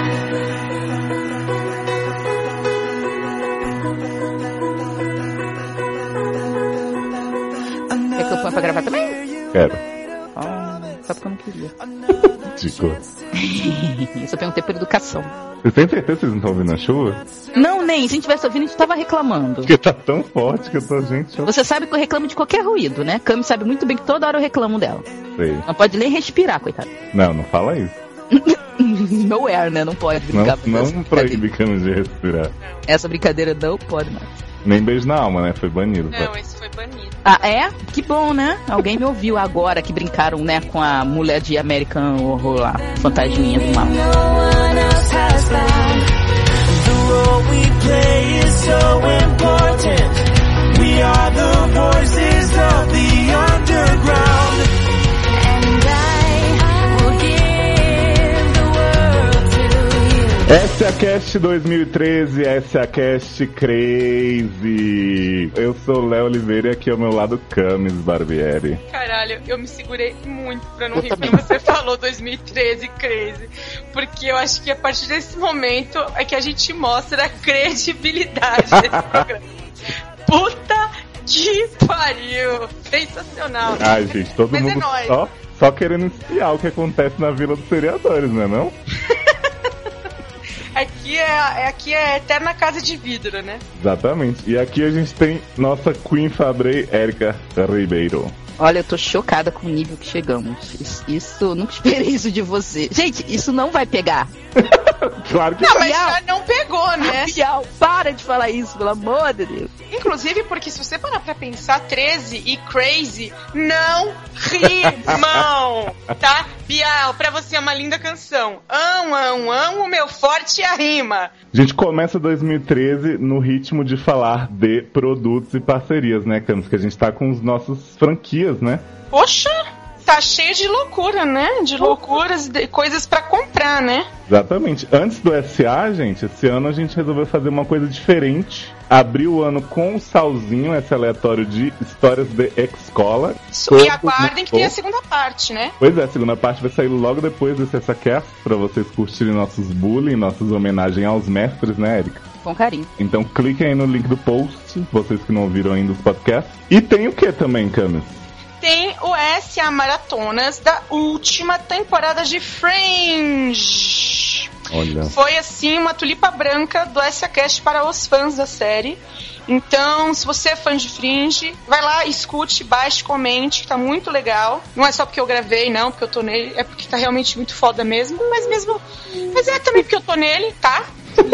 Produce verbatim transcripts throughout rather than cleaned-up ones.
Quer que eu ponha pra gravar também? Quero. Ah, só porque eu não queria. Tico. Eu só perguntei por educação. Você tem certeza que vocês não estão ouvindo a chuva? Não, nem. Se a gente tivesse ouvindo, a gente tava reclamando. Porque tá tão forte que eu tô, gente... Eu... Você sabe que eu reclamo de qualquer ruído, né? Cami sabe muito bem que toda hora eu reclamo dela. Sei. Não pode nem respirar, coitado. Não, não fala isso. No air, né? Não pode brincar. Não, não proíbe Cami de respirar. Essa brincadeira não pode mais. Nem beijo na alma, né? Foi banido. Não, tá? esse foi banido. Ah, é? Que bom, né? Alguém me ouviu agora que brincaram, né, com a mulher de American Horror lá, fantasminha do mal. S A Cast dois mil e treze, S A Cast Crazy. Eu sou o Léo Oliveira e aqui ao meu lado Camis Barbieri. Caralho, eu me segurei muito pra não rir quando você falou dois mil e treze Crazy. Porque eu acho que a partir desse momento é que a gente mostra a credibilidade desse programa. Puta que pariu! Sensacional. Ai, gente, todo Mas mundo é só, só querendo espiar o que acontece na Vila dos Seriadores, né não? Aqui é, aqui é eterna casa de vidro, né? Exatamente. E aqui a gente tem nossa Queen Fabrei, Érica Ribeiro. Olha, eu tô chocada com o nível que chegamos. Isso, isso nunca esperei isso de você. Gente, isso não vai pegar. Claro que não. não. Mas já não pegou, né? Bial, para de falar isso, pelo amor de Deus. Inclusive porque se você parar pra pensar, treze e crazy não rimam, tá? Bial, pra você é uma linda canção. Amo, amo, amo, o meu forte é a rima. A gente começa dois mil e treze no ritmo de falar de produtos e parcerias, né, Camis? Que a gente tá com os nossos franquias, né? Poxa, tá cheio de loucura, né? De loucuras, de coisas pra comprar, né? Exatamente. Antes do S A, gente, esse ano a gente resolveu fazer uma coisa diferente. Abriu o ano com o Salzinho, esse aleatório de histórias de escola. E aguardem que tem a segunda parte, né? Pois é, a segunda parte vai sair logo depois desse S A Cast, pra vocês curtirem nossos bullying, nossas homenagens aos mestres, né, Érica? Com carinho. Então cliquem aí no link do post, vocês que não ouviram ainda os podcasts. E tem o que também, Camis? Tem o S A Maratonas da última temporada de Fringe. Olha. Foi assim uma tulipa branca do S A Cast para os fãs da série. Então, se você é fã de Fringe, vai lá, escute, baixe, comente, que tá muito legal. Não é só porque eu gravei, não, porque eu tô nele, é porque tá realmente muito foda mesmo, mas mesmo. Mas é também porque eu tô nele, tá?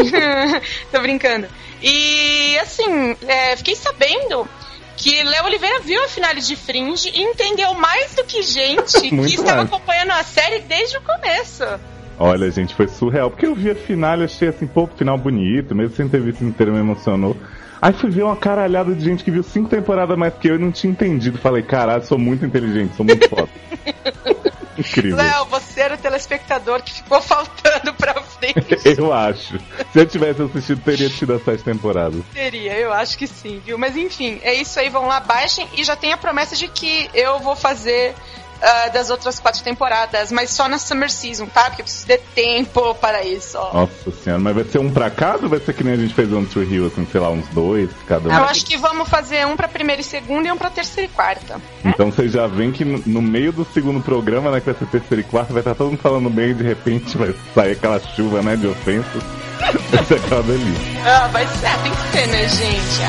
Tô brincando. E assim, é, fiquei sabendo que Léo Oliveira viu a finale de Fringe e entendeu mais do que gente que estava acompanhando a série desde o começo. Olha, gente, foi surreal, porque eu vi a finale, achei assim, pô, final bonito, mesmo sem ter visto inteiro, me emocionou. Aí fui ver uma caralhada de gente que viu cinco temporadas mais que eu e não tinha entendido. Falei, caralho, sou muito inteligente, sou muito foda. Incrível. Léo, você era o telespectador que ficou faltando pra frente. Eu acho. Se eu tivesse assistido, teria tido as sete temporadas. Teria, eu acho que sim, viu? Mas enfim, é isso aí, vão lá, baixem. E já tem a promessa de que eu vou fazer uh, das outras quatro temporadas, mas só na Summer Season, tá? Porque eu preciso de tempo para isso, ó. Nossa senhora, mas vai ser um pra cada ou vai ser que nem a gente fez no True Hill, assim, sei lá, uns dois cada um? Eu acho que vamos fazer um pra primeira e segunda e um pra terceira e quarta. Então vocês já veem que no, no meio do segundo programa, né, que vai ser terceira e quarta, vai estar todo mundo falando bem e de repente vai sair aquela chuva, né, de ofensas. Vai ser aquela delícia. Ah, vai ser, tem que ser, né, gente?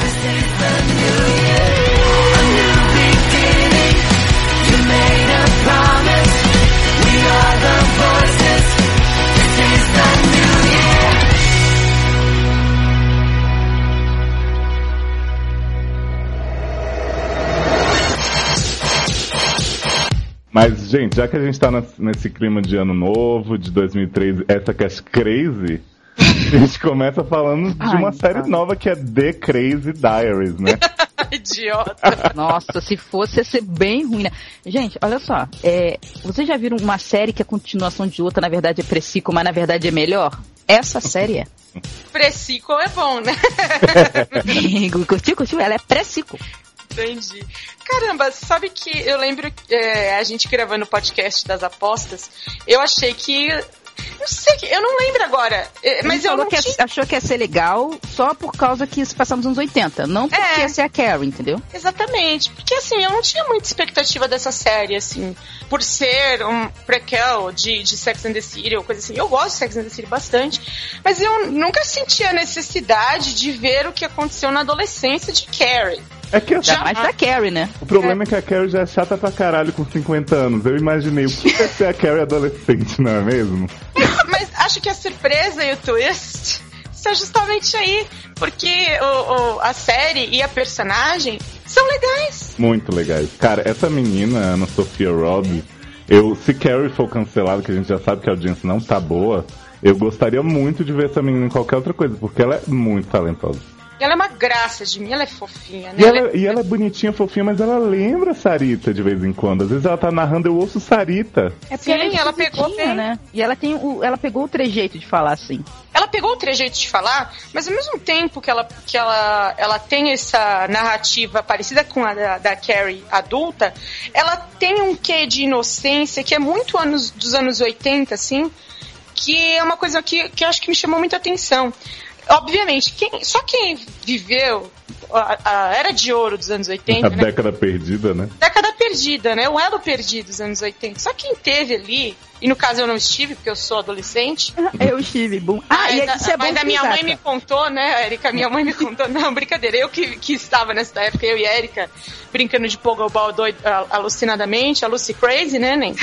Mas, gente, já que a gente tá nesse clima de ano novo, de dois mil e treze, essa Cast Crazy, a gente começa falando de uma Ai, série cara. nova que é The Crazy Diaries, né? Idiota. Nossa, se fosse ia ser bem ruim, né? Gente, olha só, é, vocês já viram uma série que a continuação de outra, na verdade, é pré-sequel, mas na verdade é melhor? Essa série é. Pré-sequel é bom, né? Curtiu, curtiu? Ela é pré-sequel. Entendi. Caramba, sabe que eu lembro é, a gente gravando o podcast das apostas, eu achei que Não sei, eu não lembro agora. Mas Ele eu falou não que tinha... achou que ia ser legal só por causa que se passamos nos anos oitenta. Não porque É. ia ser a Carrie, entendeu? Exatamente. Porque, assim, eu não tinha muita expectativa dessa série, assim. Por ser um prequel de, de Sex and the City ou coisa assim. Eu gosto de Sex and the City bastante. Mas eu nunca senti a necessidade de ver o que aconteceu na adolescência de Carrie. É que Já mais da Carrie, né? o problema é. é que a Carrie já é chata pra caralho com cinquenta anos. Eu imaginei o que vai ser a Carrie adolescente, não é mesmo? Mas acho que a surpresa e o twist são justamente aí. Porque o, o, a série e a personagem são legais. Muito legais. Cara, essa menina, Ana Sofia Robb, eu, se Carrie for cancelada, que a gente já sabe que a audiência não tá boa, eu gostaria muito de ver essa menina em qualquer outra coisa, porque ela é muito talentosa. E ela é uma graça de mim, ela é fofinha, né? E ela, Ela é- e ela é bonitinha, fofinha, mas ela lembra Sarita de vez em quando. Às vezes ela tá narrando, eu ouço Sarita. É Sim, ela pegou esquisitinha, bem. né? E ela tem o, ela pegou o trejeito de falar assim. Ela pegou o trejeito de falar, mas ao mesmo tempo que ela, que ela, ela tem essa narrativa parecida com a da, da Carrie adulta, ela tem um quê de inocência que é muito anos, dos anos oitenta, assim, que é uma coisa que, que eu acho que me chamou muita atenção. Obviamente, quem, só quem viveu a, a era de ouro dos anos oitenta, A né? década perdida, né? Década perdida, né? O elo perdido dos anos oitenta. Só quem teve ali, e no caso eu não estive, porque eu sou adolescente. Eu estive, bum. Ah, e Mas isso é bom mas a que minha mãe exata. me contou, né, Erika? Minha mãe me contou. Não, brincadeira. Eu que, que estava nessa época, eu e a Erika, brincando de pogobol doido, a- alucinadamente, a Lucy Crazy, né, Nen?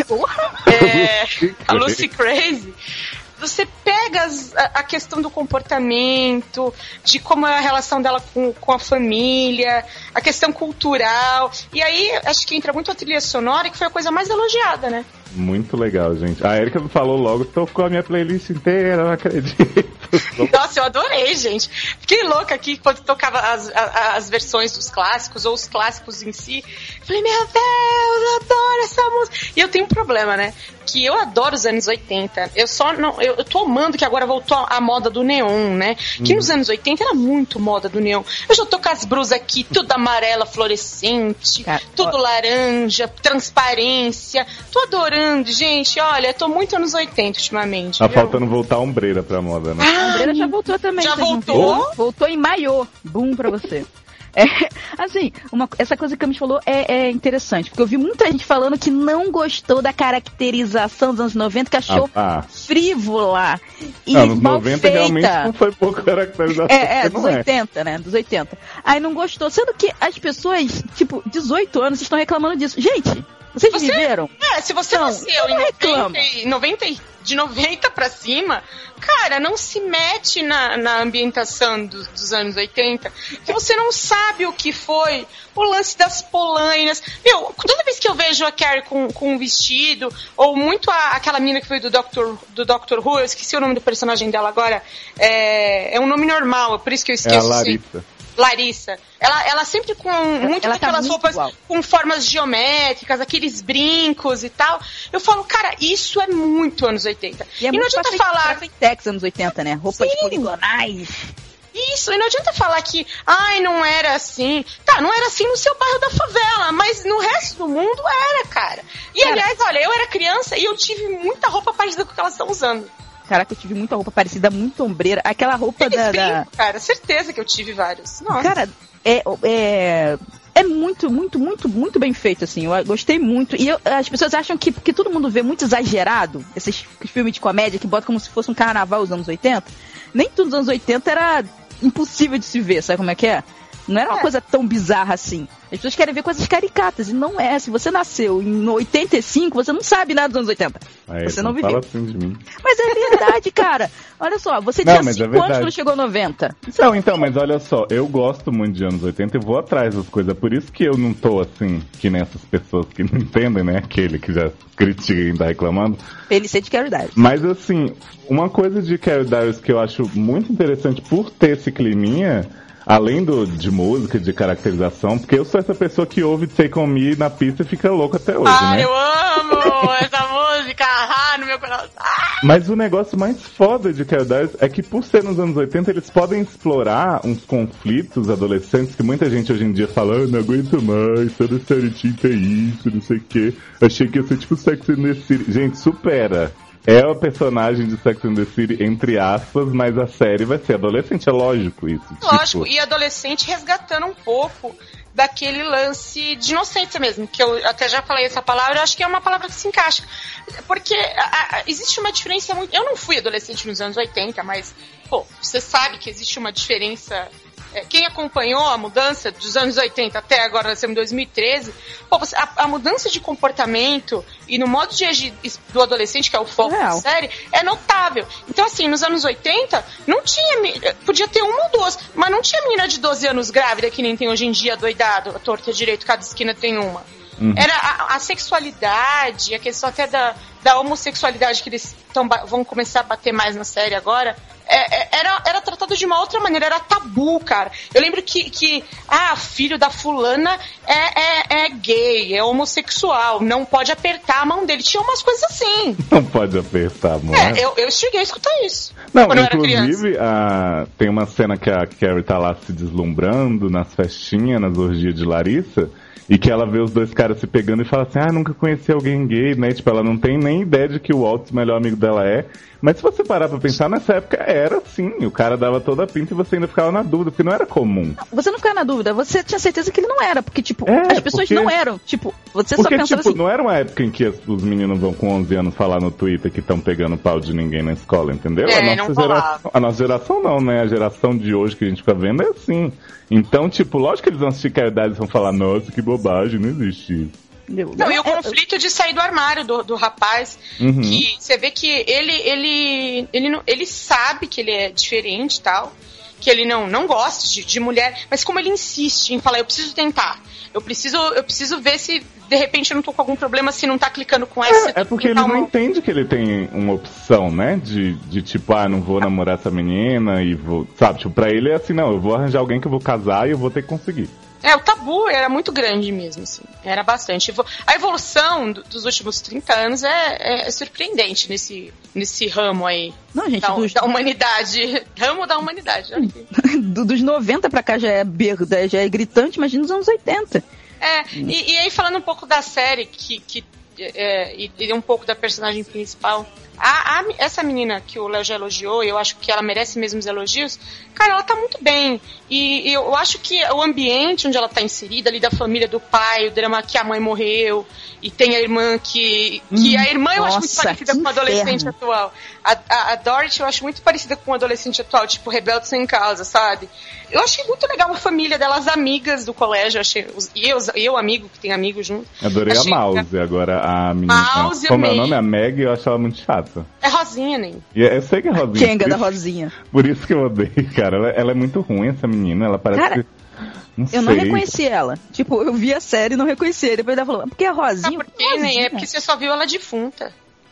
É, a Lucy Crazy. Você pega as- a, a questão do comportamento, de como é a relação dela com, com a família, a questão cultural. E aí, acho que entra muito a trilha sonora, que foi a coisa mais elogiada, né? Muito legal, gente. A Erika falou logo, tocou a minha playlist inteira, não acredito. Nossa, eu adorei, gente. Fiquei louca aqui quando tocava as, a- as versões dos clássicos, ou os clássicos em si. Falei, meu Deus, eu adoro essa música. E eu tenho um problema, né? Que eu adoro os anos oitenta. Eu só não. Eu, eu tô amando que agora voltou a, a moda do neon, né? Que nos anos oitenta era muito moda do neon. Eu já tô com as brusas aqui, tudo amarela, fluorescente, Cara, tudo ó- laranja, transparência. Tô adorando, gente. Olha, tô muito anos oitenta ultimamente. Tá viu? faltando voltar a ombreira pra moda, né? A Andrea já voltou também. Já vocês não voltou? viram? Voltou em maiô. Bum pra você. É, assim, uma, essa coisa que a Camis falou é, é interessante, porque eu vi muita gente falando que não gostou da caracterização dos anos noventa, que achou Ah, ah. frívola e Não, nos mal noventa feita. realmente não foi pouco caracterização. É, é, porque dos não é. oitenta, né? Dos oitenta. Aí não gostou. Sendo que as pessoas, tipo, dezoito anos, estão reclamando disso. Gente, vocês Você- viveram? É, se você Não, nasceu não em reclama. noventa, e- noventa, e- de noventa pra cima, cara, não se mete na, na ambientação dos, dos anos oitenta, que você não sabe o que foi o lance das polainas. Meu, toda vez que eu vejo a Carrie com, com um vestido, ou muito a, aquela menina que foi do doutor do doutor Who, eu esqueci o nome do personagem dela agora, é, é um nome normal, é por isso que eu É esqueço. a Larissa. Larissa. Ela, ela sempre com muito ela tá aquelas muito roupas igual. com formas geométricas, aqueles brincos e tal. Eu falo, cara, isso é muito anos oitenta. E é não muito adianta pra falar. Tex anos oitenta, né? Roupas Sim. poligonais. Isso, e não adianta falar que, ai, não era assim. Tá, não era assim no seu bairro da favela, mas no resto do mundo era, cara. E Cara. aliás, olha, eu era criança e eu tive muita roupa parecida com o que elas estão usando. Caraca, eu tive muita roupa parecida, muito ombreira. Aquela roupa Aqueles da, da... brincos, cara, certeza que eu tive vários. Nossa. Cara, é, é, é muito, muito, muito, muito bem feito, assim. Eu gostei muito. E eu- as pessoas acham que, porque todo mundo vê muito exagerado esses filmes de comédia que botam como se fosse um carnaval dos anos oitenta. Nem tudo dos anos oitenta era impossível de se ver, sabe como é que é? Não era uma É. coisa tão bizarra assim. As pessoas querem ver coisas caricatas, e não é. Se você nasceu em oitenta e cinco, você não sabe nada dos anos oitenta. Aí, Você não viveu. fala assim de mim. Mas é verdade, cara. Olha só, você Não, tinha mas é cinco anos verdade. quando chegou noventa. Não, então, mas olha só, eu gosto muito de anos oitenta e vou atrás das coisas. Por isso que eu não tô assim, que nem essas pessoas que não entendem, né? Aquele que já critica e ainda reclamando. Felicite de caridade. Mas assim, uma coisa de Carrie Diaries que eu acho muito interessante por ter esse climinha, além do, de música, de caracterização, porque eu sou essa pessoa que ouve Take On Me na pista e fica louca até hoje, Ah, né? eu amo essa música, ah, no meu coração. Ah! Mas o negócio mais foda de Carrie Diaries é que por ser nos anos oitenta, eles podem explorar uns conflitos adolescentes que muita gente hoje em dia fala, ah, não aguento mais, toda série tinta é isso, não sei o quê. Achei que ia ser tipo Sex and the City. Gente, supera. é a personagem de Sex and the City, entre aspas, mas a série vai ser adolescente, é lógico isso. Lógico, tipo... e adolescente resgatando um pouco daquele lance de inocência mesmo, que eu até já falei essa palavra, eu acho que é uma palavra que se encaixa. Porque a, a, existe uma diferença muito... Eu não fui adolescente nos anos oitenta, mas, pô, você sabe que existe uma diferença... Quem acompanhou a mudança dos anos oitenta até agora, nós estamos em dois mil e treze, pô, a, a mudança de comportamento e no modo de agir do adolescente, que é o foco Real. da série, é notável. Então, assim, nos anos oitenta, não tinha... Podia ter uma ou duas, mas não tinha menina de doze anos grávida, que nem tem hoje em dia, doidado, a torta direito, cada esquina tem uma. Uhum. Era a, a sexualidade, a questão até da, da homossexualidade, que eles tão, vão começar a bater mais na série agora, é, é, era, era tratado de uma outra maneira, era tabu, cara. Eu lembro que, que ah, filho da fulana é, é, é gay, é homossexual, não pode apertar a mão dele. Tinha umas coisas assim. Não pode apertar a mão. É, eu, eu cheguei a escutar isso. Não, inclusive, a, tem uma cena que a Carrie tá lá se deslumbrando nas festinhas, nas orgias de Larissa, e que ela vê os dois caras se pegando e fala assim, ah, nunca conheci alguém gay, né? Tipo, ela não tem nem ideia de que o Walt, o melhor amigo dela, é. Mas se você parar pra pensar, nessa época era assim. O cara dava toda a pinta e você ainda ficava na dúvida, porque não era comum. Você não ficava na dúvida, você tinha certeza que ele não era, porque, tipo, é, as pessoas porque... não eram. Tipo, você porque, só pensava tipo, assim... não era uma época em que os meninos vão com onze anos falar no Twitter que estão pegando pau de ninguém na escola, entendeu? É, a, nossa geração, a nossa geração não, né? A geração de hoje que a gente fica vendo é assim. Então, tipo, lógico que eles vão assistir Caridade e vão falar, nossa, que bobagem, não existe isso. Não, e o conflito de sair do armário do, do rapaz, uhum. que você vê que ele, ele, ele, ele sabe que ele é diferente e tal, que ele não, não gosta de, de mulher, mas como ele insiste em falar, eu preciso tentar, eu preciso, eu preciso ver se de repente eu não tô com algum problema, se não tá clicando com essa. É, é porque ele não uma... entende que ele tem uma opção, né, de, de tipo, ah, não vou namorar essa menina e vou, sabe, tipo, pra ele é assim, não, eu vou arranjar alguém que eu vou casar e eu vou ter que conseguir. É, o tabu era muito grande mesmo, assim, era bastante. A evolução do, dos últimos trinta anos é, é, é surpreendente nesse, nesse ramo aí. Não, gente, da, dos... da humanidade. Ramo da humanidade. do, dos noventa pra cá já é, já é gritante, imagina nos anos oitenta. É, e, e aí falando um pouco da série, que, que, é, e, e um pouco da personagem principal... A, a, essa menina que o Léo já elogiou, e eu acho que ela merece mesmo os elogios, cara, ela tá muito bem. E, e eu acho que o ambiente onde ela tá inserida, ali da família do pai, o drama que a mãe morreu, e tem a irmã que... que hum, a irmã eu nossa, acho muito parecida com o adolescente atual. A, a, a Dorothy eu acho muito parecida com o adolescente atual, tipo, rebelde sem causa, sabe? Eu achei muito legal a família dela, as amigas do colégio, eu achei, os, e eu, eu, amigo, que tem amigos junto. Adorei achei a Mouse, que... agora a menina... Mouse, como é o nome? A Meg, eu acho ela muito chata. É Rosinha, nem. Eu sei que é Rosinha. Kenga da Rosinha. Por isso que eu odeio, cara. Ela, ela é muito ruim, essa menina. Ela parece cara, que... Não eu sei. não reconheci ela. Tipo, eu vi a série e não reconheci. Depois ela falou, porque é Rosinha? Ah, porque, nem é porque você só viu ela defunta.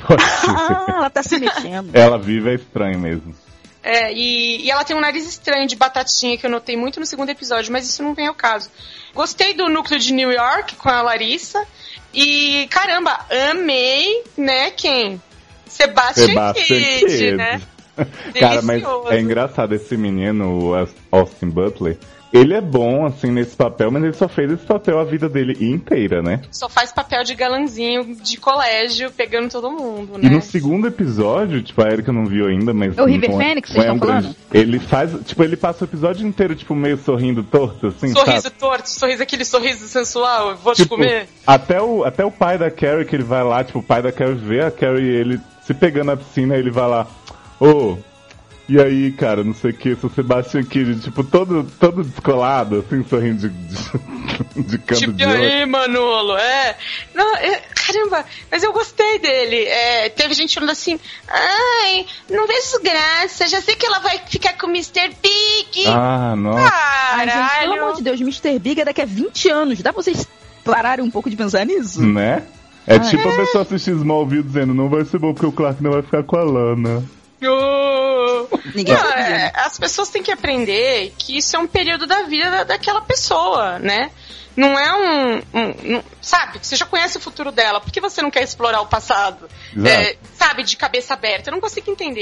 Ah, ela tá se mexendo. Ela vive é estranho mesmo. É, e, e ela tem um nariz estranho de batatinha que eu notei muito no segundo episódio, mas isso não vem ao caso. Gostei do núcleo de New York com a Larissa. E, caramba, amei, né, quem? Sebastian, Sebastian Kidd, né? Cara, mas é engraçado esse menino, o Austin Butler. Ele é bom, assim, nesse papel, mas ele só fez esse papel a vida dele inteira, né? Só faz papel de galanzinho de colégio, pegando todo mundo, né? E no segundo episódio, tipo, a Erika não viu ainda, mas... O River Phoenix, vocês estão falando? Ele faz, tipo, ele passa o episódio inteiro, tipo, meio sorrindo torto, assim, sorriso sabe? torto, sorriso, aquele sorriso sensual, vou tipo, te comer. Até o, até o pai da Carrie, que ele vai lá, tipo, o pai da Carrie vê a Carrie e ele se pegando na piscina, ele vai lá, ô... Oh, e aí, cara, não sei o que, sou Sebastian Kidd, tipo, todo, todo descolado, assim, sorrindo de, de, de canto tipo, de olho. Tipo, aí, Manolo, é. Não, é, caramba, mas eu gostei dele. É, teve gente falando assim, ai, não vejo graça, já sei que ela vai ficar com o mister Big. Ah, nossa. Ai, gente, pelo amor de Deus, mister Big é daqui a vinte anos, dá pra vocês pararem um pouco de pensar nisso? Né? É ah, tipo é? a pessoa assistir Smallville dizendo, não vai ser bom porque o Clark não vai ficar com a Lana. Oh. Ninguém não, é, as pessoas têm que aprender que isso é um período da vida da, daquela pessoa, né? Não é um, um, um... Sabe, você já conhece o futuro dela, por que você não quer explorar o passado? É, sabe, de cabeça aberta, eu não consigo entender.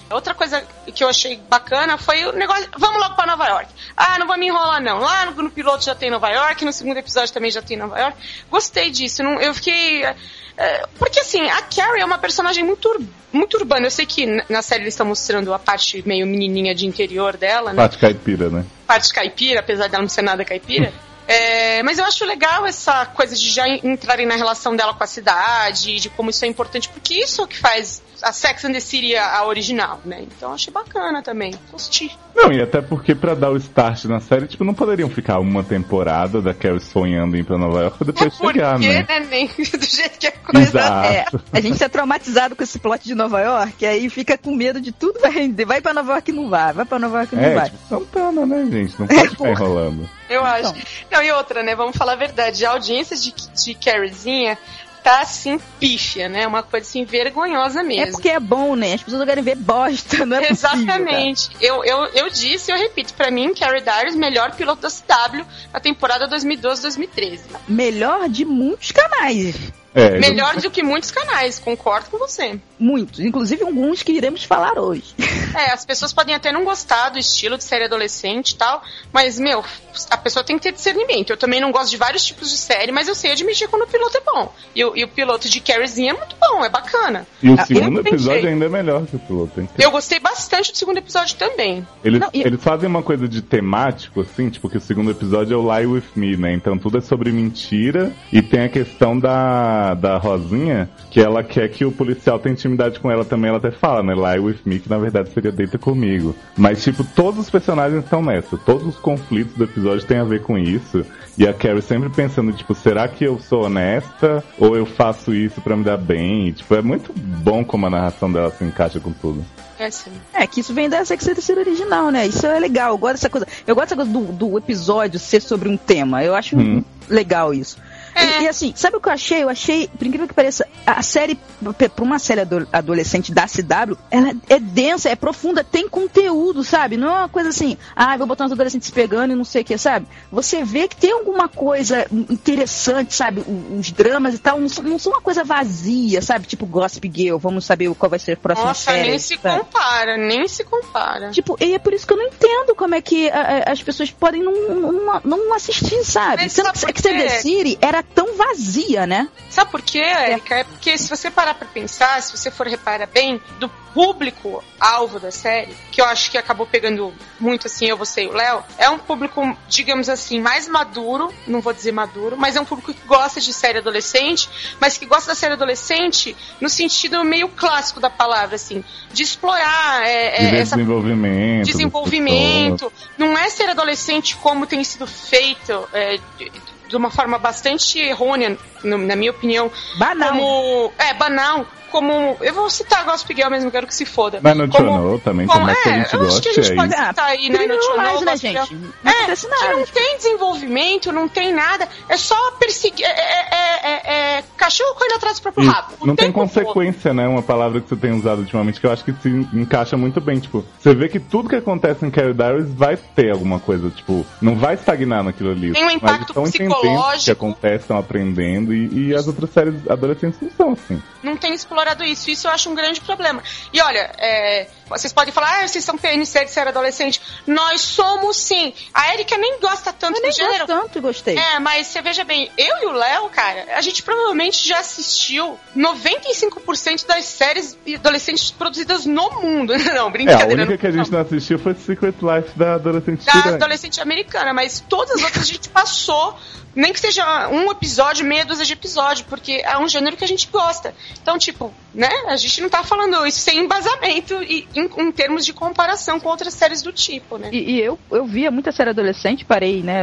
Outra coisa que eu achei bacana foi o negócio, vamos logo pra Nova York. Ah, não vou me enrolar não. Lá no, no piloto já tem Nova York, no segundo episódio também já tem Nova York. Gostei disso, não, eu fiquei... É, porque assim, a Carrie é uma personagem muito, ur- muito urbana. Eu sei que na série eles estão mostrando a parte meio menininha de interior dela, né? Parte caipira, né? Parte caipira, apesar dela não ser nada caipira. É, mas eu acho legal essa coisa de já entrarem na relação dela com a cidade, de como isso é importante, porque isso é o que faz a Sex and the City a, a original, né? Então eu achei bacana também, gostei. Não, e até porque pra dar o start na série, tipo, não poderiam ficar uma temporada da Carrie sonhando em ir pra Nova York pra depois é porque, chegar, né? né? Nem do jeito que a coisa Exato. É, a gente tá traumatizado com esse plot de Nova York, aí fica com medo de tudo vai render. Vai pra Nova York e não vai, vai pra Nova York e não É, vai. tipo, Santana, né, gente? Não pode ficar enrolando. Eu acho. Então. Não, e outra, né? Vamos falar a verdade. A audiência de, de Carriezinha tá, assim, pífia, né? Uma coisa, assim, vergonhosa mesmo. É porque é bom, né? As pessoas não querem ver bosta, não é Exatamente. possível, eu, eu, eu disse e eu repito. Pra mim, Carrie Diaries, melhor piloto da C W na temporada dois mil e doze, dois mil e treze. Melhor de muitos canais. É, Melhor do que muitos canais, concordo com você. Muitos. Inclusive alguns que iremos falar hoje. É, as pessoas podem até não gostar do estilo de série adolescente e tal, mas, meu, a pessoa tem que ter discernimento. Eu também não gosto de vários tipos de série, mas eu sei admitir quando o piloto é bom. E, o- e o piloto de Carriezinha é muito bom, é bacana. E o Ah, segundo eu não episódio pensei. ainda é melhor que o piloto. Hein? Eu gostei bastante do segundo episódio também. Eles, Não, e- eles fazem uma coisa de temático, assim, tipo, que o segundo episódio é o Lie With Me, né? Então tudo é sobre mentira e tem a questão da, da Rosinha, que ela quer que o policial tenha intimidade com ela também. Ela até fala, né? Lie With Me, que na verdade seria deita comigo. Mas, tipo, todos os personagens estão nessa. Todos os conflitos do episódio têm a ver com isso. E a Carrie sempre pensando, tipo, será que eu sou honesta? Ou eu faço isso pra me dar bem? E, tipo, é muito bom como a narração dela se encaixa com tudo. É sim. É, que isso vem da Sex and the City original, né? Isso é legal. Eu gosto dessa coisa. Eu gosto dessa coisa do, do episódio ser sobre um tema. Eu acho Hum. legal isso. É. E, e assim, sabe o que eu achei? Eu achei, por incrível que pareça, a série, pra uma série ado- adolescente da C W, ela é densa, é profunda, tem conteúdo, sabe? Não é uma coisa assim, ah, vou botar uns adolescentes se pegando e não sei o que, sabe? Você vê que tem alguma coisa interessante, sabe? O- Os dramas e tal, não são, não são uma coisa vazia, sabe? Tipo Gossip Girl, vamos saber qual vai ser a próxima Nossa, série. nem se sabe? compara, nem se compara. Tipo, e é por isso que eu não entendo como é que a- a- as pessoas podem não, não, não assistir, sabe? Mas Sendo sabe que por Sex and the quê? City era tão vazia, né? Sabe por quê, Erika? É porque se você parar pra pensar, se você for reparar bem, do público-alvo da série, que eu acho que acabou pegando muito assim, eu, você e o Léo, é um público, digamos assim, mais maduro, não vou dizer maduro, mas é um público que gosta de série adolescente, mas que gosta da série adolescente no sentido meio clássico da palavra, assim, de explorar é, De é, ver essa desenvolvimento. das desenvolvimento. Não é ser adolescente como tem sido feito é, de, de uma forma bastante errônea, no- na minha opinião. Banal. Como, é, banal. Como. Eu vou citar Gossip Girl mesmo, quero que se foda. Mas no Como- Chernobyl também, como- por mais que a é, gente eu acho que a goste, gente é pode isso. citar aí, né, no Criminalize, Chernobyl, né, Gossip Girl. gente? Não É, acontece que nada. não tem desenvolvimento, não tem nada. É só perseguir. É, é, é, é, é cachorro correndo atrás do próprio E rabo. o não tem tempo todo. consequência, né? Uma palavra que você tem usado ultimamente que eu acho que se encaixa muito bem. Tipo, você vê que tudo que acontece em Carrie Diaries vai ter alguma coisa. Tipo, não vai estagnar naquilo ali. Tem um Mas impacto estão entendendo o que psicológico. acontece, estão aprendendo. E, e as outras séries adolescentes não são assim. Não tem explorado isso. Isso eu acho um grande problema. E olha, é, vocês podem falar, ah, vocês são P N C de ser adolescente. Nós somos sim. A Erika nem gosta tanto Eu nem do gênero. gosto tanto e gostei. É, mas você veja bem, eu e o Léo, cara, a gente provavelmente já assistiu noventa e cinco por cento das séries adolescentes produzidas no mundo. Não, É, a brincadeira. única que a gente não assistiu foi Secret Life da adolescente Da tirana. adolescente americana, mas todas as outras a gente passou, nem que seja um episódio, meia dúzia de episódio, porque é um gênero que a gente gosta. Então, tipo, né, a gente não tá falando isso sem embasamento e, em, em termos de comparação com outras séries do tipo, né? E, e eu, eu via muita série adolescente, parei, né,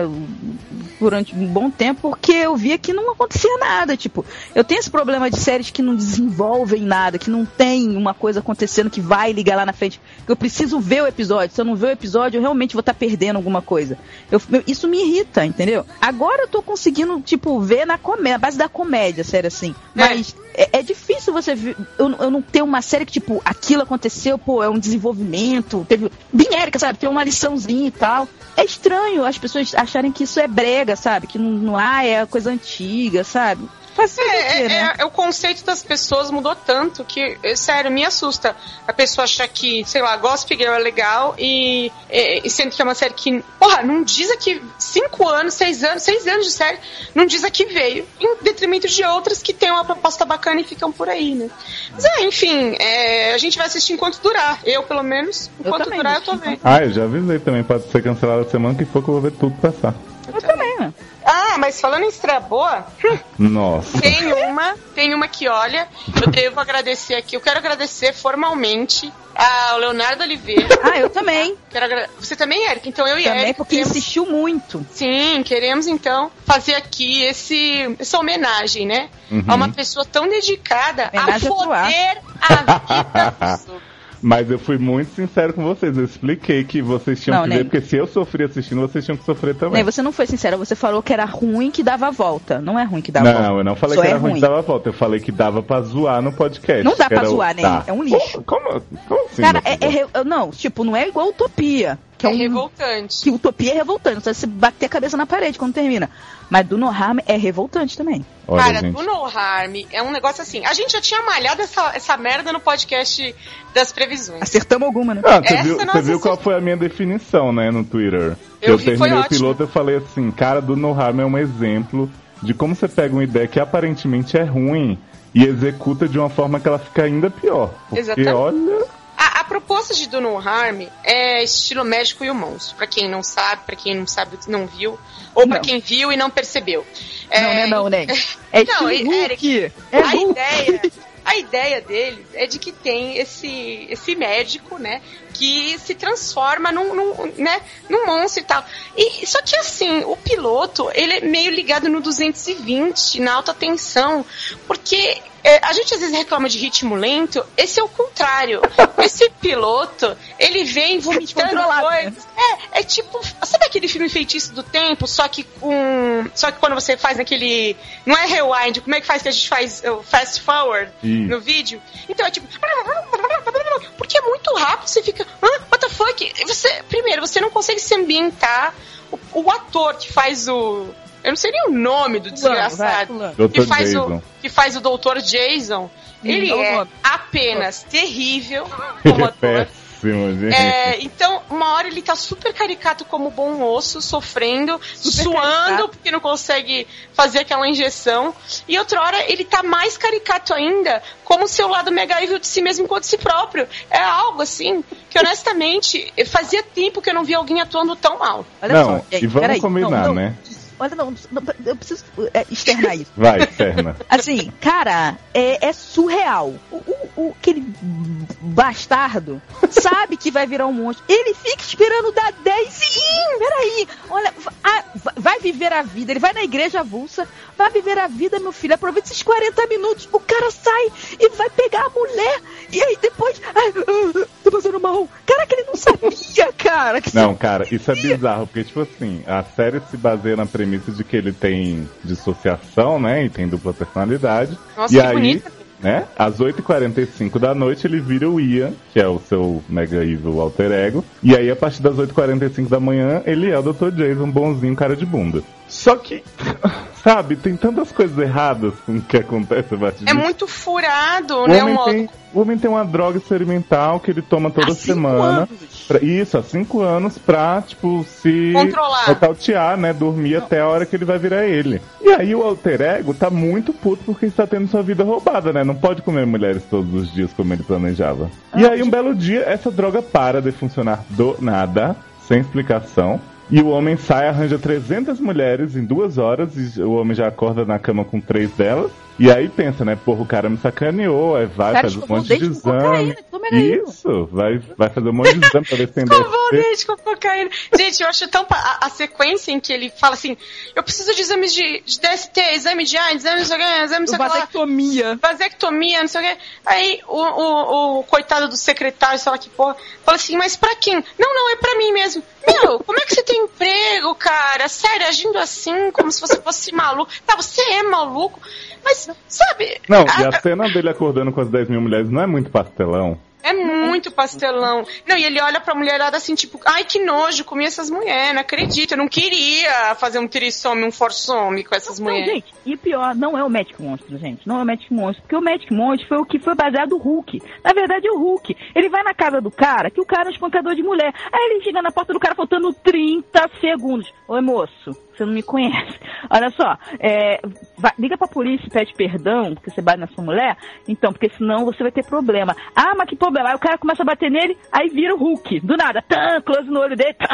durante um bom tempo, porque eu via que não acontecia nada, tipo, eu tenho esse problema de séries que não desenvolvem nada, que não tem uma coisa acontecendo que vai ligar lá na frente, que eu preciso ver o episódio, se eu não ver o episódio, eu realmente vou estar perdendo alguma coisa. Eu, eu- isso me irrita, entendeu? Agora eu tô conseguindo, tipo, ver na comédia, base da comédia, série assim, mas é, é difícil você ver, eu, eu não ter uma série que, tipo, aquilo aconteceu, pô, é um desenvolvimento, teve, bem Érica, sabe, tem uma liçãozinha e tal. É estranho as pessoas acharem que isso é brega, sabe, que não, não ah, é coisa antiga, sabe. Fácil É, quê, é, né? é, é, o conceito das pessoas mudou tanto que, é, sério, me assusta a pessoa achar que, sei lá, Gossip Girl é legal e, e, e sendo que é uma série que, porra, não diz aqui cinco anos, seis anos, seis anos de série, não diz aqui veio, em detrimento de outras que tem uma proposta bacana e ficam por aí, né? Mas é, enfim, é, a gente vai assistir enquanto durar. Eu, pelo menos, enquanto eu também, durar, eu tô vendo. Ah, eu já avisei também, pode ser cancelado a semana que for que eu vou ver tudo passar. Eu também, né? Ah, mas falando em estreia boa, Nossa. tem uma, tem uma que, olha, eu devo agradecer aqui, eu quero agradecer formalmente ao Leonardo Oliveira. Ah, eu também. Quero agra... Você também, Eric? Então eu e Também, Eric porque queremos... insistiu muito. Sim, queremos então fazer aqui esse, essa homenagem, né? Uhum. A uma pessoa tão dedicada Homenagem a a Troar. foder a vida dos outros. Mas eu fui muito sincero com vocês. Eu expliquei que vocês tinham Não, que nem. ver, porque se eu sofri assistindo, vocês tinham que sofrer também. Nem, você não foi sincera, você falou que era ruim que dava a volta. Não é ruim que dava a volta. Não, eu não falei Só que era é ruim que dava a volta. Eu falei que dava pra zoar no podcast. Não dá que pra era o- zoar, nem. Tá. É um lixo. Pô, Como, como assim? Cara, não é, é re- não, tipo, não é igual Utopia. Que É é um, revoltante. que Utopia é revoltante, você se bater a cabeça na parede quando termina. Mas do No Harm é revoltante também. Olha, Cara, gente. do No Harm é um negócio assim. A gente já tinha malhado essa, essa merda no podcast das previsões. Acertamos alguma, né? Ah, você Essa viu, nossa você viu qual sugestão. foi a minha definição, né, no Twitter? Eu eu vi, foi terminei o ótimo. piloto e falei assim, cara, do No Harm é um exemplo de como você pega uma ideia que aparentemente é ruim e executa de uma forma que ela fica ainda pior. Porque, Exatamente. olha... A, a proposta de Do No Harm é estilo Médico e o Monstro. Pra quem não sabe, pra quem não sabe, não viu. Ou pra Não. quem viu e não percebeu. Não, né, não, né? É Não, estilo Eric, Hulk. É a Hulk. ideia, a ideia deles é de que tem esse, esse médico, né, que se transforma num, num, né, num monstro e tal. E, só que assim, o piloto, ele é meio ligado no duzentos e vinte, na alta tensão, porque é, a gente às vezes reclama de ritmo lento, esse é o contrário. Esse piloto, ele vem vomitando Descontrolado, né? coisas. É, é tipo, sabe aquele filme Feitiço do Tempo, só que com, só que quando você faz naquele, não é rewind, como é que faz que a gente faz o fast forward Ih. no vídeo? Então é tipo, porque é muito rápido, você fica, ah, what the fuck? E Você, primeiro, você não consegue se ambientar. O, o ator que faz o, eu não sei nem o nome do Fulano, vai, desgraçado, fulano. que doutor faz Jason. o que faz o doutor Jason, ele não é nome. apenas terrível Ele como é ator. péssimo, gente. É, então, uma hora ele tá super caricato como bom osso, sofrendo, suando caricato. porque não consegue fazer aquela injeção. E outra hora ele tá mais caricato ainda, como o seu lado mega evil de si mesmo enquanto si próprio. É algo assim que, honestamente, fazia tempo que eu não via alguém atuando tão mal. Olha Não, só, gente, e vamos peraí. combinar, Não, não. né? Olha, não, não, eu preciso é, externar isso. Vai, Serna. Assim, cara, é, é surreal. O, o, o- aquele bastardo sabe que vai virar um monstro. Ele fica esperando dar dez e... Ih, peraí, olha, vai, vai viver a vida. Ele vai na igreja avulsa, vai viver a vida, meu filho. Aproveita esses quarenta minutos. O cara sai e vai pegar a mulher. E aí depois... Ai, ah, tô passando mal. Cara, que ele não sabia, cara. Que Não, cara, isso é bizarro, porque, tipo assim, a série se baseia na premissa de que ele tem dissociação, né, e tem dupla personalidade. Nossa, e que aí, bonita. né, às oito e quarenta e cinco da noite ele vira o Ian, que é o seu mega evil alter ego. E aí, a partir das oito e quarenta e cinco da manhã, ele é o doutor Jason, bonzinho, cara de bunda. Só que, sabe, tem tantas coisas erradas com o que acontece a partir É disso. muito furado, O né? O homem, modo. tem, o homem tem uma droga experimental que ele toma toda Há cinco semana. anos. Pra- isso, há cinco anos pra, tipo, se Controlar. nocautear, né? Dormir até a hora que ele vai virar ele. E aí o alter ego tá muito puto porque está tendo sua vida roubada, né? Não pode comer mulheres todos os dias como ele planejava. E aí um belo dia essa droga para de funcionar do nada, sem explicação. E o homem sai, arranja trezentas mulheres em duas horas e o homem já acorda na cama com três delas. E aí pensa, né? Porra, o cara me sacaneou, aí vai, Cara, faz um escovou monte o de dente com exame. cocaína, que toma aí. Isso, vai, vai fazer um monte de exame pra ver se tem D S Escovou o T. dente com cocaína. Gente, eu acho tão. pa- A, a sequência em que ele fala assim: eu preciso de exames de, de D S T, exame de AIDS, exame não sei o que, exame não sei o que lá. Vasectomia. Vasectomia, não sei o que. Aí o, o, o coitado do secretário, sei lá que porra, fala assim: mas pra quem? Não, não, é pra mim mesmo. Meu, como é que você tem emprego, cara? Sério, agindo assim, como se você fosse maluco. Tá, você é maluco, mas, sabe. Não, a- e a cena dele acordando com as dez mil mulheres não é muito pastelão? É muito pastelão. Não, e ele olha pra mulherada assim, tipo, ai, que nojo, comi essas mulheres, não acredito, eu não queria fazer um trissome, um forsome com essas não, mulheres. Gente, e pior, não é o Magic Monstro, gente, não é o Magic Monstro, porque o Magic Monstro foi o que foi baseado no Hulk. Na verdade é o Hulk. Ele vai na casa do cara, que o cara é um espancador de mulher. Aí ele chega na porta do cara faltando trinta segundos. Oi, moço, você não me conhece. Olha só, é, vai, liga pra polícia e pede perdão, porque você bate na sua mulher. Então, porque senão você vai ter problema. Ah, mas que problema? Aí o cara começa a bater nele, aí vira o Hulk. Do nada, tã, close no olho dele, tã.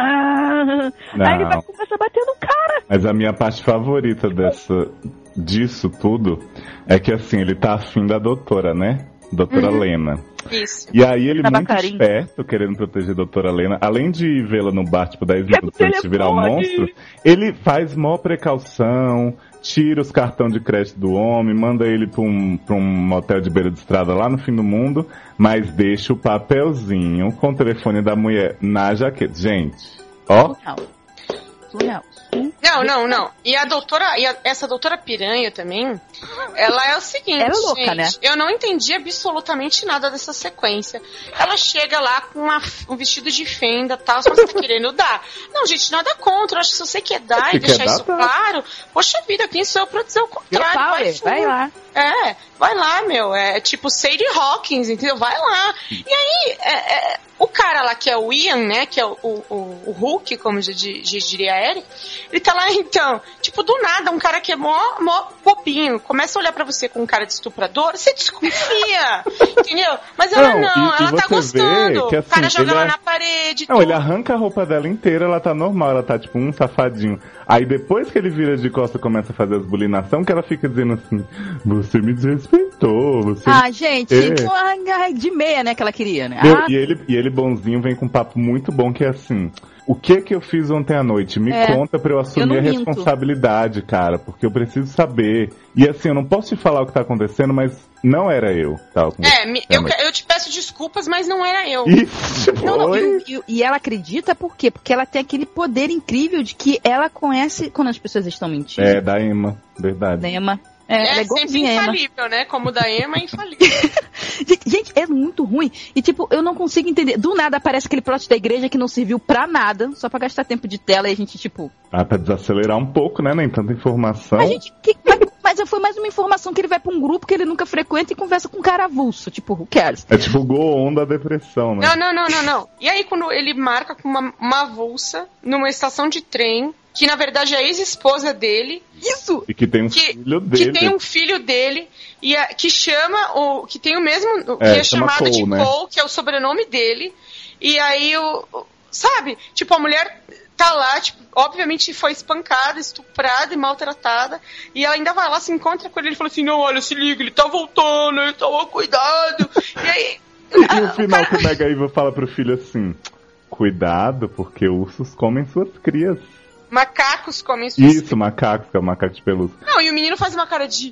Aí ele vai começar a bater no cara. Mas a minha parte favorita dessa, disso tudo é que, assim, ele tá afim da doutora, né? Doutora uhum. Lena. Isso. E aí ele, Tava muito carinho. esperto, querendo proteger a doutora Lena, além de vê-la no bar, tipo, dez minutos É antes de virar um monstro, ele faz mó precaução, tira os cartões de crédito do homem, manda ele pra um, pra um motel de beira de estrada lá no fim do mundo, mas deixa o papelzinho com o telefone da mulher na jaqueta. Gente, ó. Surreal. Surreal. Não, não, não. E a doutora, e a, essa doutora Piranha também, ela é o seguinte, ela é louca, gente, né? Eu não entendi absolutamente nada dessa sequência. Ela chega lá com uma, um vestido de fenda e tal, se você tá querendo dar. Não, gente, nada contra. Eu acho que se você quer dar Se e quer deixar dar, isso tá. claro, poxa vida, quem sou eu pra dizer o contrário? Vai, vai lá. É, vai lá, meu. É tipo Sadie Hawkins, entendeu? Vai lá. E aí, é, é, o cara lá que é o Ian, né? Que é o, o, o Hulk, como já, já diria a Eric, ele tá lá, então, tipo, do nada, um cara que é mó, mó bobinho, começa a olhar pra você com um cara de estuprador, você desconfia, entendeu? Mas ela não, não e, ela e tá gostando. Que, assim, o cara joga ele ela é... na parede. Não, tudo. ele arranca a roupa dela inteira, ela tá normal, ela tá tipo um safadinho. Aí depois que ele vira de costas e começa a fazer as bulinação, que ela fica dizendo assim, você me desrespeitou, você... Ah, gente, É. porra, de meia, né, que ela queria, né? Meu, Ah, e, ele, e ele bonzinho vem com um papo muito bom que é assim, o que que eu fiz ontem à noite? Me É, conta pra eu assumir eu a não minto. responsabilidade, cara, porque eu preciso saber. E assim, eu não posso te falar o que tá acontecendo, mas não era eu que tava com É, você me- ontem à eu, noite. eu te peço desculpas, mas não era eu. Isso, Não, não, foi. e, e- e ela acredita por quê? Porque ela tem aquele poder incrível de que ela conhece quando as pessoas estão mentindo. É, da Emma, verdade. Da Emma. É, ela é É sempre igualzinha a Emma. infalível, né? Como o da Emma é infalível. Gente, gente, é muito ruim. E, tipo, eu não consigo entender. Do nada aparece aquele plot da igreja que não serviu pra nada, só pra gastar tempo de tela e a gente, tipo... Ah, pra desacelerar um pouco, né? Nem tanta informação. A gente... Que, mas, mas foi mais uma informação que ele vai pra um grupo que ele nunca frequenta e conversa com um cara avulso. Tipo, who cares? É tipo o Go-On da depressão, né? Não, não, não, não, não. E aí quando ele marca com uma, uma avulsa numa estação de trem, que na verdade é a ex-esposa dele, Isso! E que tem um que, filho dele. que tem um filho dele, e a- que chama, o que tem o mesmo, o- que É, é chama chamado de Cole, né? Cole, que é o sobrenome dele, e aí o, o- sabe, tipo, a mulher tá lá, tipo, obviamente foi espancada, estuprada e maltratada, e ela ainda vai lá, se encontra com ele, ele fala assim, não, olha, se liga, ele tá voltando, ele tá, ó, cuidado, e aí... E, a- e o o final cara- que o Mega Evil fala pro filho assim: cuidado, porque ursos comem suas crias. Macacos comem suas Isso, macacos, que é o macaco de pelúcia. Não, e o menino faz uma cara de.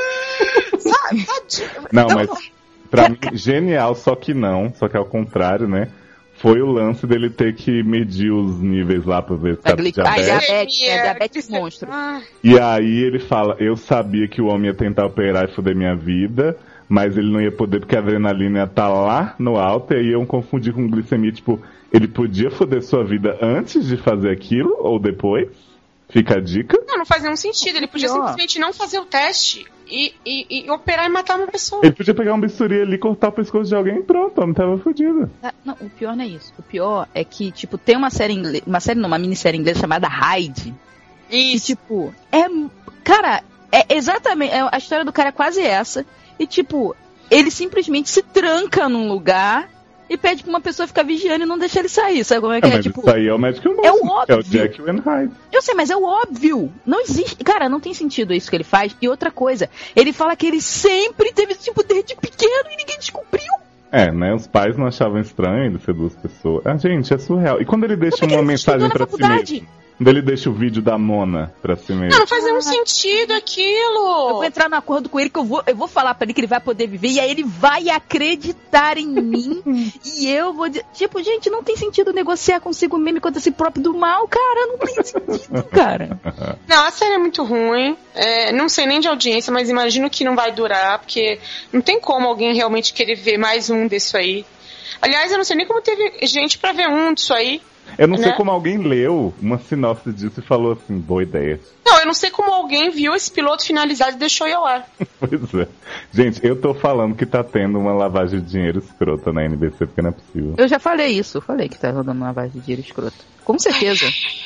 Sabe? Tadinho. Não, mas pra mim, genial, só que não, só que ao contrário, né? Foi o lance dele ter que medir os níveis lá pra ver se Da tá glicose. diabetes. diabetes, é, diabetes Glicemia. monstro. Ah, E aí ele fala, eu sabia que o homem ia tentar operar e foder minha vida, mas ele não ia poder porque a adrenalina ia tá lá no alto, e aí eu confundi com glicemia, tipo, ele podia foder sua vida antes de fazer aquilo, ou depois? Fica a dica. não, não faz nenhum sentido. Ele podia Pior. simplesmente não fazer o teste e, e, e operar e matar uma pessoa. Ele podia pegar um bisturi ali, cortar o pescoço de alguém e pronto, o homem tava fodido. Ah, não, o pior não é isso. O pior é que, tipo, tem uma série inglesa, uma série não, uma minissérie inglesa chamada Hyde. E, Isso. tipo, é. Cara, é exatamente. é- a história do cara é quase essa. E, tipo, ele simplesmente se tranca num lugar e pede pra uma pessoa ficar vigiando e não deixar ele sair. Sabe como é que É, é? mas Tipo, isso aí é o Magic Monstro. é o óbvio. É o Jack Hyde. eu sei, mas é o óbvio. Não existe. Cara, não tem sentido isso que ele faz. E outra coisa, ele fala que ele sempre teve esse tipo desde pequeno e ninguém descobriu. É, né? Os pais não achavam estranho ele ser duas pessoas. Ah, gente, é surreal. E quando ele deixa Como é que uma ele mensagem estudou na pra si faculdade? mesmo? Quando ele deixa o vídeo da Mona pra si mesmo? Não, não faz nenhum sentido Eu aquilo. vou entrar no acordo com ele que eu vou, eu vou falar pra ele que ele vai poder viver e aí ele vai acreditar em mim e eu vou dizer, tipo, gente, não tem sentido negociar consigo mesmo contra si próprio do mal, cara, não tem sentido, cara. Não, a série é muito ruim. É, não sei nem de audiência, mas imagino que não vai durar, porque não tem como alguém realmente querer ver mais um disso aí. Aliás, eu não sei nem como teve gente pra ver um disso aí. Eu não né? sei como alguém leu uma sinopse disso e falou assim, boa ideia. Não, eu não sei como alguém viu esse piloto finalizado e deixou ir ao ar. Pois é. Gente, eu tô falando que tá tendo uma lavagem de dinheiro escrota na N B C, porque não é possível. Eu já falei isso, eu falei que tá rodando uma lavagem de dinheiro escrota. Com certeza.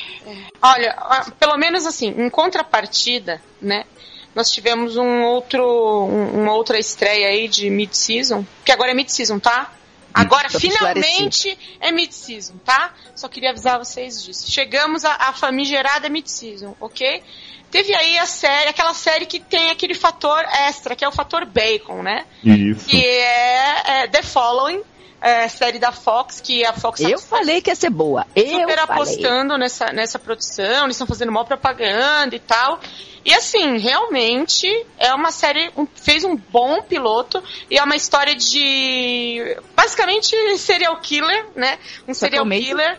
Olha, pelo menos assim, em contrapartida, né? Nós tivemos um outro, um, uma outra estreia aí de mid-season, que agora é mid-season, tá? Agora, Só finalmente, é mid-season, tá? Só queria avisar vocês disso. Chegamos à, à famigerada mid-season, ok? Teve aí a série, aquela série que tem aquele fator extra, que é o fator bacon, né? Isso. Que é, é The Following, é, série da Fox, que a Fox... Eu falei que ia ser boa. Eu super falei. apostando nessa, nessa produção, eles estão fazendo maior propaganda e tal. E assim, realmente é uma série, um, fez um bom piloto e é uma história de basicamente serial killer, né? Um Só serial killer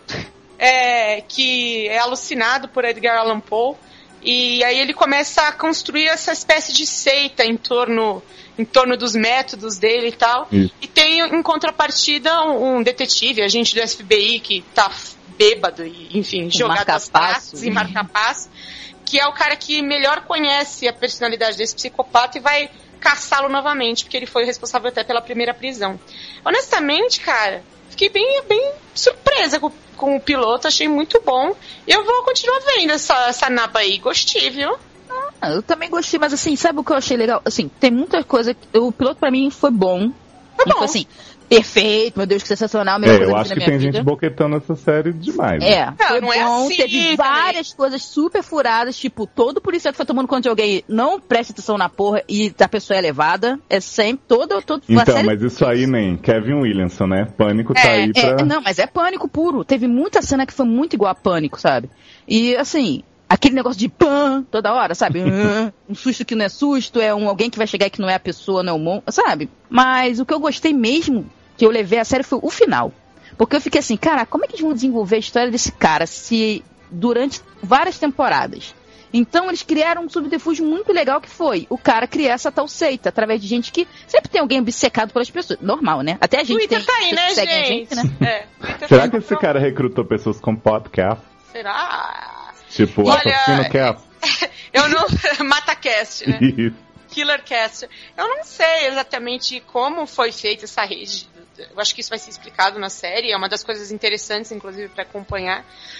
é, que é alucinado por Edgar Allan Poe. E aí ele começa a construir essa espécie de seita em torno, em torno dos métodos dele e tal. Isso. E tem em contrapartida um, um detetive, agente do F B I que tá bêbado e, enfim, jogado às praças e marca-passo, que é o cara que melhor conhece a personalidade desse psicopata e vai caçá-lo novamente, porque ele foi o responsável até pela primeira prisão. Honestamente, cara, fiquei bem, bem surpresa com, com o piloto, achei muito bom. E eu vou continuar vendo essa, essa naba aí, gostei, viu? Ah, eu também gostei, mas assim, sabe o que eu achei legal? Assim, tem muita coisa, o piloto pra mim foi bom. Foi bom. Tipo assim, perfeito, meu Deus, que sensacional. É, eu acho que tem vida. gente boquetando essa série demais. É, não, foi não bom, é assim, teve também. várias coisas super furadas, tipo, todo policial que foi tomando conta de alguém não presta atenção na porra e a pessoa é levada, é sempre, todo, todo Então, série... mas isso aí nem Kevin Williamson, né? Pânico tá é, aí pra... É, não, mas é Pânico puro, teve muita cena que foi muito igual a Pânico, sabe? E, assim... Aquele negócio de pã, toda hora, sabe? Um susto que não é susto, é um, alguém que vai chegar e que não é a pessoa, não é o monstro, sabe? Mas o que eu gostei mesmo, que eu levei a sério, foi o final. Porque eu fiquei assim, cara, como é que eles vão desenvolver a história desse cara se durante várias temporadas? Então eles criaram um subterfúgio muito legal que foi o cara criar essa tal seita, através de gente que sempre tem alguém obcecado pelas pessoas. Normal, né? Até a gente Twitter tem tá aí, né, segue gente? a gente, né? É, Será que esse cara recrutou pessoas com podcast? Será? Tipo, Olha, Assassino Cast. Eu não... MataCast, né? Isso. KillerCast. Eu não sei exatamente como foi feita essa rede. Eu acho que isso vai ser explicado na série. É uma das coisas interessantes, inclusive, para acompanhar.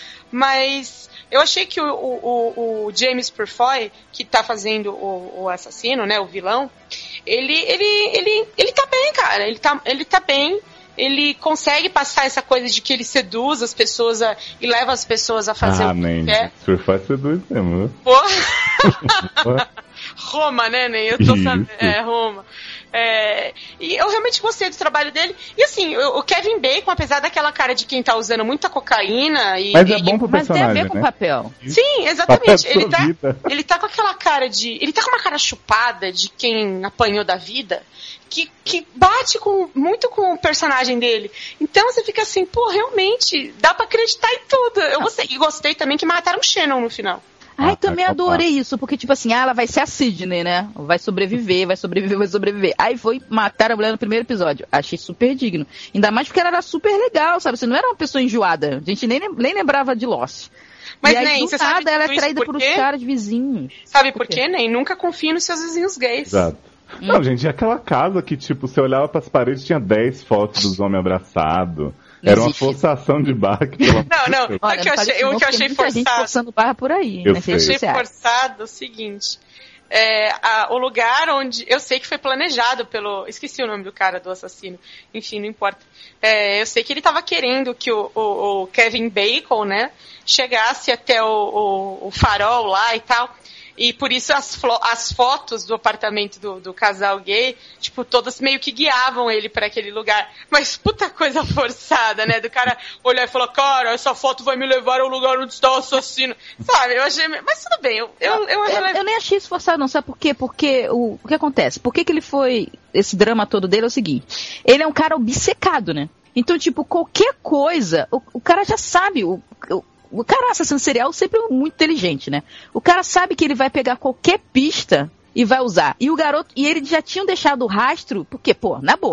Mas eu achei que o, o, o James Purefoy, que tá fazendo o, o assassino, né, o vilão, ele, ele, ele, ele tá bem, cara. Ele tá, ele tá bem. Ele consegue passar essa coisa de que ele seduz as pessoas a, e leva as pessoas a fazer ah, o que nem. quer. Purefoy seduz mesmo. Porra. Roma, né, nem? Eu tô sabendo. É, Roma. É, e eu realmente gostei do trabalho dele. E assim, o, o Kevin Bacon, apesar daquela cara de quem tá usando muita cocaína e... Mas é bom pro Mas tem a personagem, ver com o né? papel. Sim, exatamente. Papel Ele tá, vida. ele tá com aquela cara de... Ele tá com uma cara chupada de quem apanhou da vida, que, que bate com, muito com o personagem dele. Então você fica assim, pô, realmente, dá pra acreditar em tudo. Eu gostei. E gostei também que mataram o Shannon no final. Ai, Ah, também tá, adorei isso, porque tipo assim, ah, ela vai ser a Sidney, né? Vai sobreviver, vai sobreviver, vai sobreviver. Aí foi matar a mulher no primeiro episódio. Achei super digno. Ainda mais porque ela era super legal, sabe? Você não era uma pessoa enjoada. A gente nem, nem lembrava de Lost. Mas e aí, nem, do você nada, sabe ela é tudo traída isso por por uns quê? caras vizinhos. Sabe Por por quê? quê, nem? Nunca confie nos seus vizinhos gays. Exato. Hum. Não, gente, e aquela casa que, tipo, você olhava pras paredes tinha dez fotos dos homens abraçados. Não Era uma existe. forçação de barra que, pelo amor Não, de não. Deus. Olha, O que eu não fale achei, isso o não, que eu porque achei muita gente forçado. forçando barra por aí. Eu nas sei. redes Achei sociais. forçado o seguinte. É, a, o lugar onde... Eu sei que foi planejado pelo... Esqueci o nome do cara, do assassino. Enfim, não importa. É, eu sei que ele tava querendo que o, o, o Kevin Bacon, né, chegasse até o, o, o farol lá e tal. E por isso as, as fotos do apartamento do, do casal gay, tipo, todas meio que guiavam ele pra aquele lugar. Mas puta coisa forçada, né? Do cara olhar e falar, cara, essa foto vai me levar ao lugar onde está o assassino. Sabe, eu achei... Mas tudo bem, eu... Eu, eu, Eu, eu, eu nem achei isso forçado, não. Sabe por quê? Porque o, o que acontece? Por que, que ele foi... Esse drama todo dele é o seguinte. Ele é um cara obcecado, né? Então, tipo, qualquer coisa... O, o cara já sabe... O, o, o cara assassino serial sempre é muito inteligente, né? O cara sabe que ele vai pegar qualquer pista e vai usar. E o garoto... E eles já tinham deixado o rastro... Porque, pô, na boa...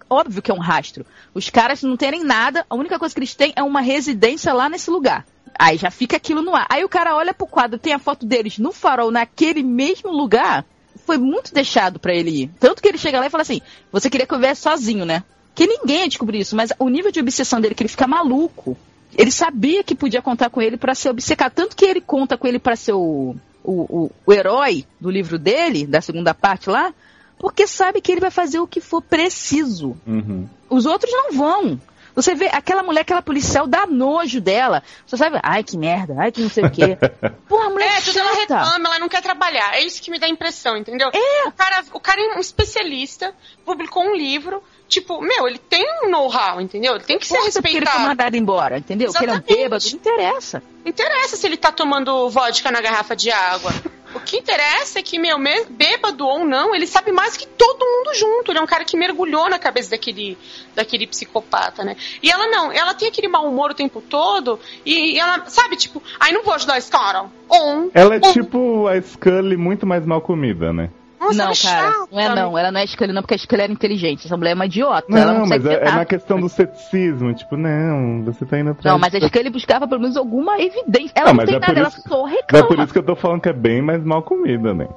óbvio que é um rastro. Os caras não terem nada, a única coisa que eles têm é uma residência lá nesse lugar. Aí já fica aquilo no ar. Aí o cara olha pro quadro, tem a foto deles no farol, naquele mesmo lugar. Foi muito deixado pra ele ir. Tanto que ele chega lá e fala assim, você queria que eu viesse sozinho, né? Que ninguém ia descobrir isso, mas o nível de obsessão dele, que ele fica maluco. Ele sabia que podia contar com ele pra ser obcecado. Tanto que ele conta com ele pra ser o, o, o, o herói do livro dele, da segunda parte lá, porque sabe que ele vai fazer o que for preciso. Uhum. Os outros não vão. Você vê aquela mulher, aquela policial, dá nojo dela. Você sabe, ai que merda, ai que não sei o quê. Porra, a mulher é, tudo ela chata. reclama, ela não quer trabalhar. É isso que me dá impressão, entendeu? É. O cara, o cara é um especialista, publicou um livro. Tipo, meu, ele tem um know-how, entendeu? Ele tem que ser respeitado. Porque ele foi mandado embora, entendeu? Exatamente. Que ele é um bêbado, não interessa. Não interessa se ele tá tomando vodka na garrafa de água. O que interessa é que, meu, bêbado ou não, ele sabe mais que todo mundo junto. Ele é um cara que mergulhou na cabeça daquele, daquele psicopata, né? E ela não, ela tem aquele mau humor o tempo todo e, e ela, sabe, tipo, ai, não vou ajudar esse cara. On, ela é on. tipo a Scully muito mais mal comida, né? Nossa, não, ela é cara, chata, não é não. Ela não é Scully não, porque a Scully era inteligente. Essa mulher é uma idiota. Não, ela não mas consegue é, é nada. na questão do ceticismo. Tipo, não, você tá indo atrás... Não, mas a Scully buscava pelo menos alguma evidência. Ela Não, não, mas tem é nada, por ela isso- só É reclama. por isso que eu tô falando que é bem mais mal comida, né?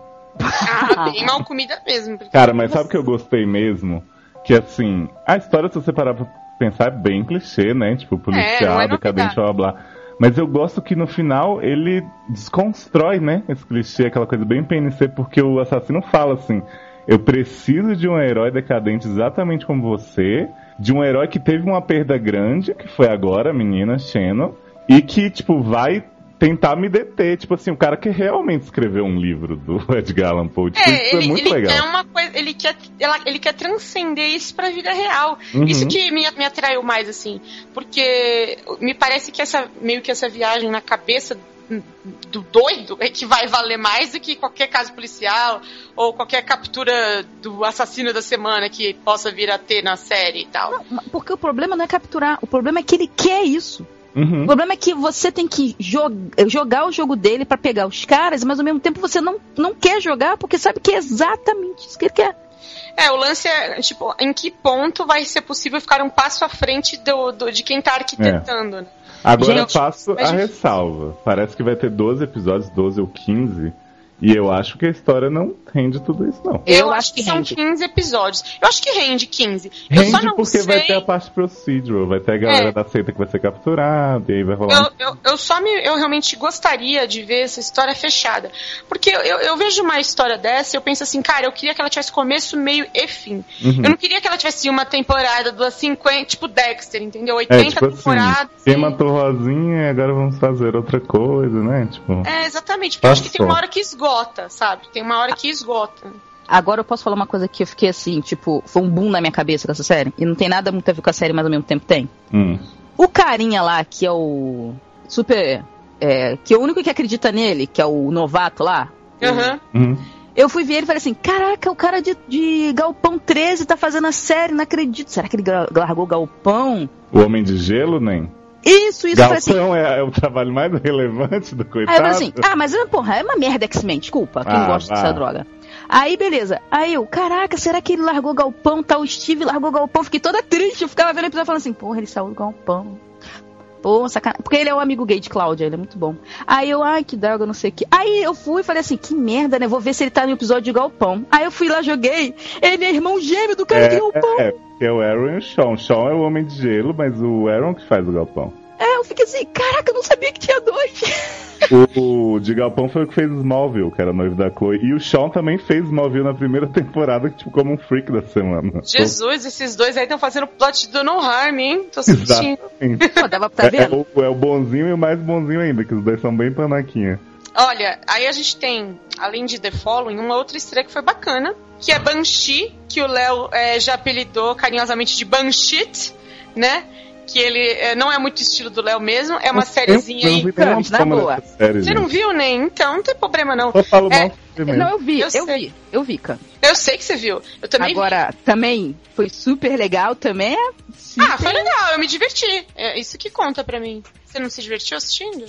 Ah, bem mal comida mesmo. porque- Cara, mas sabe o que eu gostei mesmo? Que assim, a história, se você parar pra pensar, é bem clichê, né? Tipo, policial, não é decadente, novidade. blá blá blá. Mas eu gosto que no final ele desconstrói, né? Esse clichê, aquela coisa bem P N C, porque o assassino fala assim: eu preciso de um herói decadente exatamente como você, de um herói que teve uma perda grande, que foi agora a menina Shannon, e que, tipo, vai tentar me deter. Tipo assim, o cara que realmente escreveu um livro do Edgar Allan Poe. Tipo, É, isso ele, é muito ele legal. quer uma coisa, ele quer, ela- ele quer transcender isso pra vida real. Uhum. Isso que me, me atraiu mais, assim. Porque me parece que essa, meio que essa viagem na cabeça do doido é que vai valer mais do que qualquer caso policial ou qualquer captura do assassino da semana que possa vir a ter na série e tal. Não, porque o problema não é capturar, o problema é que ele quer isso. Uhum. O problema é que você tem que jog- jogar o jogo dele pra pegar os caras, mas ao mesmo tempo você não, não quer jogar porque sabe que é exatamente isso que ele quer. É, o lance é, tipo, em que ponto vai ser possível ficar um passo à frente do, do- de quem tá arquitetando, né? Agora Gente, eu faço mas a difícil. ressalva. Parece que vai ter doze episódios, doze ou quinze. E eu acho que a história não rende tudo isso, não. Eu, Eu acho acho que que são rende. quinze episódios. Eu acho que rende quinze. Eu Rende só não porque sei... vai ter a parte procedural, vai ter a galera É. da seita que vai ser capturada, e aí vai rolar. Eu, eu, eu só me, eu realmente gostaria de ver essa história fechada. Porque eu, eu, eu vejo uma história dessa e eu penso assim, cara, eu queria que ela tivesse começo, meio e fim. Uhum. Eu não queria que ela tivesse uma temporada duas cinquenta, tipo Dexter, entendeu? É, oitenta tipo assim, temporadas. quem e- matou Rosinha, agora vamos fazer outra coisa, né? Tipo, É, exatamente. Porque eu acho que tem Passou. uma hora que esgota, sabe? Tem uma hora que esgota. Agora eu posso falar uma coisa que eu fiquei assim, tipo, foi um boom na minha cabeça com essa série, e não tem nada muito a ver com a série, mas ao mesmo tempo tem. hum. O carinha lá, que é o super... é, que é o único que acredita nele, que é o novato lá, Aham. Uhum. eu fui ver ele e falei assim, caraca, o cara de, de Galpão treze tá fazendo a série, não acredito. Será que ele gra- largou Galpão? O Homem de Gelo, nem. Isso, isso. Eu falei assim, Galpão é, é o trabalho mais relevante do aí coitado. eu falei assim, ah, mas porra, é uma merda X-Men, desculpa, quem Ah, gosta vá. dessa droga. Aí, beleza. Aí eu, caraca, será que ele largou Galpão, tá? O Steve largou Galpão, fiquei toda triste. Eu ficava vendo o episódio falando assim, porra, ele saiu do Galpão. Pô, sacanagem. Porque ele é o amigo gay de Cláudia, ele é muito bom. Aí eu, ai, que droga, não sei o que. Aí eu fui e falei assim, que merda, né? Vou ver se ele tá no episódio de Galpão. Aí eu fui lá, joguei. Ele é irmão gêmeo do cara de Galpão. É, é, é o Aaron e o Sean. O Sean é o Homem de Gelo, mas o Aaron que faz o Galpão. É, eu fiquei assim, caraca, eu não sabia que tinha dois. O, o de Galpão foi o que fez Smallville, que era noivo da Chloe. E o Sean também fez Smallville na primeira temporada, tipo, como um freak da semana. Jesus, esses dois aí estão fazendo plot do No Harm, hein? Tô sentindo. Exatamente. Pô, dava, tá É, é, vendo? o, é o bonzinho e o mais bonzinho ainda, que os dois são bem panaquinha. Olha, aí a gente tem, além de The Following, uma outra estreia que foi bacana, que é Banshee, que o Léo é, já apelidou carinhosamente de Banshee, né? Que ele é, não é muito estilo do Léo mesmo, é uma sériezinha eu não aí. vi nenhuma na fama boa. dessa série, Você não gente. viu, nem? Então não tem problema não. Só falo É, mal primeiro. Não, eu vi, Eu eu, sei. vi, eu vi, cara. Eu sei que você viu. Eu também vi. Agora, também foi super legal, também é super... Ah, foi legal, eu me diverti. É isso que conta pra mim. Você não se divertiu assistindo? Você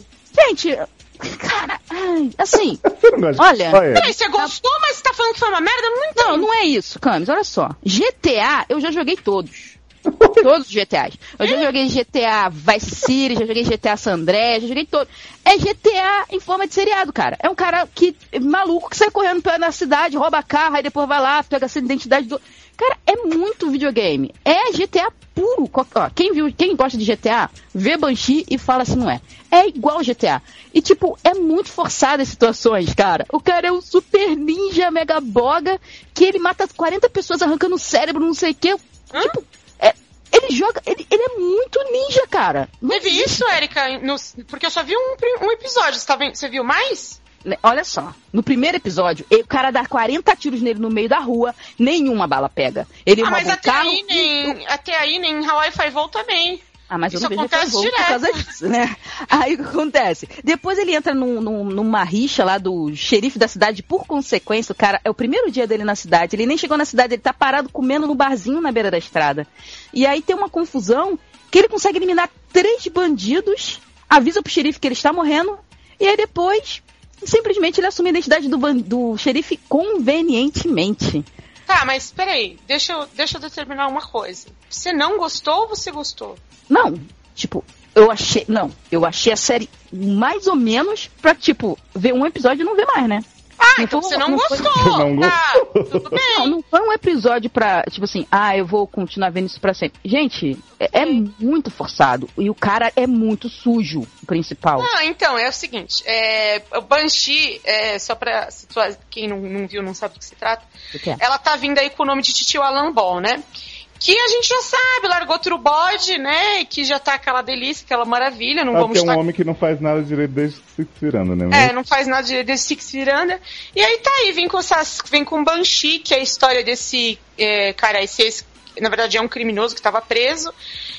Gente, cara, ai, assim, olha... Peraí, você gostou, mas você tá falando que foi uma merda? Não entendo. Não, não é isso, Camis, olha só. G T A, eu já joguei todos. Todos os G T As. Eu já joguei G T A Vice City, já joguei G T A San Andreas, já joguei todos. É G T A em forma de seriado, cara. É um cara que, maluco, que sai correndo na cidade, rouba carro, aí depois vai lá, pega essa identidade do... Cara, é muito videogame. É G T A puro. Ó, quem viu, quem gosta de G T A, vê Banshee e fala assim, não é. É igual G T A. E, tipo, é muito forçado as situações, cara. O cara é um super ninja mega boga que ele mata quarenta pessoas arrancando o cérebro, não sei o quê. Hã? Tipo, é, ele joga... Ele, ele é muito ninja, cara. Não Teve existe. isso, Erika? No, porque eu só vi um, um episódio. Você, tá vendo, você viu mais? Olha só, no primeiro episódio, o cara dá quarenta tiros nele no meio da rua, nenhuma bala pega. Ele ah, rouba mas um até carro aí, nem, e... até aí nem Hawaii Five-O também. Ah, mas isso eu não vejo acontece por direto. causa disso, né? Aí o que acontece? Depois ele entra num, num, numa rixa lá do xerife da cidade, por consequência, o cara, é o primeiro dia dele na cidade, ele nem chegou na cidade, ele tá parado comendo no barzinho na beira da estrada. E aí tem uma confusão que ele consegue eliminar três bandidos, avisa pro xerife que ele está morrendo, e aí depois... Simplesmente ele assume a identidade do, do xerife convenientemente. Tá, mas peraí, deixa eu, deixa eu determinar uma coisa. Você não gostou ou você gostou? Não, tipo, eu achei... Não, eu achei a série mais ou menos pra, tipo, ver um episódio e não ver mais, né? Ah, não então foi, você não, não gostou. Foi... Você não tá, gostou. tudo bem. Não, não foi um episódio pra, tipo assim, ah, eu vou continuar vendo isso pra sempre. Gente, é, é muito forçado. E o cara é muito sujo, o principal. Ah, então, é o seguinte, é, o Banshee, é, só pra situar, quem não, não viu, não sabe do que se trata, O que é? ela tá vindo aí com o nome de Titio Alan Ball, né? Que a gente já sabe, largou outro bode, né? Que já tá aquela delícia, aquela maravilha. Não Ah, vamos porque é um estar... homem que não faz nada direito desde que se tirando, né? É, não faz nada direito desse Six Miranda. E aí tá aí, vem com, essas, vem com Banshee, que é a história desse é, cara, esse, esse, na verdade é um criminoso que estava preso.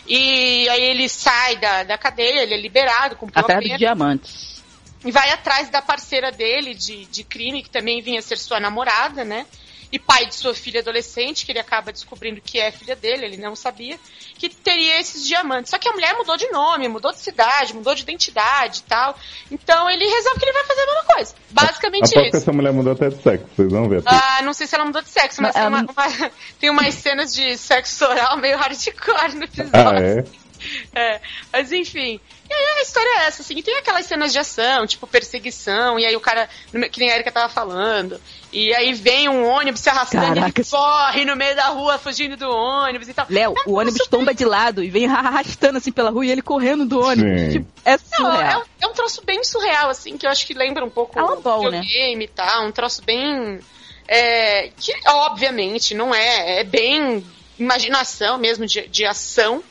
E aí ele sai da, da cadeia, ele é liberado, cumpriu a Atrás pena. dos diamantes. E vai atrás da parceira dele de, de crime, que também vinha ser sua namorada, né? E pai de sua filha adolescente, que ele acaba descobrindo que é filha dele, ele não sabia, que teria esses diamantes. Só que a mulher mudou de nome, mudou de cidade, mudou de identidade e tal. Então ele resolve que ele vai fazer a mesma coisa. Basicamente Aposto isso. que essa mulher mudou até de sexo, vocês vão ver. Ah, não sei se ela mudou de sexo, mas Não, tem, uma, não... uma, tem umas cenas de sexo oral meio hardcore no episódio. Ah, é? É, mas enfim. E aí a história é essa, assim, e tem aquelas cenas de ação, tipo perseguição, e aí o cara, que nem a Erika tava falando, e aí vem um ônibus se arrastando, Caraca. ele corre no meio da rua fugindo do ônibus e tal. Léo, é, o ônibus super... tomba de lado e vem arrastando assim pela rua e ele correndo do ônibus. Tipo, é surreal. Não, é, um, é um troço bem surreal, assim, que eu acho que lembra um pouco Alan Ball, o videogame, né? E tal, um troço bem... É, que obviamente não é, é bem imaginação mesmo de, de ação.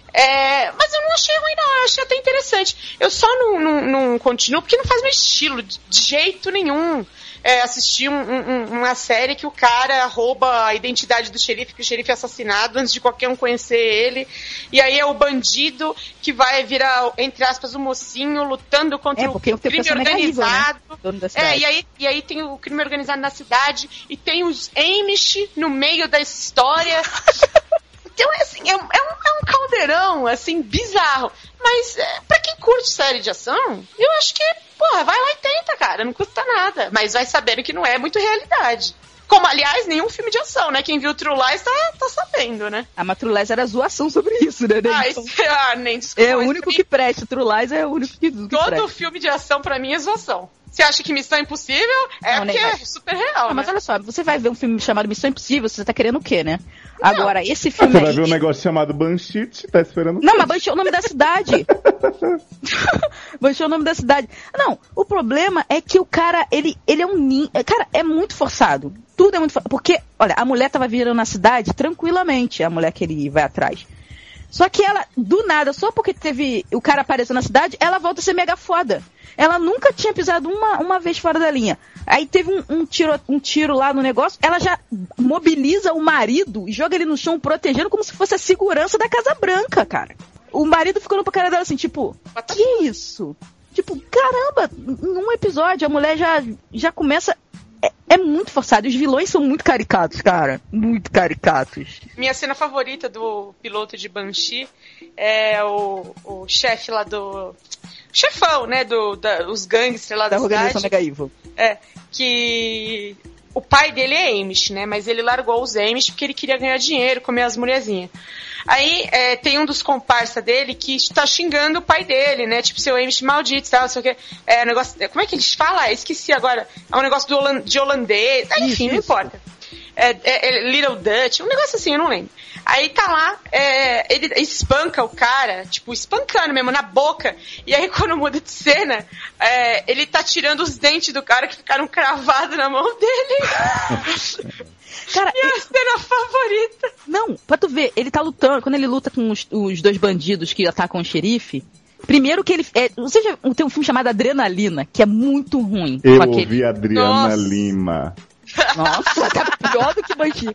É, mas eu não achei ruim não, eu achei até interessante. Eu só não, não, não continuo porque não faz meu estilo de jeito nenhum. É, assistir um, um, uma série que o cara rouba a identidade do xerife, que o xerife é assassinado antes de qualquer um conhecer ele, e aí é o bandido que vai virar, entre aspas, o mocinho lutando contra É, o porque o teu crime personagem é horrível, né? organizado. Dono da É, cidade. e aí, e aí tem o crime organizado na cidade, e tem os Amish no meio da história. Então, é assim, é um, é, um, é um caldeirão, assim, bizarro. Mas, é, pra quem curte série de ação, eu acho que, porra, vai lá e tenta, cara. Não custa nada. Mas vai sabendo que não é muito realidade. Como, aliás, nenhum filme de ação, né? Quem viu True Lies tá, tá sabendo, né? A mas True Lies era zoação sobre isso, né? Ah, Então, isso, ah nem desculpa. é o mas único pra mim, que presta. True Lies é o único que, que todo presta. filme de ação, pra mim, é zoação. Você acha que Missão Impossível é Não, porque nem é vai. super real, Ah, né? mas olha só, você vai ver um filme chamado Missão Impossível, você tá querendo o quê, né? Agora, esse Ah, filme você vai aí... ver um negócio chamado Banshee, tá esperando. Não, mas Banshee é o nome da cidade. Banshee é o nome da cidade. Não, o problema é que o cara, ele, ele é um ninho. Cara, é muito forçado. Tudo é muito forçado. Porque, olha, a mulher tava virando na cidade tranquilamente, a mulher que ele vai atrás. Só que ela, do nada, só porque teve o cara apareceu na cidade, ela volta a ser mega foda. Ela nunca tinha pisado uma, uma vez fora da linha. Aí teve um, um, tiro, um tiro lá no negócio, ela já mobiliza o marido e joga ele no chão protegendo como se fosse a segurança da Casa Branca, cara. O marido ficou no cara dela assim, tipo, que isso? Tipo, caramba, num episódio a mulher já, já começa... É, é muito forçado, os vilões são muito caricatos, cara. Muito caricatos. Minha cena favorita do piloto de Banshee é o, o chefe lá do, chefão, né, do, da, os gangsters lá da, da organização cidade. Mega Evil. É, que o pai dele é Amish, né, mas ele largou os Amish porque ele queria ganhar dinheiro, comer as mulherzinhas. Aí é, tem um dos comparsas dele que tá xingando o pai dele, né, tipo, seu Amish maldito, tal, não sei o que. É, um negócio, como é que eles falam? Esqueci agora. É um negócio do holand, de holandês, ah, enfim, isso, não importa. É, é, é Little Dutch, um negócio assim, eu não lembro. Aí tá lá, é, ele espanca o cara, tipo, espancando mesmo, na boca. E aí quando muda de cena, é, ele tá tirando os dentes do cara que ficaram cravados na mão dele. Cara, minha ele... cena favorita. Não, pra tu ver, ele tá lutando, quando ele luta com os, os dois bandidos que atacam o xerife, primeiro que ele... É, você já tem um filme chamado Adrenalina, que é muito ruim. Eu com aquele... ouvi Adriana Nossa. Lima. Nossa, tá pior do que bandido.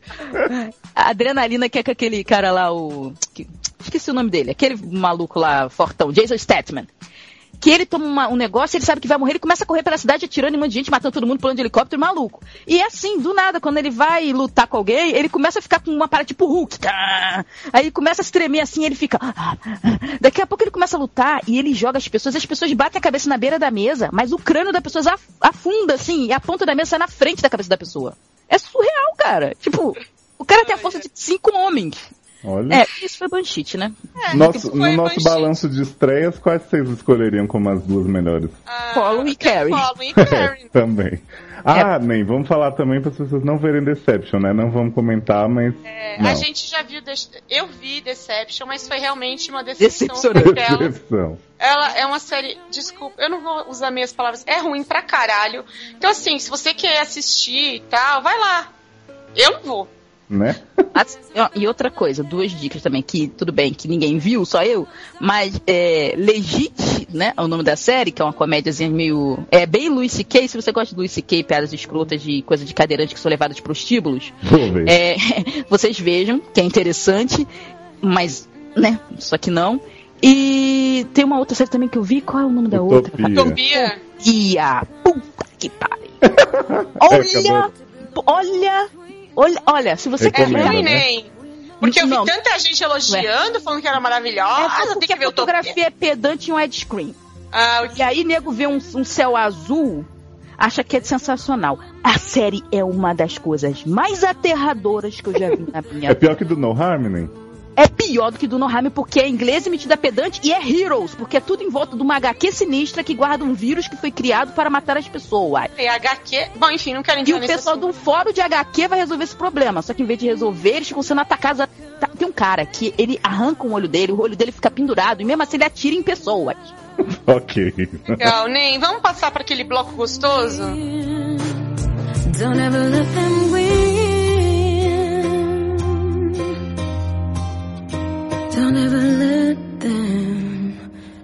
A Adrenalina, que é com aquele cara lá, o... Esqueci o nome dele, aquele maluco lá, fortão, Jason Statham. Que ele toma uma, um negócio, ele sabe que vai morrer, ele começa a correr pela cidade atirando em um monte de gente, matando todo mundo pulando de helicóptero, maluco. E é assim, do nada, quando ele vai lutar com alguém, ele começa a ficar com uma parada tipo Hulk. Aí começa a se tremer assim, ele fica... Daqui a pouco ele começa a lutar e ele joga as pessoas, as pessoas batem a cabeça na beira da mesa, mas o crânio da pessoa afunda assim, e a ponta da mesa sai na frente da cabeça da pessoa. É surreal, cara. Tipo, o cara tem a força de cinco homens. Olha. É, isso foi Banshee, né? É, nosso, no nosso balanço de estreias, quais vocês escolheriam como as duas melhores? Uh, Follow e Carrie. Follow e Carrie. Também. Ah, é. Nem, vamos falar também para as pessoas não verem Deception, né? Não vamos comentar, mas... É, a gente já viu... De... Eu vi Deception, mas foi realmente uma decepção. Decepção. Ela é uma série... Desculpa, eu não vou usar minhas palavras. É ruim pra caralho. Então, assim, se você quer assistir e tal, vai lá. Eu não vou. Né? E outra coisa, duas dicas também, que tudo bem, que ninguém viu, só eu, mas é, Legit, né, é o nome da série, que é uma comédiazinha meio, é bem Louis C K, se você gosta de Louis C K, piadas escrotas de coisa de cadeirante que são levadas prostíbulos, é, vocês vejam, que é interessante, mas, né, só que não. E tem uma outra série também que eu vi, qual é o nome da Utopia. outra? Utopia. Utopia, puta que pariu. Olha, olha... Olha, olha, se você quer... É ruim, nem. Porque eu vi não. tanta gente elogiando, falando que era maravilhosa. É, tem que ver a fotografia é pedante e um widescreen. Ah, okay. E aí, nego vê um, um céu azul, acha que é sensacional. A série é uma das coisas mais aterradoras que eu já vi na minha vida. É pior que do No Harmony? É pior do que do No Harmony, porque é inglês emitido a pedante e é Heroes, porque é tudo em volta de uma H Q sinistra que guarda um vírus que foi criado para matar as pessoas. Tem H Q... Bom, enfim, não quero entrar E o pessoal assunto. de um fórum de H Q vai resolver esse problema, só que em vez de resolver, eles ficam sendo atacados. Tem um cara que ele arranca um olho dele, o olho dele fica pendurado, e mesmo assim ele atira em pessoas. Ok. Legal, nem. Vamos passar para aquele bloco gostoso? Don't ever let them win. Don't ever let them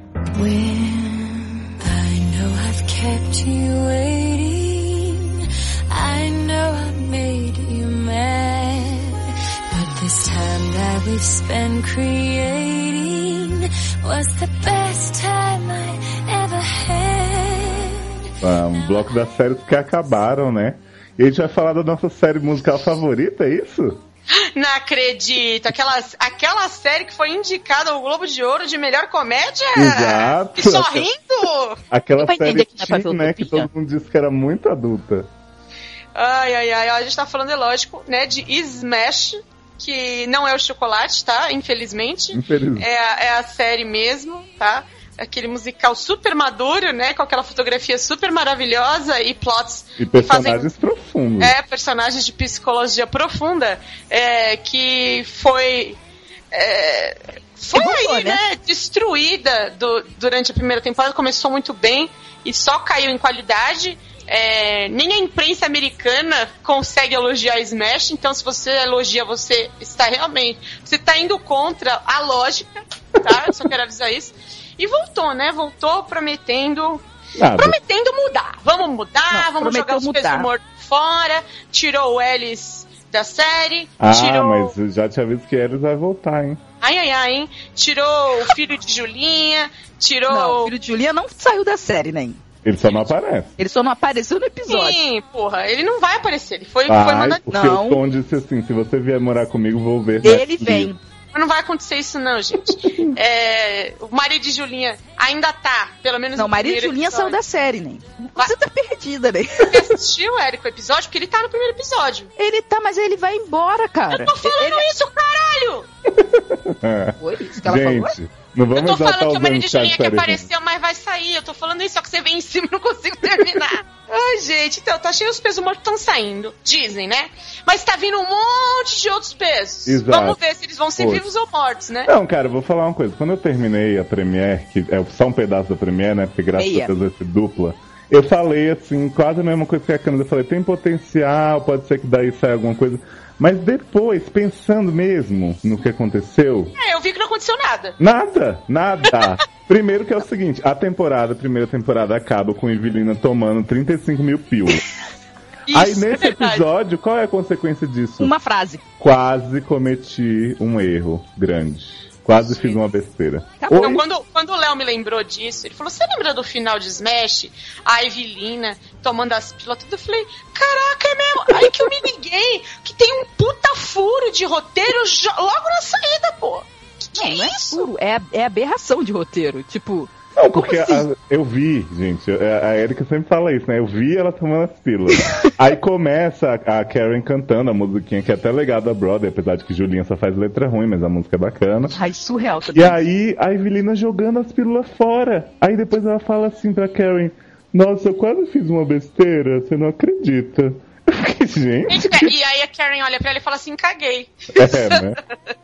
win. I know I've kept you waiting. I know I've made you mad. But this time that we've spent creating was the best time I ever had. Ah, um bloco das séries que acabaram, né? E a gente vai falar da nossa série musical favorita, é isso? Não acredito. Aquela, aquela série que foi indicada ao Globo de Ouro de melhor comédia. Exato. E só rindo. Aquela série teen, né, que todo mundo disse que era muito adulta. Ai, ai, ai. A gente tá falando, é lógico, né, de Smash, que não é o chocolate, tá? Infelizmente. Infelizmente. É a, é a série mesmo, tá? Aquele musical super maduro, né? Com aquela fotografia super maravilhosa e plots... E personagens fazem, profundos. É, personagens de psicologia profunda, é, que foi... É, foi aí, né? né? Destruída do, durante a primeira temporada. Começou muito bem e só caiu em qualidade. É, nem a imprensa americana consegue elogiar Smash. Então, se você elogia, você está realmente... Você está indo contra a lógica, tá? Eu só quero avisar isso. E voltou, né? Voltou prometendo... Nada. Prometendo mudar. Vamos mudar, não, vamos jogar os pesos mortos fora. Tirou o Ellis da série. Ah, tirou... mas eu já tinha visto que Ellis vai voltar, hein? Ai, ai, ai, hein? Tirou o filho de Julinha. Tirou... Não, o filho de Julinha não saiu da série, nem. Ele só não aparece. Ele só não apareceu no episódio. Sim, porra. Ele não vai aparecer. Ele foi, Ai, foi mandado... Porque não. O Tom disse assim, se você vier morar comigo, vou ver. Ele vem. Mas não vai acontecer isso não, gente. É, o marido de Julinha ainda tá, pelo menos não, no o marido de Julinha episódio. saiu da série, né? Você tá perdida, né? Você assistiu, Érico, o episódio? Porque ele tá no primeiro episódio. Ele tá, mas ele vai embora, cara. Eu tô falando ele... isso, caralho! É. Foi isso que ela Gente, falou? não vamos Eu tô exaltar falando que os o marido de anos de Julinha que série, apareceu, mas vai sair. Eu tô falando isso, só que você vem em cima e não consigo terminar. Ai, gente, então, tá cheio os pesos mortos estão saindo. Dizem, né? Mas tá vindo um monte de outros pesos. Exato. Vamos ver se eles vão ser Poxa. vivos ou mortos, né? Não, cara, eu vou falar uma coisa. Quando eu terminei a Premiere, que é só um pedaço da Premiere, né? Porque graças Meia. a Deus vai ser dupla. Eu falei assim, quase a mesma coisa que a Câmara. Eu falei, tem potencial, pode ser que daí saia alguma coisa. Mas depois, pensando mesmo no que aconteceu... É, eu vi que não aconteceu nada. Nada, nada. Primeiro que é o seguinte, a temporada, a primeira temporada acaba com Evelina tomando trinta e cinco mil pílulas. Isso, Aí é nesse verdade. episódio, qual é a consequência disso? Uma frase. Quase cometi um erro grande. Quase fiz uma besteira. Acabou. Oi? Então, quando, quando o Léo me lembrou disso, ele falou, você lembra do final de Smash? A Evelina tomando as pílulas, tudo. Eu falei, caraca, é mesmo. Aí que eu me liguei, que tem um puta furo de roteiro jo- logo na saída, pô. Que, que Não, é não é isso? puro, é, é aberração de roteiro. Tipo, Não, porque Como assim? a- eu vi, gente, a, a Erika sempre fala isso, né? Eu vi ela tomando as pílulas. Aí começa a, a Karen cantando a musiquinha, que é até legal da Brother, apesar de que Julinha só faz letra ruim, mas a música é bacana. ai, surreal. Tá E aí a Evelina jogando as pílulas fora. Aí depois ela fala assim pra Karen, nossa, eu quase fiz uma besteira, você não acredita. Eu fiquei, gente. Gente, e aí a Karen olha pra ela e fala assim, caguei. É, né?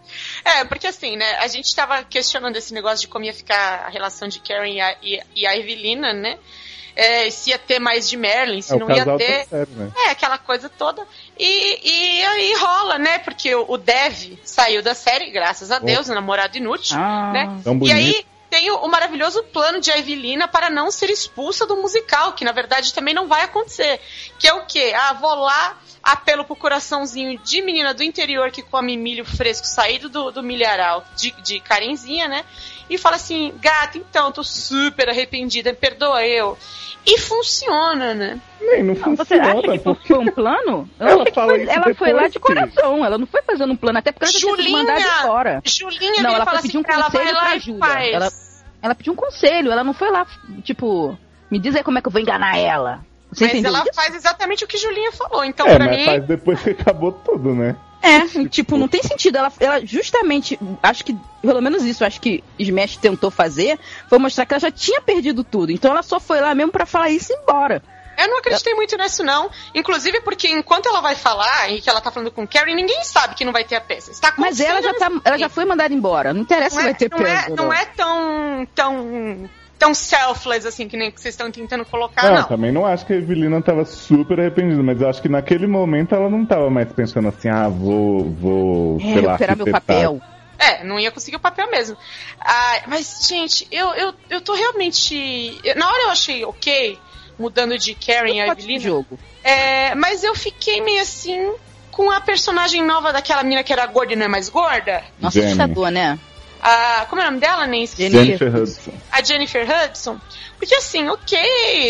É, porque assim, né, a gente tava questionando esse negócio de como ia ficar a relação de Karen e a, e, e a Evelina, né? É, se ia ter mais de Merlin, se É, o não ia casal ter. tá sério, né? É, aquela coisa toda. E, e aí rola, né? Porque o, o Dev saiu da série, graças a Deus, o namorado inútil, Ah. né? Tão E bonito. aí tem o, o maravilhoso plano de Evelina para não ser expulsa do musical, que na verdade também não vai acontecer. Que é o quê? Ah, vou lá, apelo pro coraçãozinho de menina do interior que come milho fresco saído do, do milharal de, de Karenzinha, né? E fala assim, gata, então, tô super arrependida, perdoa eu. E funciona, né? Nem, não Você funciona, acha que porque... foi um plano? Eu Ela achei que fala foi- isso ela foi lá depois, de coração, ela não foi fazendo um plano, até porque ela já tinha sido Julinha, mandada embora. Julinha Não, veio ela falar foi pedir assim um pra ela, vai conselho lá pra e ajuda. faz. Ela, ela pediu um conselho, ela não foi lá, tipo, me diz aí como é que eu vou enganar ela. Você Mas entendeu ela isso? faz exatamente o que Julinha falou. Então, É, pra mas mim, faz depois que acabou tudo, né? É, tipo, não tem sentido. Ela, ela justamente, acho que, pelo menos isso, acho que Smash tentou fazer, foi mostrar que ela já tinha perdido tudo. Então ela só foi lá mesmo pra falar isso e ir embora. eu não acreditei muito nisso, não. Inclusive porque enquanto ela vai falar e que ela tá falando com Karen, ninguém sabe que não vai ter a peça. Está Mas ela já, tá, ela já foi mandada embora. Não interessa não se é, vai ter não peso. é, não é tão, tão, tão selfless assim que nem que vocês estão tentando colocar, Não, não. também não acho que a Evelina tava super arrependida, mas eu acho que naquele momento ela não tava mais pensando assim, ah, vou, vou, É, sei lá, recuperar meu arquitetar. papel. É, não ia conseguir o papel mesmo. Ah, mas, gente, eu, eu, eu tô realmente... eu- na hora eu achei ok, mudando de Karen a Pode ser Evelina. jogo. É, mas eu fiquei meio assim com a personagem nova daquela menina que era gorda e não é mais gorda. Nossa, Jenny. assustador, né? A, como é o nome dela, Nancy? Jennifer. Jennifer Hudson. A Jennifer Hudson. Porque assim, ok,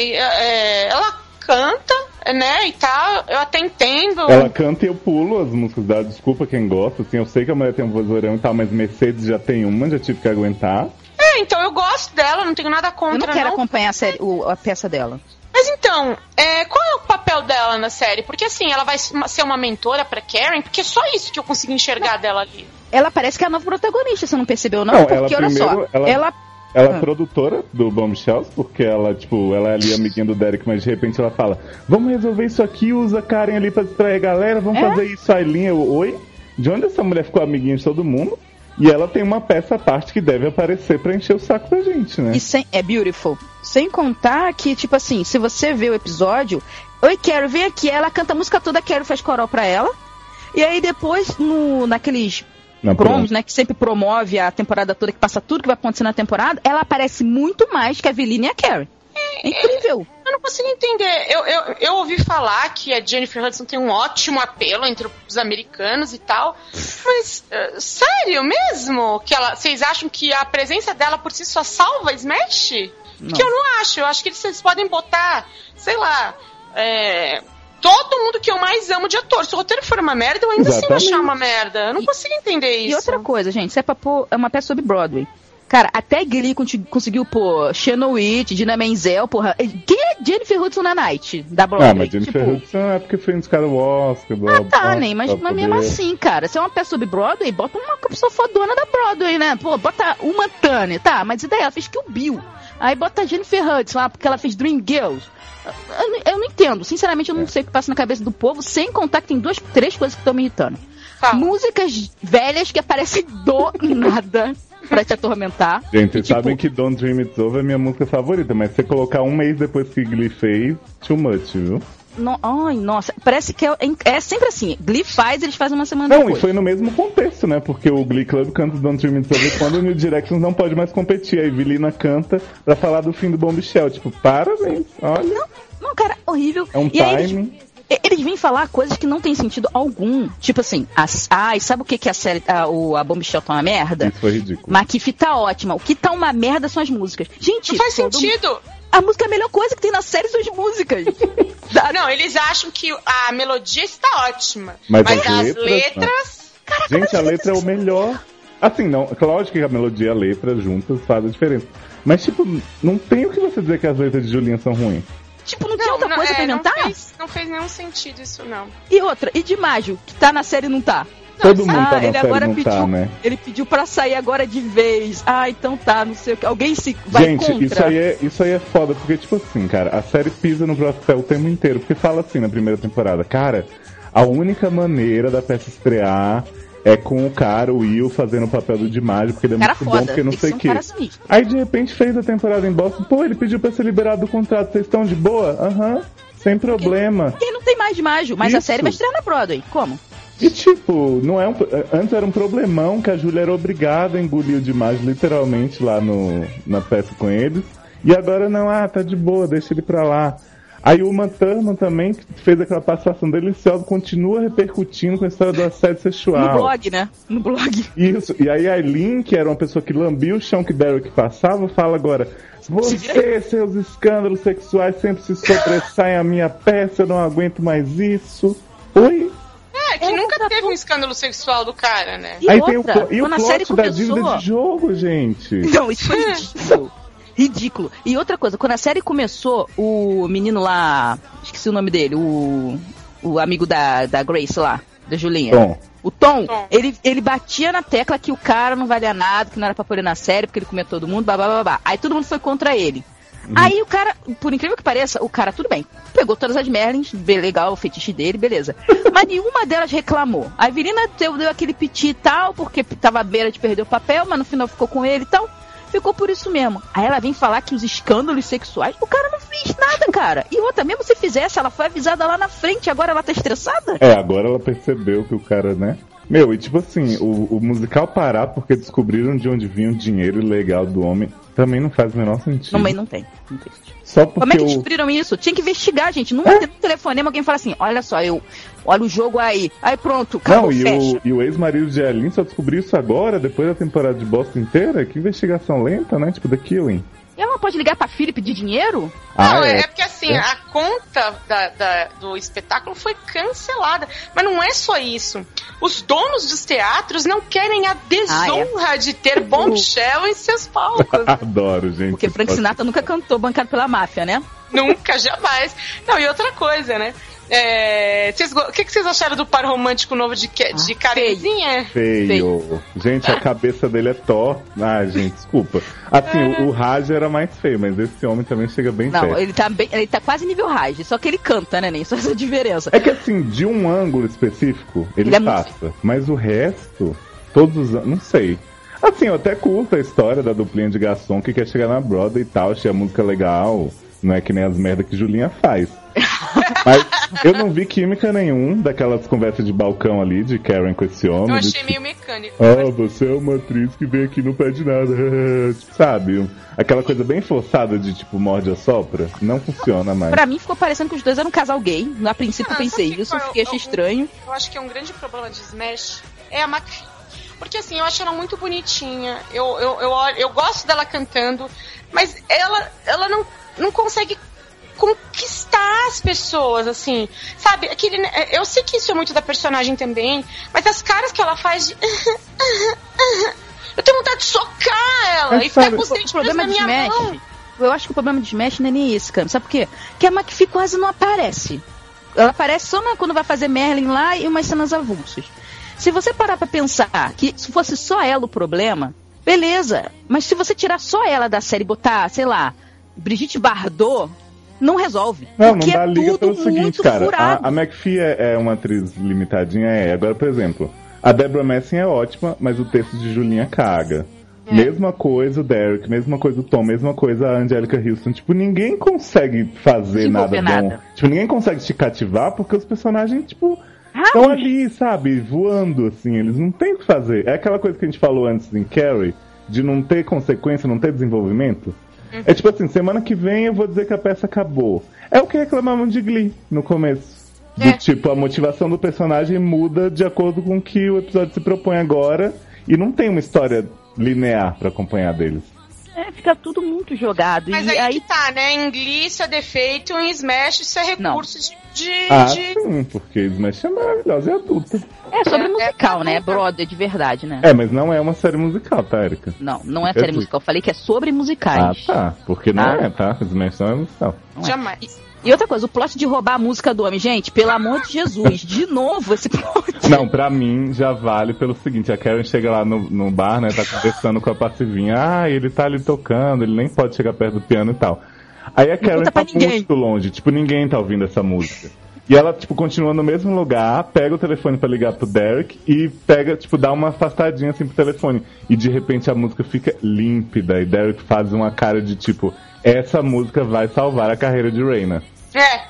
é, ela canta, né, e tal, eu até entendo. Ela canta e eu pulo as músicas dela, desculpa quem gosta, assim, eu sei que a mulher tem um vozeirão e tal, mas Mercedes já tem uma, já tive que aguentar. É, então eu gosto dela, não tenho nada contra, Eu não quero não. acompanhar a, série, o- a peça dela. Mas então, é, qual é o papel dela na série? Porque assim, ela vai ser uma mentora pra Karen, porque é só isso que eu consigo enxergar dela ali. Ela parece que é a nova protagonista, você não percebeu, não? Não, Porque, ela olha só, primeiro, ela- ela... Ela Ah. é produtora do Bombshells, porque ela, tipo, ela é ali amiguinha do Derek, mas de repente ela fala, vamos resolver isso aqui, usa a Karen ali pra distrair a galera, vamos É? fazer isso, a Aileen, eu, oi? De onde essa mulher ficou amiguinha de todo mundo? E ela tem uma peça à parte que deve aparecer pra encher o saco da gente, né? E sem, é beautiful. Sem contar que, tipo assim, se você vê o episódio, oi, Carol, vem aqui. Ela canta a música toda, a Carol faz coral pra ela. E aí depois, no, naqueles Na promos, né, que sempre promove a temporada toda, que passa tudo que vai acontecer na temporada, ela aparece muito mais que a Evelina e a Carrie. É incrível. Eu não consigo entender. Eu, eu, eu ouvi falar que a Jennifer Hudson tem um ótimo apelo entre os americanos e tal, mas uh, sério mesmo? Que ela, vocês acham que a presença dela por si só salva Smash? Não. Porque eu não acho. Eu acho que vocês podem botar, sei lá, é, todo mundo que eu mais amo de ator. Se o roteiro for uma merda, eu ainda Exatamente. assim vou achar uma merda. Eu não E- consigo entender isso. E outra coisa, gente, isso é pra pôr é uma peça sobre Broadway. Cara, até Glee conti- conseguiu pôr Shannon Wheat, Dina Menzel, porra. Quem é Jennifer Hudson na Night, da Broadway? Ah, mas Jennifer Tipo, Hudson é porque foi indicada ao Oscar. Blá, Ah, tá, blá, nem, mas, pra mas mesmo poder- assim, cara, se é uma peça sobre Broadway, bota uma pessoa fodona da Broadway, né? Pô, bota uma Tânia, tá, mas e daí? Ela fez Kill Bill. Aí bota a Jennifer Hudson lá, porque ela fez Dream Girls. Eu, não- eu não entendo, sinceramente eu não sei o que passa na cabeça do povo, sem contar que tem duas, três coisas que estão me irritando. Fala. Músicas velhas que aparecem do nada pra te atormentar. Gente, vocês E, tipo, sabem que Don't Dream It's Over é minha música favorita, mas se você colocar um mês depois que Glee fez, too much, viu? No, ai, nossa, parece que é, é sempre assim. Glee faz, eles fazem uma semana Não, depois. e foi no mesmo contexto, né? Porque o Glee Club canta Don't Dream It's Over quando o New Directions não pode mais competir. Aí Evelina canta pra falar do fim do Bombshell. Tipo, parabéns, olha. Não, cara, horrível. É um e aí eles, timing. e- eles vêm falar coisas que não tem sentido algum. Tipo assim, as, ai, sabe o que, que a série, a, o, a Bombshell tá uma merda? Isso foi ridículo. Maquife tá ótima. O que tá uma merda são as músicas. Gente, Não faz todo- sentido. A música é a melhor coisa que tem na série são as músicas. Da- Não, eles acham que a melodia está ótima. Mas Mas, as as letras, letras. Gente, a letra é o melhor. Assim, não, lógico que a melodia e a letra juntas fazem a diferença. Mas, tipo, não tem o que você dizer que as letras de Julinha são ruins. Tipo, não tinha outra coisa pra é, não, inventar? fez, não fez nenhum sentido isso, não. E outra, e de Mágio, que tá na série e não tá? Todo mundo Ah, tá na ele série, agora não pediu, tá, né? ele pediu pra sair agora de vez. Ah, então tá, não sei o que. Alguém se vai Gente, contra. isso aí, é, isso aí é foda, porque, tipo assim, cara, a série pisa no Brostel o tempo inteiro, porque fala assim na primeira temporada, cara, a única maneira da peça estrear é com o cara, o Will, fazendo o papel do Dimaggio, porque ele é Cara muito foda, bom, porque não tem que sei ser o um quê. cara sinistro. Aí, de repente, fez a temporada em Boston, pô, ele pediu pra ser liberado do contrato, vocês estão de boa? Aham, sem problema. E aí não tem mais de Mágio, mas a Isso. série vai estrear na Broadway. Como? E tipo, não é um, antes era um problemão que a Júlia era obrigada a engolir o Dimaggio literalmente lá no, na peça com eles. E agora não, ah, tá de boa, deixa ele pra lá. Aí o Uma Thurman também, que fez aquela participação deliciosa, continua repercutindo com a história do assédio sexual. No blog, né? No blog. Isso, e aí a Aileen, que era uma pessoa que lambia o chão que Derek passava, fala agora: você, seus escândalos sexuais sempre se sobressaem à minha peça, eu não aguento mais isso. Oi? É, que É, nunca contratou- teve um escândalo sexual do cara, né? E Aí outra, tem o, plo- e o quando a série plot da começou... dívida de jogo, gente. Não, isso foi ridículo. Ridículo. E outra coisa, quando a série começou, o menino lá, esqueci o nome dele, o, o amigo da, da Grace lá, da Julinha. Bom, O Tom, Tom. Ele, ele batia na tecla que o cara não valia nada, que não era pra pôr na série, porque ele comia todo mundo, babá, babá. Aí todo mundo foi contra ele. Aí o cara, por incrível que pareça, o cara, tudo bem, pegou todas as Merlins, bem legal, o fetiche dele, beleza. Mas nenhuma delas reclamou. A Evelina deu, deu aquele piti e tal, porque tava à beira de perder o papel, mas no final ficou com ele e tal. Ficou por isso mesmo. Aí ela vem falar que os escândalos sexuais, o cara não fez nada, cara. E outra, mesmo se fizesse, ela foi avisada lá na frente, agora ela tá estressada? é, agora ela percebeu que o cara, né? Meu, e tipo assim, o, o musical parar porque descobriram de onde vinha o dinheiro ilegal do homem também não faz o menor sentido. Não, mas não tem. Não tem. Só porque Como é que o... descobriram isso? Tinha que investigar, gente. Nunca é? Tem um telefonema, alguém fala assim, olha só, eu olha o jogo aí. Aí pronto, acabou, Não, e fecha. o, e o ex-marido de Aileen só descobriu isso agora, depois da temporada de Boston inteira? Que investigação lenta, né? Tipo, The Killing. E ela não pode ligar pra Philip de dinheiro? Não, Ah, é. é. é porque assim, É. a conta da, da- do espetáculo foi cancelada. Mas não é só isso. Os donos dos teatros não querem a desonra de ter Bombshell em seus palcos. Adoro, gente. Porque Frank Sinatra nunca cantou bancado pela máfia, né? Nunca, jamais. Não, e outra coisa, né? É, vocês go- o que, que vocês acharam do par romântico novo de, Ke- de Ah, Karenzinha? Feio. Gente, a cabeça dele é torta. Ah, gente, desculpa. Assim, o, o Raj era mais feio, mas esse homem também chega bem Não, perto. ele tá bem. Ele tá quase nível Raj, só que ele canta, né, nem? Só essa diferença. É que assim, de um ângulo específico, ele, Ele é muito passa. Mas o resto, todos os anos, não sei. Assim, eu até curto a história da duplinha de garçom que quer chegar na Broadway e tal, achei a música legal. Não é que nem as merdas que Julinha faz. Mas eu não vi química nenhum daquelas conversas de balcão ali, de Karen com esse homem. Eu de achei tipo, meio mecânico. ah, você é uma atriz que vem aqui e não pede nada. Tipo, sabe? Aquela coisa bem forçada de tipo morde a sopra. Não funciona mais. Pra mim ficou parecendo que os dois eram um casal gay. A princípio eu Ah, pensei sabe que isso, qual é o- fiquei achei o- estranho. Eu acho que é um grande problema de Smash é a McPhee. Porque assim, eu acho ela muito bonitinha. Eu, eu, eu, olho- eu gosto dela cantando, mas ela, ela não, não consegue conquistar as pessoas, assim, sabe? Aquele, eu sei que isso é muito da personagem também, mas as caras que ela faz de... Eu tenho vontade de socar ela é, e ficar com os dentes presos na minha Smash, mão. Eu acho que o problema de Smash não é nem isso, cara. Sabe por quê? Porque a McPhee quase não aparece. Ela aparece só na, quando vai fazer Merlin lá e umas cenas avulsas. Se você parar pra pensar que se fosse só ela o problema, beleza. Mas se você tirar só ela da série e botar, sei lá, Brigitte Bardot, não resolve. Não, porque não dá é liga tudo pelo seguinte, muito cara. furado. A, a McPhee é, é uma atriz limitadinha, é. Agora, por exemplo, a Deborah Messing é ótima, mas o texto de Julinha caga. É. Mesma coisa o Derek, mesma coisa o Tom, mesma coisa a Angélica Houston. Tipo, ninguém consegue fazer nada, nada bom. Tipo, ninguém consegue te cativar porque os personagens, tipo, estão ah, ali, sabe, voando, assim. Eles não têm o que fazer. É aquela coisa que a gente falou antes em Carrie, de não ter consequência, não ter desenvolvimento. Uhum. É tipo assim, semana que vem eu vou dizer que a peça acabou. É o que reclamavam de Glee no começo. Do é. tipo, a motivação do personagem muda de acordo com o que o episódio se propõe agora. E não tem uma história linear pra acompanhar deles. É, fica tudo muito jogado. Mas e aí, aí que tá, né? Em Glee isso é defeito, em Smash isso é recurso de, de... Ah, de... sim, porque Smash é maravilhosa e adulta. É sobre é, musical, é né? É brother de verdade, né? É, mas não é uma série musical, tá, Erika? Não, não é série musical. Eu falei que é sobre musicais. Ah, tá. Porque não ah. é, tá? Smash não é musical. Não Jamais. É. E outra coisa, o plot de roubar a música do homem, gente, pelo amor de Jesus, de novo esse plot. Não, pra mim já vale pelo seguinte, a Karen chega lá no, no bar, né, tá conversando com a passivinha, ah, ele tá ali tocando, ele nem pode chegar perto do piano e tal. Aí a Karen tá muito longe, tipo, ninguém tá ouvindo essa música. E ela, tipo, continua no mesmo lugar, pega o telefone pra ligar pro Derek e pega, tipo, dá uma afastadinha assim pro telefone. E de repente a música fica límpida e Derek faz uma cara de tipo, essa música vai salvar a carreira de Raina. É.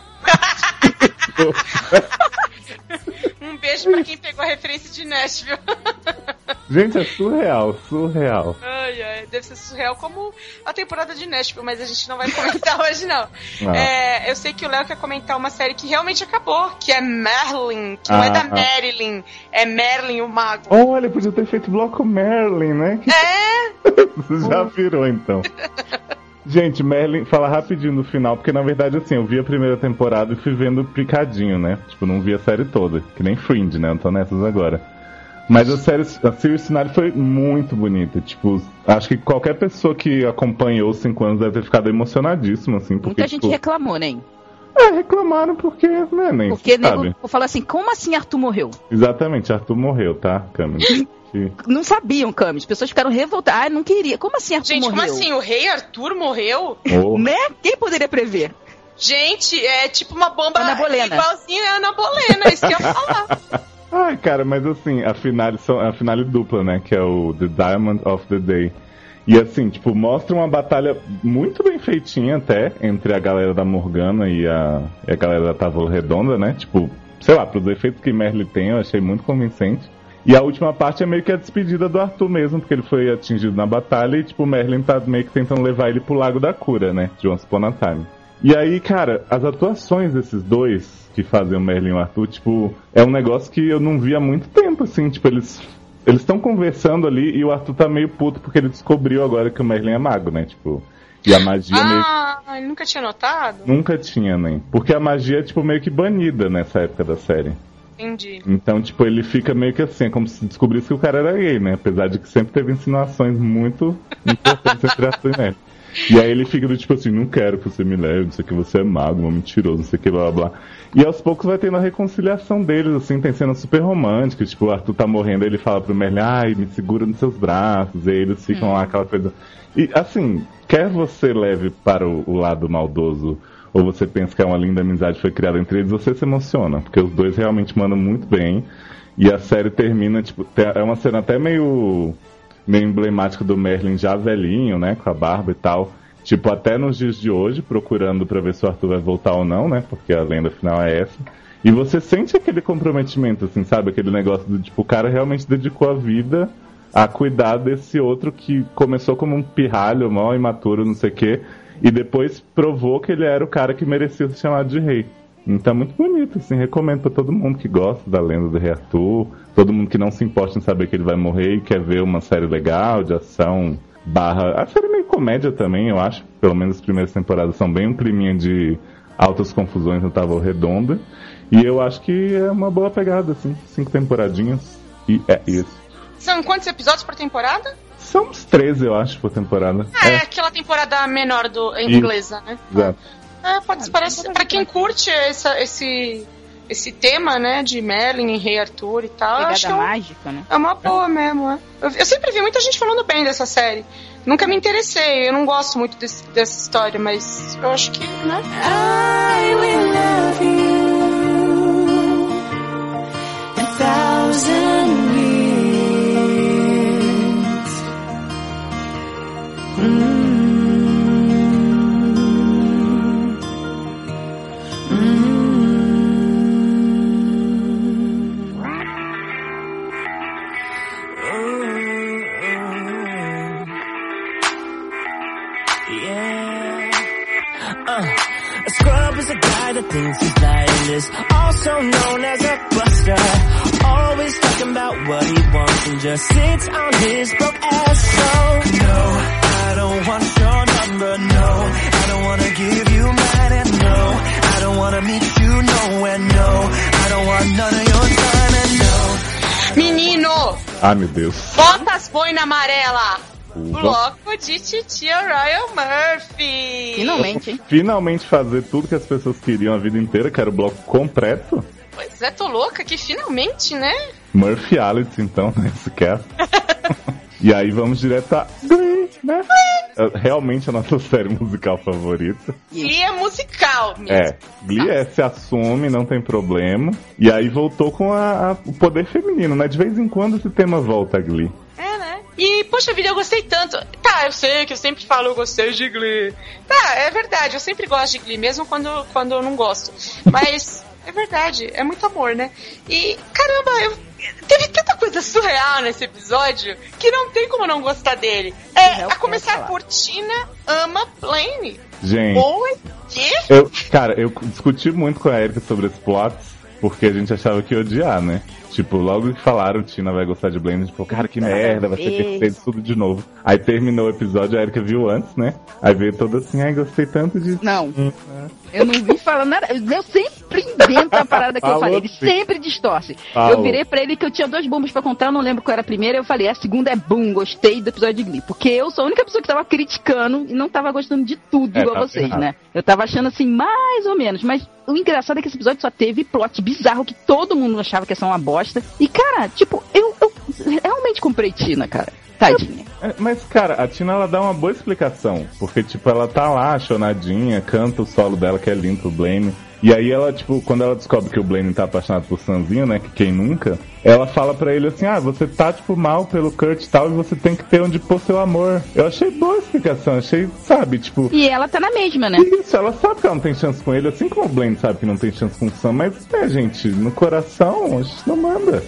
Um beijo pra quem pegou a referência de Nashville. Gente, é surreal, surreal. Ai, ai, deve ser surreal como a temporada de Nashville, mas a gente não vai comentar hoje, não. não. É, eu sei que o Léo quer comentar uma série que realmente acabou, que é Merlin, que ah, não é da ah. Marilyn, é Merlin, o mago. Olha, podia ter feito bloco Merlin, né? É! Você já virou, então. Gente, Merlin, fala rapidinho no final, porque na verdade, assim, eu vi a primeira temporada e fui vendo picadinho, né? Tipo, não vi a série toda, que nem Fringe, né? Eu tô nessas agora. Mas a série, a Series Finale foi muito bonita, tipo, acho que qualquer pessoa que acompanhou os cinco anos deve ter ficado emocionadíssima, assim, porque, muita gente tipo, reclamou, né? É, reclamaram porque, né, nem Porque sabe. Nego falou assim, como assim Arthur morreu? Exatamente, Arthur morreu, tá, Câmara? Não sabiam, Camis. As pessoas ficaram revoltadas. Ah, não queria. Como assim Arthur Gente, morreu? Gente, como assim? O rei Arthur morreu? Oh. Né? Quem poderia prever? Gente, é tipo uma bomba Ana Bolena. Igualzinha a Ana Bolena, isso que eu ia falar. Ai, cara, mas assim, a finale, a finale dupla, né? Que é o The Diamond of the Day. E assim, tipo, mostra uma batalha muito bem feitinha até entre a galera da Morgana e a, e a galera da Távola Redonda, né? Tipo, sei lá, pros efeitos que Merlin tem, eu achei muito convincente. E a última parte é meio que a despedida do Arthur mesmo, porque ele foi atingido na batalha e, tipo, o Merlin tá meio que tentando levar ele pro Lago da Cura, né? De Once Upon a Time. E aí, cara, as atuações desses dois que fazem o Merlin e o Arthur, tipo, é um negócio que eu não vi há muito tempo, assim, tipo, eles eles estão conversando ali e o Arthur tá meio puto porque ele descobriu agora que o Merlin é mago, né? Tipo, e a magia ah, meio... Ah, ele nunca tinha notado? Nunca tinha, nem. Porque a magia é, tipo, meio que banida nessa época da série. Entendi. Então, tipo, ele fica meio que assim, é como se descobrisse que o cara era gay, né? Apesar de que sempre teve insinuações muito importantes entre Arthur e Merlin. E aí ele fica do tipo assim, não quero que você me leve, não sei o que, você é mago, um mentiroso, não sei o que, blá blá blá. E aos poucos vai tendo a reconciliação deles, assim, tem cenas super românticas, tipo, o Arthur tá morrendo, aí ele fala pro Merlin, ai, me segura nos seus braços, e aí eles ficam hum. lá, aquela coisa. E assim, quer você leve para o, o lado maldoso, ou você pensa que é uma linda amizade que foi criada entre eles, você se emociona, porque os dois realmente mandam muito bem, e a série termina, tipo, é uma cena até meio... meio emblemático do Merlin já velhinho, né, com a barba e tal, tipo, até nos dias de hoje, procurando pra ver se o Arthur vai voltar ou não, né, porque a lenda final é essa, e você sente aquele comprometimento, assim, sabe, aquele negócio do, tipo, o cara realmente dedicou a vida a cuidar desse outro que começou como um pirralho, mal imaturo, não sei o quê, e depois provou que ele era o cara que merecia ser chamado de rei. Então é muito bonito, assim, recomendo pra todo mundo que gosta da lenda do Rei Arthur, todo mundo que não se importa em saber que ele vai morrer e quer ver uma série legal, de ação, barra... A série é meio comédia também, eu acho, pelo menos as primeiras temporadas são bem um climinha de altas confusões no Távola Redonda. E eu acho que é uma boa pegada, assim. Cinco temporadinhas. E é isso. São quantos episódios por temporada? São uns treze, eu acho, por temporada. Ah, é, é aquela temporada menor do, em inglesa, né? Exato. Ah, pode parecer. Pra quem curte essa, esse, esse tema, né, de Merlin e Rei Arthur e tal, eu acho que é, um, mágica, né? é uma boa mesmo, é. Eu, eu sempre vi muita gente falando bem dessa série. Nunca me interessei, eu não gosto muito desse, dessa história, mas eu acho que, né? I will love you a thousand years. Mm. Thinks he's stylish, also known as a buster. Always talking about what he wants and just sits on his broke ass. So no, I don't want your number. No, I don't wanna give you mine. And no, I don't wanna meet you nowhere. No, I don't want none of your time. And no. Menino! Ai, meu Deus. Bota as boina amarela! Bloco de Titia Royal Murphy! Finalmente, hein? Finalmente fazer tudo que as pessoas queriam a vida inteira, que era o bloco completo. Pois é, tô louca que finalmente, né? Murphy Alice, então, nesse caso. E aí vamos direto a Glee, né? É realmente a nossa série musical favorita. Glee é musical mesmo. É, Glee é, se assume, não tem problema. E aí voltou com a, a, o poder feminino, né? De vez em quando esse tema volta a Glee. É, né? E, poxa vida, eu gostei tanto. Tá, eu sei que eu sempre falo eu gostei de Glee. Tá, é verdade, eu sempre gosto de Glee, mesmo quando, quando eu não gosto. Mas é verdade, é muito amor, né? E, caramba, eu, teve tanta coisa surreal nesse episódio que não tem como não gostar dele. É, a começar por Tina ama Blaine. Gente, Oi, quê? Eu, cara, eu discuti muito com a Erika sobre esse plot, porque a gente achava que ia odiar, né? Tipo, logo que falaram, Tina vai gostar de Blaine, a gente falou, cara, que merda, vai ser perfeito tudo de novo. Aí terminou o episódio, a Erika viu antes, né? Aí veio toda assim, ai, gostei tanto disso. Não, hum. eu não vi falando nada, eu sempre invento a parada que eu falei, ele sempre distorce. Falou. Eu virei pra ele que eu tinha duas bombas pra contar, eu não lembro qual era a primeira, eu falei, a segunda é boom, gostei do episódio de Glee, porque eu sou a única pessoa que tava criticando e não tava gostando de tudo é, igual tá vocês, errado. Né? Eu tava achando assim, mais ou menos, mas o engraçado é que esse episódio só teve plot bizarro que todo mundo achava que ia ser uma bosta. E, cara, tipo, eu, eu realmente comprei Tina, cara. Tadinha. É, mas, cara, a Tina, ela dá uma boa explicação. Porque, tipo, ela tá lá, chonadinha, canta o solo dela, que é lindo, o Blaine. E aí ela, tipo, quando ela descobre que o Blaine tá apaixonado por Samzinho, né, que quem nunca, ela fala pra ele assim, ah, você tá, tipo, mal pelo Kurt e tal, e você tem que ter onde pôr seu amor. Eu achei boa a explicação, achei, sabe, tipo... E ela tá na mesma, né? Isso, ela sabe que ela não tem chance com ele, assim como o Blaine sabe que não tem chance com o Sam, mas, é, gente, no coração, a gente não manda.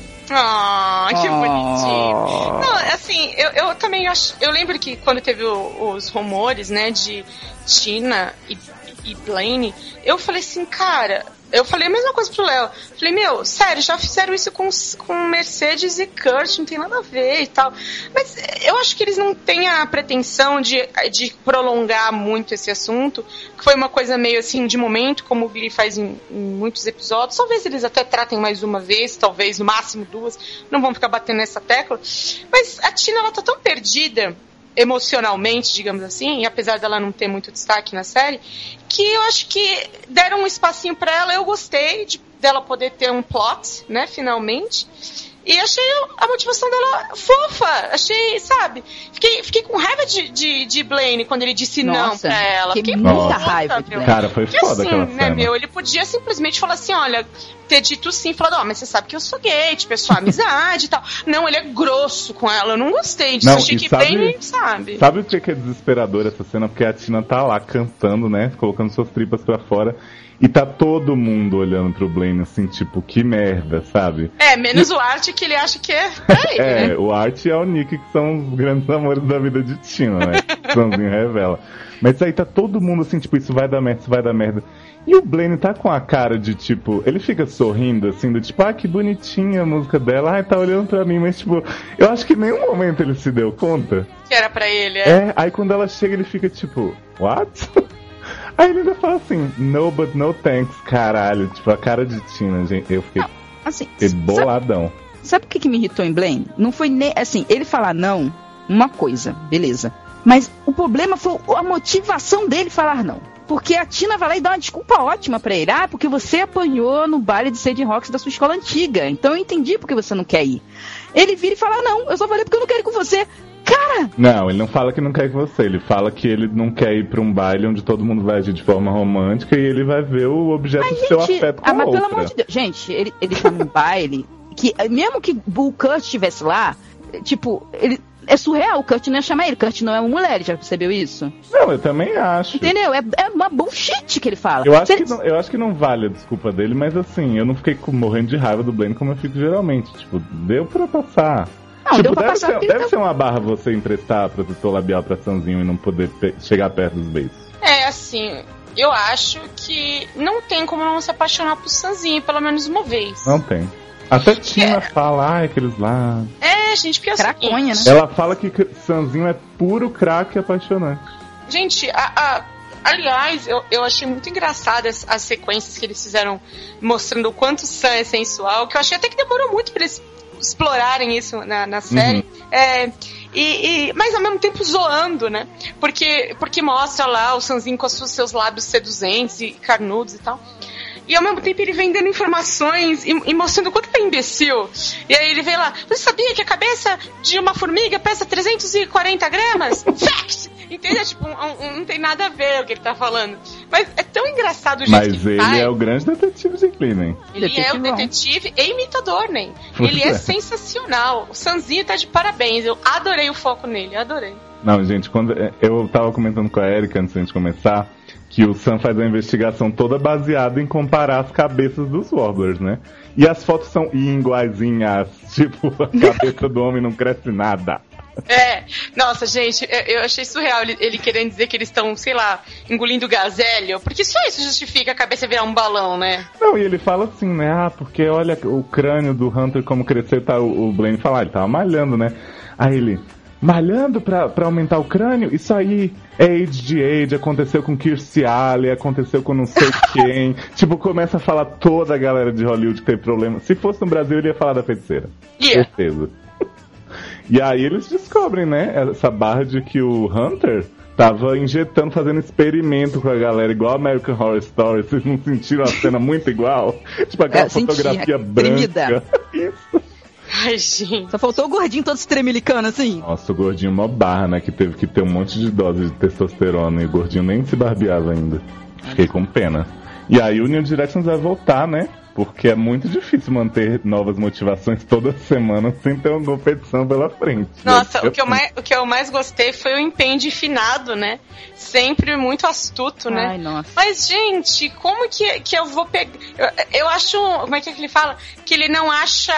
Ah, oh, que oh. bonitinho. Não, assim, eu, eu também acho... Eu lembro que quando teve o, os rumores, né, de Tina e, e Blaine, eu falei assim, cara... Eu falei a mesma coisa pro Léo. Falei, meu, sério, já fizeram isso com, com Mercedes e Kurt, não tem nada a ver e tal. Mas eu acho que eles não têm a pretensão de, de prolongar muito esse assunto, que foi uma coisa meio assim, de momento, como o Glee faz em, em muitos episódios. Talvez eles até tratem mais uma vez, talvez no máximo duas, não vão ficar batendo nessa tecla. Mas a Tina, ela tá tão perdida emocionalmente, digamos assim, e apesar dela não ter muito destaque na série, que eu acho que deram um espacinho pra ela. Eu gostei de, dela poder ter um plot, né, finalmente. E achei a motivação dela fofa. Achei, sabe? Fiquei, fiquei com raiva de, de, de Blaine quando ele disse Nossa, não pra ela. Fiquei muita puta, raiva de Blaine. Cara, foi Porque foda assim, aquela né, cena. meu? Ele podia simplesmente falar assim, olha, ter dito sim, falado, ó, oh, mas você sabe que eu sou gay, tipo, é sua amizade e tal. Não, ele é grosso com ela. Eu não gostei disso. Não, achei que sabe, Blaine, sabe? Sabe o que é desesperador essa cena? Porque a Tina tá lá cantando, né? Colocando suas tripas pra fora. E tá todo mundo olhando pro Blaine assim, tipo, que merda, sabe? É, menos e... o Art, que ele acha que é, é ele, É, né? o Art e a Nick, que são os grandes amores da vida de Tina, né? Samzinho revela. Mas aí tá todo mundo assim, tipo, isso vai dar merda, isso vai dar merda. E o Blaine tá com a cara de, tipo, ele fica sorrindo, assim, do tipo, ah, que bonitinha a música dela, ai, tá olhando pra mim, mas, tipo, eu acho que em nenhum momento ele se deu conta. Que era pra ele, é. É, aí quando ela chega, ele fica, tipo, what? Aí ele ainda fala assim, no but no thanks, caralho. Tipo, a cara de Tina, gente. Eu fiquei, não, assim, fiquei boladão. Sabe, sabe o que, que me irritou em Blaine? Não foi nem, assim, ele falar não, uma coisa, beleza. Mas o problema foi a motivação dele falar não. Porque a Tina vai lá e dá uma desculpa ótima pra ele. Ah, porque você apanhou no baile de Sadie Rocks da sua escola antiga. Então eu entendi porque você não quer ir. Ele vira e fala, não, eu só falei porque eu não quero ir com você. Cara! Não, ele não fala que não quer ir com você. Ele fala que ele não quer ir pra um baile onde todo mundo vai agir de forma romântica e ele vai ver o objeto mas, do seu gente, afeto com ah, mas a outra. pelo amor de Deus. Gente, ele, ele tá num baile que, mesmo que o Kurt estivesse lá, tipo, ele... É surreal, o Kurt não ia chamar ele. Kurt não é uma mulher, ele já percebeu isso? Não, eu também acho. Entendeu? É, é uma bullshit que ele fala. Eu acho, ele... que não, eu acho que não vale a desculpa dele, mas assim, eu não fiquei com, morrendo de raiva do Blaine como eu fico geralmente. Tipo, deu pra passar. Não, tipo, deu pra deve, passar ser, deve tá... ser uma barra você emprestar protetor labial pra Sanzinho e não poder pe- chegar perto dos beijos. É, assim, eu acho que não tem como não se apaixonar por Sanzinho, pelo menos uma vez. Não tem. Até Tina é. fala, ai, aqueles lá. É, gente, porque assim, Craconha, né? Ela fala que Sanzinho é puro craque apaixonante. Gente, a, a, aliás, eu, eu achei muito engraçado as, as sequências que eles fizeram mostrando o quanto Sam é sensual, que eu achei até que demorou muito pra eles explorarem isso na, na série. Uhum. É, e, e, mas ao mesmo tempo zoando, né? Porque, porque mostra lá o Sanzinho com os seus lábios seduzentes e carnudos e tal. E ao mesmo tempo ele vem dando informações e, e mostrando o quanto ele é imbecil. E aí ele vem lá, você sabia que a cabeça de uma formiga pesa trezentos e quarenta gramas? Fact! Entendeu? Tipo, um, um, não tem nada a ver o que ele tá falando. Mas é tão engraçado o jeito Mas que ele ele faz. é o grande detetive de Cleaning. Ele detetive é o detetive e imitador, né? Ele é sensacional. O Sanzinho tá de parabéns. Eu adorei o foco nele, eu adorei. Não, gente, quando eu tava comentando com a Erika antes de começar que o Sam faz a investigação toda baseada em comparar as cabeças dos Warblers, né? E as fotos são iguaizinhas, tipo, a cabeça do homem não cresce nada. É, nossa, gente, eu achei surreal ele, ele querendo dizer que eles estão, sei lá, engolindo gazélio, porque só isso justifica a cabeça virar um balão, né? Não, e ele fala assim, né? Ah, porque olha o crânio do Hunter como cresceu, tá, o, o Blaine fala, ah, ele tava malhando, né? Aí ele, malhando pra, pra aumentar o crânio? Isso aí é age de age, aconteceu com Kirstie Alley, aconteceu com não sei quem. Tipo, começa a falar toda a galera de Hollywood que tem problema. Se fosse no Brasil, ele ia falar da feiticeira. Yeah. Certeza. E aí eles descobrem, né, essa barra de que o Hunter tava injetando, fazendo experimento com a galera, igual American Horror Story. Vocês não sentiram a cena muito igual? Tipo aquela é, fotografia sentia, branca. Isso. Ai, gente. Só faltou o gordinho todo estremelicando, assim. Nossa, o gordinho mó barra, né, que teve que ter um monte de dose de testosterona e o gordinho nem se barbeava ainda. Fiquei com pena. E aí o New Directions vai voltar, né? Porque é muito difícil manter novas motivações toda semana sem ter uma competição pela frente. Nossa, o que, eu mais, o que eu mais gostei foi o empenho de finado, né? Sempre muito astuto, né? Ai, nossa. Mas, gente, como que, que eu vou pegar... Eu, eu acho... Como é que ele fala? Que ele não acha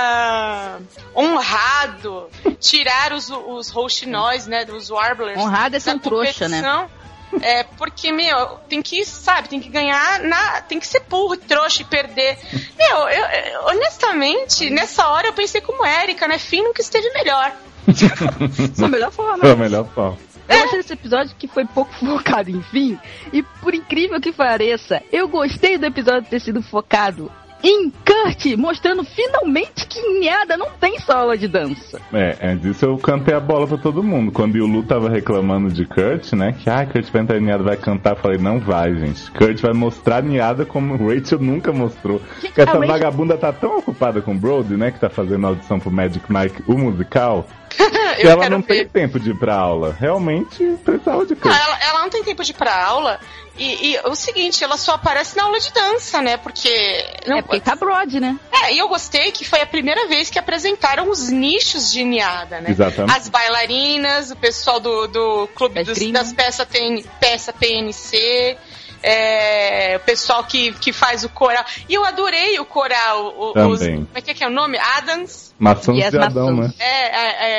honrado tirar os, os rouxinóis, né? Os warblers. Honrado é ser um trouxa, né? É, porque, meu, tem que, sabe, tem que ganhar, na, tem que ser burro, trouxa e perder. Meu, eu, eu, honestamente, nessa hora eu pensei como Erika, né? Finn nunca esteve melhor. Foi a melhor forma. Foi a melhor forma. Eu achei esse episódio que foi pouco focado em Finn, e por incrível que pareça, eu gostei do episódio ter sido focado em Kurt, mostrando finalmente que em Niada não tem só aula de dança. É, antes disso eu cantei a bola pra todo mundo. Quando o Yulu tava reclamando de Kurt, né, que ah, Kurt vai entrar em Niada, vai cantar, eu falei, não vai, gente. Kurt vai mostrar Niada como Rachel nunca mostrou. Gente, porque essa Rachel... vagabunda tá tão ocupada com o Brody, né, que tá fazendo audição pro Magic Mike, o musical, que ela não ver. tem tempo de ir pra aula. Realmente precisava de Kurt. Não, ela, ela não tem tempo de ir pra aula. E, e o seguinte, ela só aparece na aula de dança, né? Porque... Não, é porque tá Brody, né? É, e eu gostei que foi a primeira vez que apresentaram os nichos de Niada, né? Exatamente. As bailarinas, o pessoal do, do clube dos, das peças T N, peça P N C... É, o pessoal que, que faz o coral. E eu adorei o coral. O, os, como é que é, que é o nome? Adams. Maçãs yes, de Adão, né? É, é, é o, pom,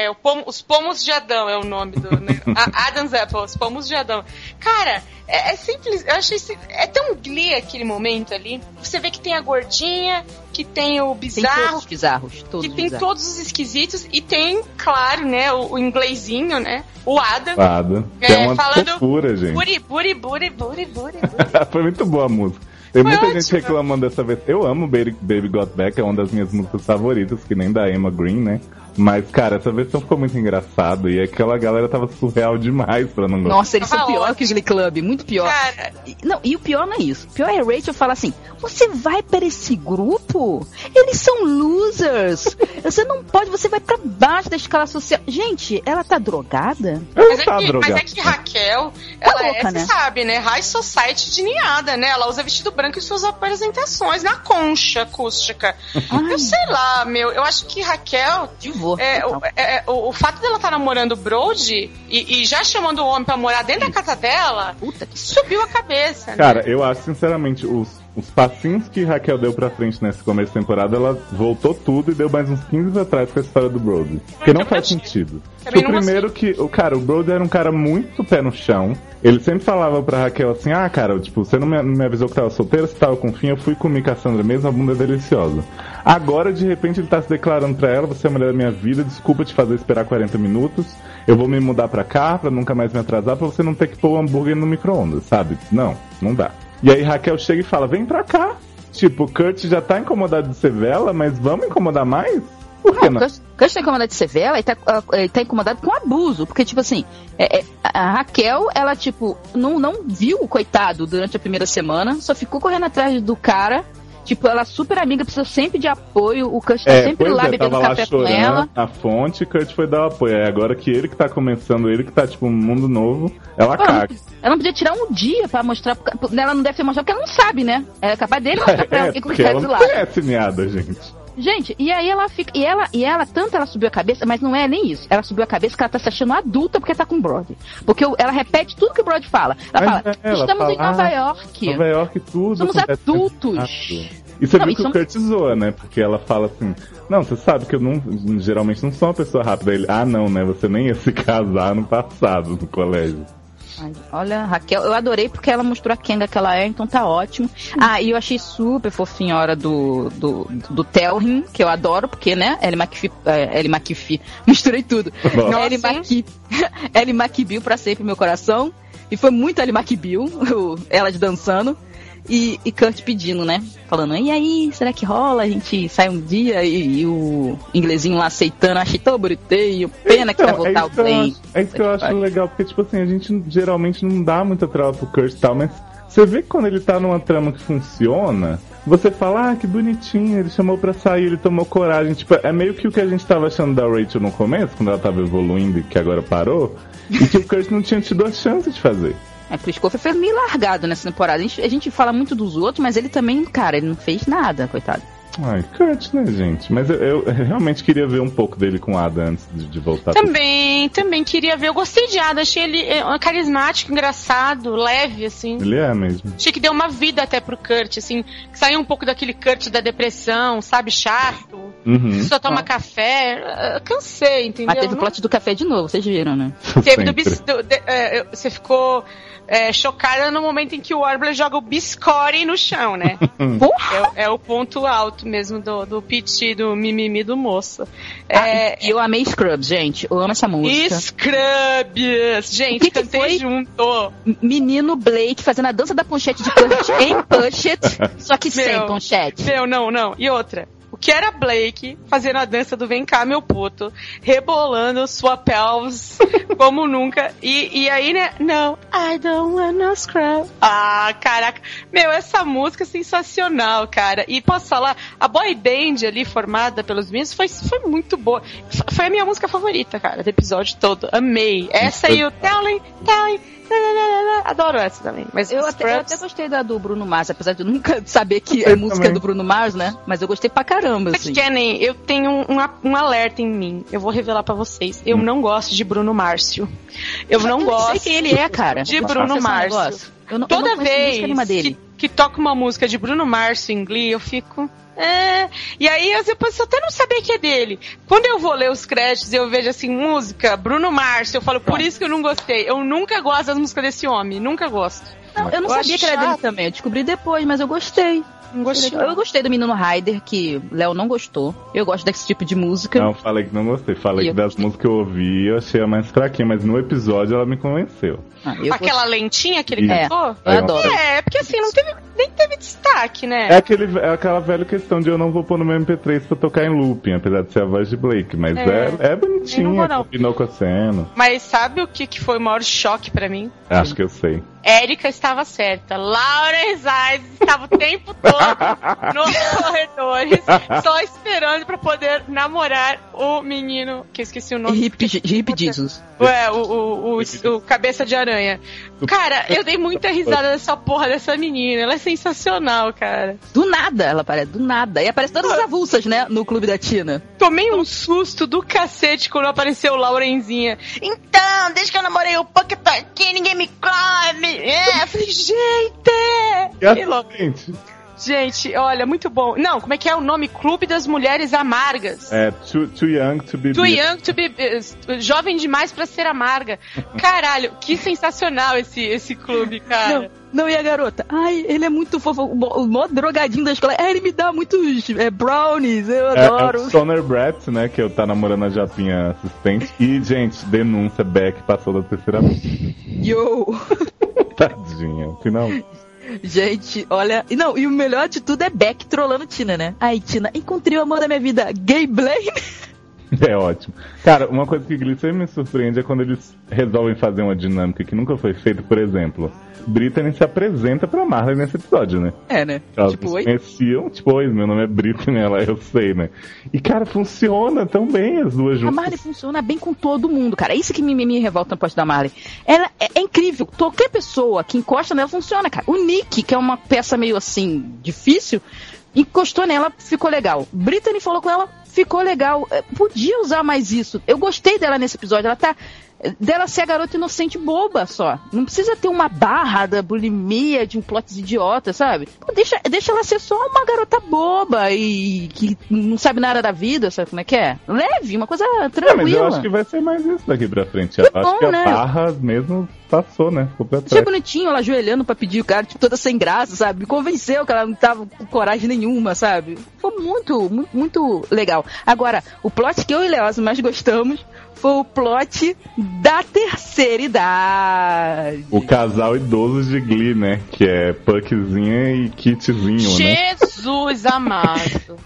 os pomos de Adão é o nome do... Né? Adam's Apple, os pomos de Adão. Cara, é, é simples, eu achei... É tão Glee aquele momento ali. Você vê que tem a gordinha, que tem o bizarro... Tem todos os bizarros. Todos que tem bizarros. todos os esquisitos. E tem, claro, né, o, o inglesinho, né? O Adam. Adam. É, Que é uma falando fofura, gente. Buri, buri, buri, buri, buri, buri. Foi muito boa a música. Tem Foi muita ótimo. gente reclamando dessa vez. Eu amo Baby, Baby Got Back, é uma das minhas músicas favoritas, que nem da Emma Green, né? Mas, cara, essa versão ficou muito engraçada e aquela galera tava surreal demais pra não gostar. Nossa, eles são Tava pior ótimo. que o Glee Club, muito pior. Cara, E- Não, e o pior não é isso. O pior é a Rachel falar assim: você vai para esse grupo? Eles são losers. Você não pode, você vai pra baixo da escala social. Gente, ela tá drogada? Ela mas, é tá que, mas drogada. é que Raquel, ela é, louca, você né? sabe, né? High Society de ninhada, né? Ela usa vestido branco em suas apresentações, na concha acústica. Ai. Eu sei lá, meu, eu acho que Raquel... Divô. É, total. o, é, o, o fato dela estar namorando o Brody e, e já chamando o homem pra morar dentro da casa dela, Puta que subiu a cabeça, né? Cara, eu acho, sinceramente, os, os passinhos que Raquel deu pra frente nesse começo de temporada, ela voltou tudo e deu mais uns quinze pra trás com a história do Brody. Porque não Eu faz achei. sentido. Também o não primeiro que, o cara, o Brody era um cara muito pé no chão. Ele sempre falava pra Raquel assim, ah, cara, tipo, você não me, não me avisou que tava solteira, você tava com fim, eu fui comer Cassandra mesmo, a bunda é deliciosa. Agora, de repente, ele tá se declarando pra ela, você é a mulher da minha vida, desculpa te fazer esperar quarenta minutos, eu vou me mudar pra cá, pra nunca mais me atrasar, pra você não ter que pôr o hambúrguer no micro-ondas, sabe? Não, não dá. E aí Raquel chega e fala, vem pra cá. Tipo, o Kurt já tá incomodado de ser vela, mas vamos incomodar mais? Por que não? O Kurt tá incomodado de ser vela e tá, uh, ele tá incomodado com abuso. Porque, tipo assim, é, é, a Raquel, ela, tipo, não, não viu o coitado durante a primeira semana, só ficou correndo atrás do cara. Tipo, ela é super amiga, precisa sempre de apoio. O Kurt tá É, sempre pois lá é, bebendo tava lá café com chorando ela. a fonte, Kurt foi dar o apoio. É, agora que ele que tá começando, ele que tá, tipo, um mundo novo, ela Pô, caga. ela não podia tirar um dia pra mostrar. Ela não deve ter mostrado porque ela não sabe, né? É capaz dele mostrar pra ela É, o que porque que ela do não lado. conhece meada, gente. Gente, e aí ela fica. E ela, e ela, tanto ela subiu a cabeça, mas não é nem isso. Ela subiu a cabeça que ela tá se achando adulta porque tá com o Brody. Porque o- ela repete tudo que o Brody fala. Ela Mas fala, é, ela estamos fala, em Nova ah, York. Nova York tudo. Somos acontece adultos. rápido. E você Não, viu e que o somos- Kurt zoa, né? Porque ela fala assim, não, você sabe que eu não, geralmente não sou uma pessoa rápida. Ele, ah não, né? Você nem ia se casar no passado, no colégio. Ai, olha, Raquel, eu adorei porque ela mostrou a Kenga que ela é, então tá ótimo. Ah, e eu achei super fofinha a hora do, do, do Telrin, que eu adoro, porque, né, Ellie McPhee, é, Ellie McPhee, misturei tudo. Nossa. Ellie McKee, Ellie McBeal pra sempre meu coração. E foi muito Ellie McBeal, o- elas dançando. E, e Kurt pedindo, né? Falando, e aí, será que rola? A gente sai um dia e, e o inglesinho lá aceitando, achei tão bonitinho, pena que vai Então, voltar é o isso que eu trem. acho- É isso que eu acho legal, porque, tipo assim, a gente geralmente não dá muita trava pro Kurt e tal, mas você vê que quando ele tá numa trama que funciona, você fala, ah, que bonitinho, ele chamou pra sair, ele tomou coragem. Tipo, é meio que o que a gente tava achando da Rachel no começo, quando ela tava evoluindo e que agora parou, e que o Kurt não tinha tido a chance de fazer. É, porque o Scofield foi meio largado nessa temporada. A gente, a gente fala muito dos outros, mas ele também, cara, ele não fez nada, coitado. Ai, Kurt, né, gente? Mas eu, eu realmente queria ver um pouco dele com Ada antes de, de voltar. pro- Também, também queria ver. Eu gostei de Ada, achei ele é, carismático, engraçado, leve, assim. Ele é mesmo. Achei que deu uma vida até pro Kurt, assim, que saiu um pouco daquele Kurt da depressão, sabe, chato, Uhum. só toma café. Eu cansei, entendeu? Mas teve o Não- plot do café de novo, vocês viram, né? Teve do Sempre. bis, do- de- é, eu- você ficou é, chocada no momento em que o Warbler joga o biscotti no chão, né? Porra! é, é o ponto alto mesmo do, do piti, do mimimi do moço. É, Ah, e eu amei Scrubs, gente. Eu amo essa música. Scrubs! Gente, O que que cantei foi? junto. Menino Blake fazendo a dança da ponchete de Kurt em Push It, só que sem Meu. ponchete. Meu, não, não. E outra. O que era Blake fazendo a dança do Vem cá, meu puto, rebolando sua pelvis como nunca. E, e aí, né? Não, I don't wanna scrub. Ah, caraca. Meu, essa música é sensacional, cara. E posso falar, a boy band ali formada pelos meninos foi, foi muito boa. F- Foi a minha música favorita, cara, do episódio todo. Amei. Essa e o Telling, Telling. Adoro essa também. Mas Eu os até, eu Scrubs- até gostei da do Bruno Mars, apesar de eu nunca saber que é Eu música também. do Bruno Mars, né? Mas eu gostei pra caramba, assim. Kenny, eu tenho um, um, um alerta em mim. Eu vou revelar pra vocês. Eu Hum. não gosto de Bruno Márcio. Eu não eu gosto sei quem ele é, cara. de Posso Bruno confessar um Márcio. negócio? Eu não, eu Toda não conheço música vez nenhuma que, dele. que toca uma música de Bruno Márcio em Glee, eu fico... É, e aí eu depois até não sabia que é dele. Quando eu vou ler os créditos e eu vejo assim, música, Bruno Mars, eu falo, por isso que eu não gostei. Eu nunca gosto das músicas desse homem, nunca gosto. Não, eu não eu sabia que era dele também, eu descobri depois, mas eu gostei. Não gostei. Eu gostei do Menino Ryder, que Léo não gostou. Eu gosto desse tipo de música. Não, falei que não gostei. Falei E que eu das gostei. músicas que eu ouvi, eu achei a mais fraquinha, mas no episódio ela me convenceu. Ah, eu Aquela lentinha que ele É. cantou? Eu adoro. É, porque assim, não teve, nem teve destaque, né? É, aquele, é aquela velha questão de eu não vou pôr no meu M P três pra tocar em looping, apesar de ser a voz de Blake, mas é, É. é, bonitinha, Eu não vou, não. combinou com a cena. Mas sabe o que, que foi o maior choque pra mim? Acho que eu sei. Érica estava certa. Laura Reis estava o tempo todo nos corredores, só esperando pra poder namorar o menino, que eu esqueci o nome. Hip, Hip Jesus. Ué, o, o, o, o cabeça de aranha. Cara, eu dei muita risada dessa porra dessa menina. Ela é sensacional, cara. Do nada ela aparece, do nada. E aparece todas as avulsas, né? No Clube da Tina. Tomei um susto do cacete quando apareceu o Laurenzinha. Então, desde que eu namorei o Puck tá aqui, ninguém me come. É, eu falei, gente! E a Que louco. gente? Gente, olha, muito bom. Não, como é que é o nome? Clube das Mulheres Amargas. É, too, too young to be... Too young to be... uh, jovem demais pra ser amarga. Caralho, que sensacional esse, esse clube, cara. Não, não, e a garota? Ai, ele é muito fofo. O mó- o mó drogadinho da escola. É, ele me dá muitos é, brownies, eu É, é adoro. o Stoner Brat, né, que eu tá namorando a Japinha assistente. E, gente, denúncia, Beck passou da terceira vez. Yo! Tadinha, final. Gente, olha. E não, e o melhor de tudo é Beck trollando Tina, né? Ai, Tina, encontrei o amor da minha vida, Gay Blaine. É ótimo. Cara, uma coisa que Glee sempre me surpreende é quando eles resolvem fazer uma dinâmica que nunca foi feita, por exemplo. Brittany se apresenta pra Marley nesse episódio, né? É, né? Elas Tipo, se oi? conheciam, tipo, oi, meu nome é Brittany, ela, eu sei, né? E, cara, funciona tão bem as duas A juntas. Marley funciona bem com todo mundo, cara. É isso que me, me, me revolta na poste da Marley. Ela é, é incrível. Qualquer pessoa que encosta nela funciona, cara. O Nick, que é uma peça meio assim, difícil, encostou nela, ficou legal. Brittany falou com ela, ficou legal. É, podia usar mais isso. Eu gostei dela nesse episódio. Ela tá. Dela ser a garota inocente boba só. Não precisa ter uma barra da bulimia de um plots idiota, sabe? Pô, deixa, deixa ela ser só uma garota boba e que não sabe nada da vida, sabe como é que é? Leve, uma coisa É, tranquila. mas eu acho que vai ser mais isso daqui pra frente. Eu Que acho bom, que a né? barra mesmo passou, né? Ficou pra Achei trás. bonitinho ela ajoelhando pra pedir o cara, tipo, toda sem graça, sabe? Me convenceu que ela não tava com coragem nenhuma, sabe? Foi muito, muito, muito legal. Agora, o plot que eu e Leoz mais gostamos foi o plot da terceira idade. O casal idoso de Glee, né? Que é Puckzinha e Kitzinho, né? Jesus amado.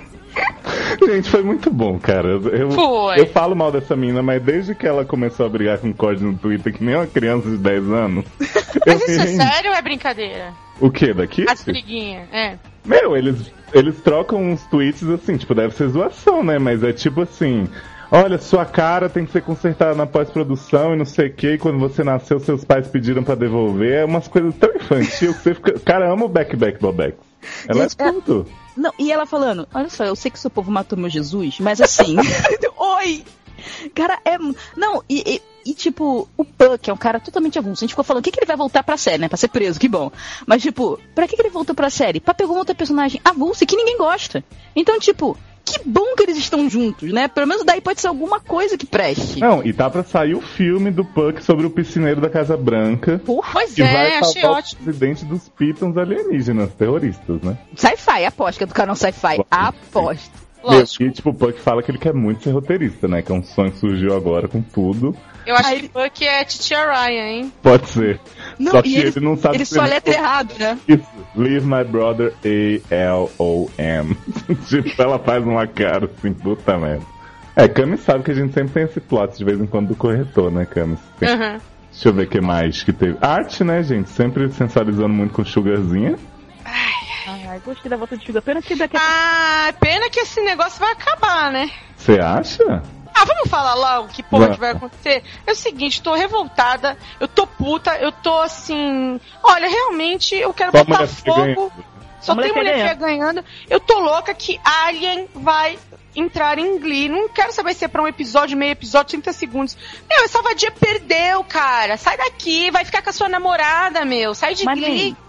Gente, foi muito bom, cara. Eu, eu, Foi. eu falo mal dessa menina, mas desde que ela começou a brigar com o Cord no Twitter, que nem uma criança de dez anos. Mas eu isso é me- sério ou é brincadeira? O que, daqui? As briguinhas, é. Meu, eles, eles trocam uns tweets assim, tipo, deve ser zoação, né? Mas é tipo assim: olha, sua cara tem que ser consertada na pós-produção e não sei o que. E quando você nasceu, seus pais pediram pra devolver. É umas coisas tão infantil que você fica. Cara, ama o Back Back Bobex. Ela Gente, é tudo. Não, e ela falando, olha só, eu sei que seu povo matou meu Jesus, mas assim, oi! Cara, é... Não, e, e, e, tipo, o Puck é um cara totalmente avulso. A gente ficou falando, o que, que ele vai voltar pra série, né? Pra ser preso, que bom. Mas, tipo, pra que, que ele voltou pra série? Pra pegar um outro personagem avulso e que ninguém gosta. Então, tipo, que bom que eles estão juntos, né? Pelo menos daí pode ser alguma coisa que preste. Não, e tá pra sair o filme do Puck sobre o piscineiro da Casa Branca. Porra, Pois Que é, vai achei salvar ótimo. o presidente dos Pitons alienígenas, terroristas, né? sci-fi, aposto, que é do canal sci-fi. Aposto. Lógico. E, tipo, o Puck fala que ele quer muito ser roteirista, né? Que é um sonho que surgiu agora com tudo. Eu acho Aí que Puck é Titia Ryan, hein? Pode ser. Não, Só que e ele, ele, não sabe ele escrever só letra errado, né? isso. Leave my brother A L O M. Tipo, ela faz uma cara assim, puta merda. É, Camis sabe que a gente sempre tem esse plot de vez em quando do corretor, né, Camis? Tem- Uhum. Deixa eu ver o que mais que teve. Arte, né, gente? Sempre sensualizando muito com Sugarzinha. Ai, gostei da volta de Sugar. Pena que daqui a Ah, pena que esse negócio vai acabar, né? Você acha? Ah, vamos falar logo que porra Vai. que vai acontecer? É o seguinte, tô revoltada, eu tô puta, eu tô assim... Olha, realmente, eu quero Só botar mulher feia fogo. ganhando. Só Mulher tem feia mulher feia ganhando. Eu tô louca que Alien vai entrar em Glee. Não quero saber se é pra um episódio, meio episódio, trinta segundos. Meu, essa vadia perdeu, cara. Sai daqui, vai ficar com a sua namorada, meu. Sai de Mas, Glee. nem,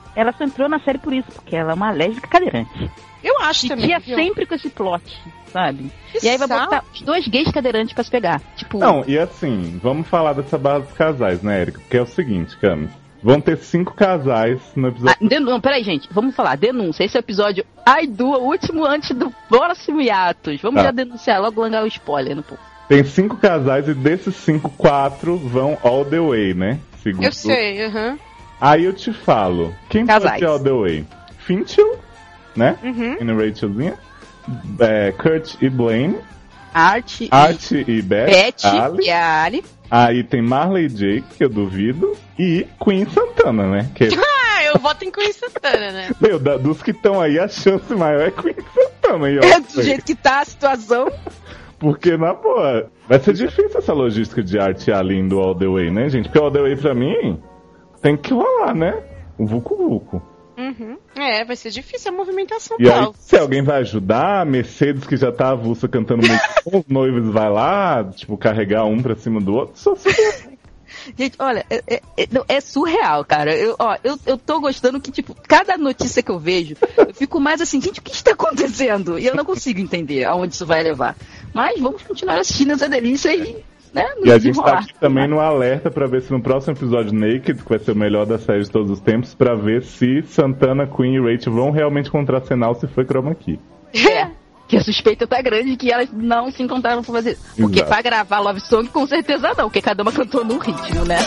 ela só entrou na série por isso, porque ela é uma lésbica cadeirante. Eu acho e também. E é viu? sempre com esse plot, sabe? Que e aí vai saco. botar os dois gays cadeirantes pra se pegar. Tipo... Não, e assim, vamos falar dessa base dos casais, né, Erika? Porque é o seguinte, Camis. Vão ter cinco casais no episódio. Ah, den- não, peraí, gente. Vamos falar. Denúncia. Esse é o episódio Ai do último antes do próximo hiatus. Vamos Tá. já denunciar logo, largar o spoiler no povo. Tem cinco casais e desses cinco, quatro vão all the way, né? Segundo. Eu sei, aham. Aí eu te falo, quem Casais. pode ser all the way? Finchel, né? Uhum. E Rachelzinha. É, Kurt e Blaine. Art, Art e Beth. Beth Ali. e a Ali. Aí tem Marley e Jake, que eu duvido. E Queen Santana, né? Que, Ah, eu voto em Queen Santana, né? meu, da- dos que estão aí, a chance maior é Queen Santana. E all É the do way. jeito que tá a situação. Porque, na boa, vai ser difícil essa logística de arte além do All The Way, né, gente? Porque o All The Way, pra mim, tem que rolar, né? O Vucu Vucu. Uhum. É, vai ser difícil a movimentação, E aí, Paulo. se alguém vai ajudar, a Mercedes, que já tá avulsa cantando muito com os noivos, vai lá, tipo, carregar um pra cima do outro. Só se... Gente, olha, é, é- é- não, é surreal, cara. Eu, ó, eu, eu tô gostando que, tipo, cada notícia que eu vejo, eu fico mais assim, gente, o que está acontecendo? E eu não consigo entender aonde isso vai levar. Mas vamos continuar assistindo essa delícia e, né, nos E a gente tá desenrolar. aqui também no alerta pra ver se no próximo episódio Naked, que vai ser o melhor da série de todos os tempos, pra ver se Santana, Queen e Rachel vão realmente contracenar ou se foi chroma key. É, que a suspeita tá grande que elas não se encontraram pra fazer. Porque Exato. pra gravar Love Song, com certeza não, porque cada uma cantou num ritmo, né?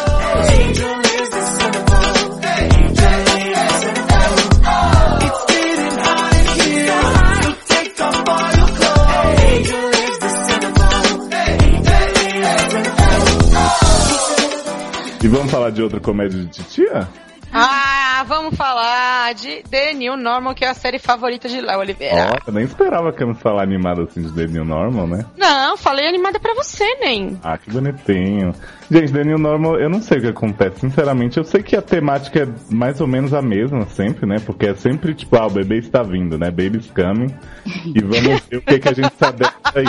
E vamos falar de outra comédia de titia? Ah, vamos falar de The New Normal, que é a série favorita de Léo Oliveira. Ó, eu nem esperava que eu não falar animado assim de The New Normal, né? Não, falei animada pra você, nem. Ah, que bonitinho. Gente, The New Normal, eu não sei o que acontece, sinceramente. Eu sei que a temática é mais ou menos a mesma sempre, né? Porque é sempre tipo, ah, o bebê está vindo, né? Baby's coming. E vamos ver o que, que a gente sabe aí.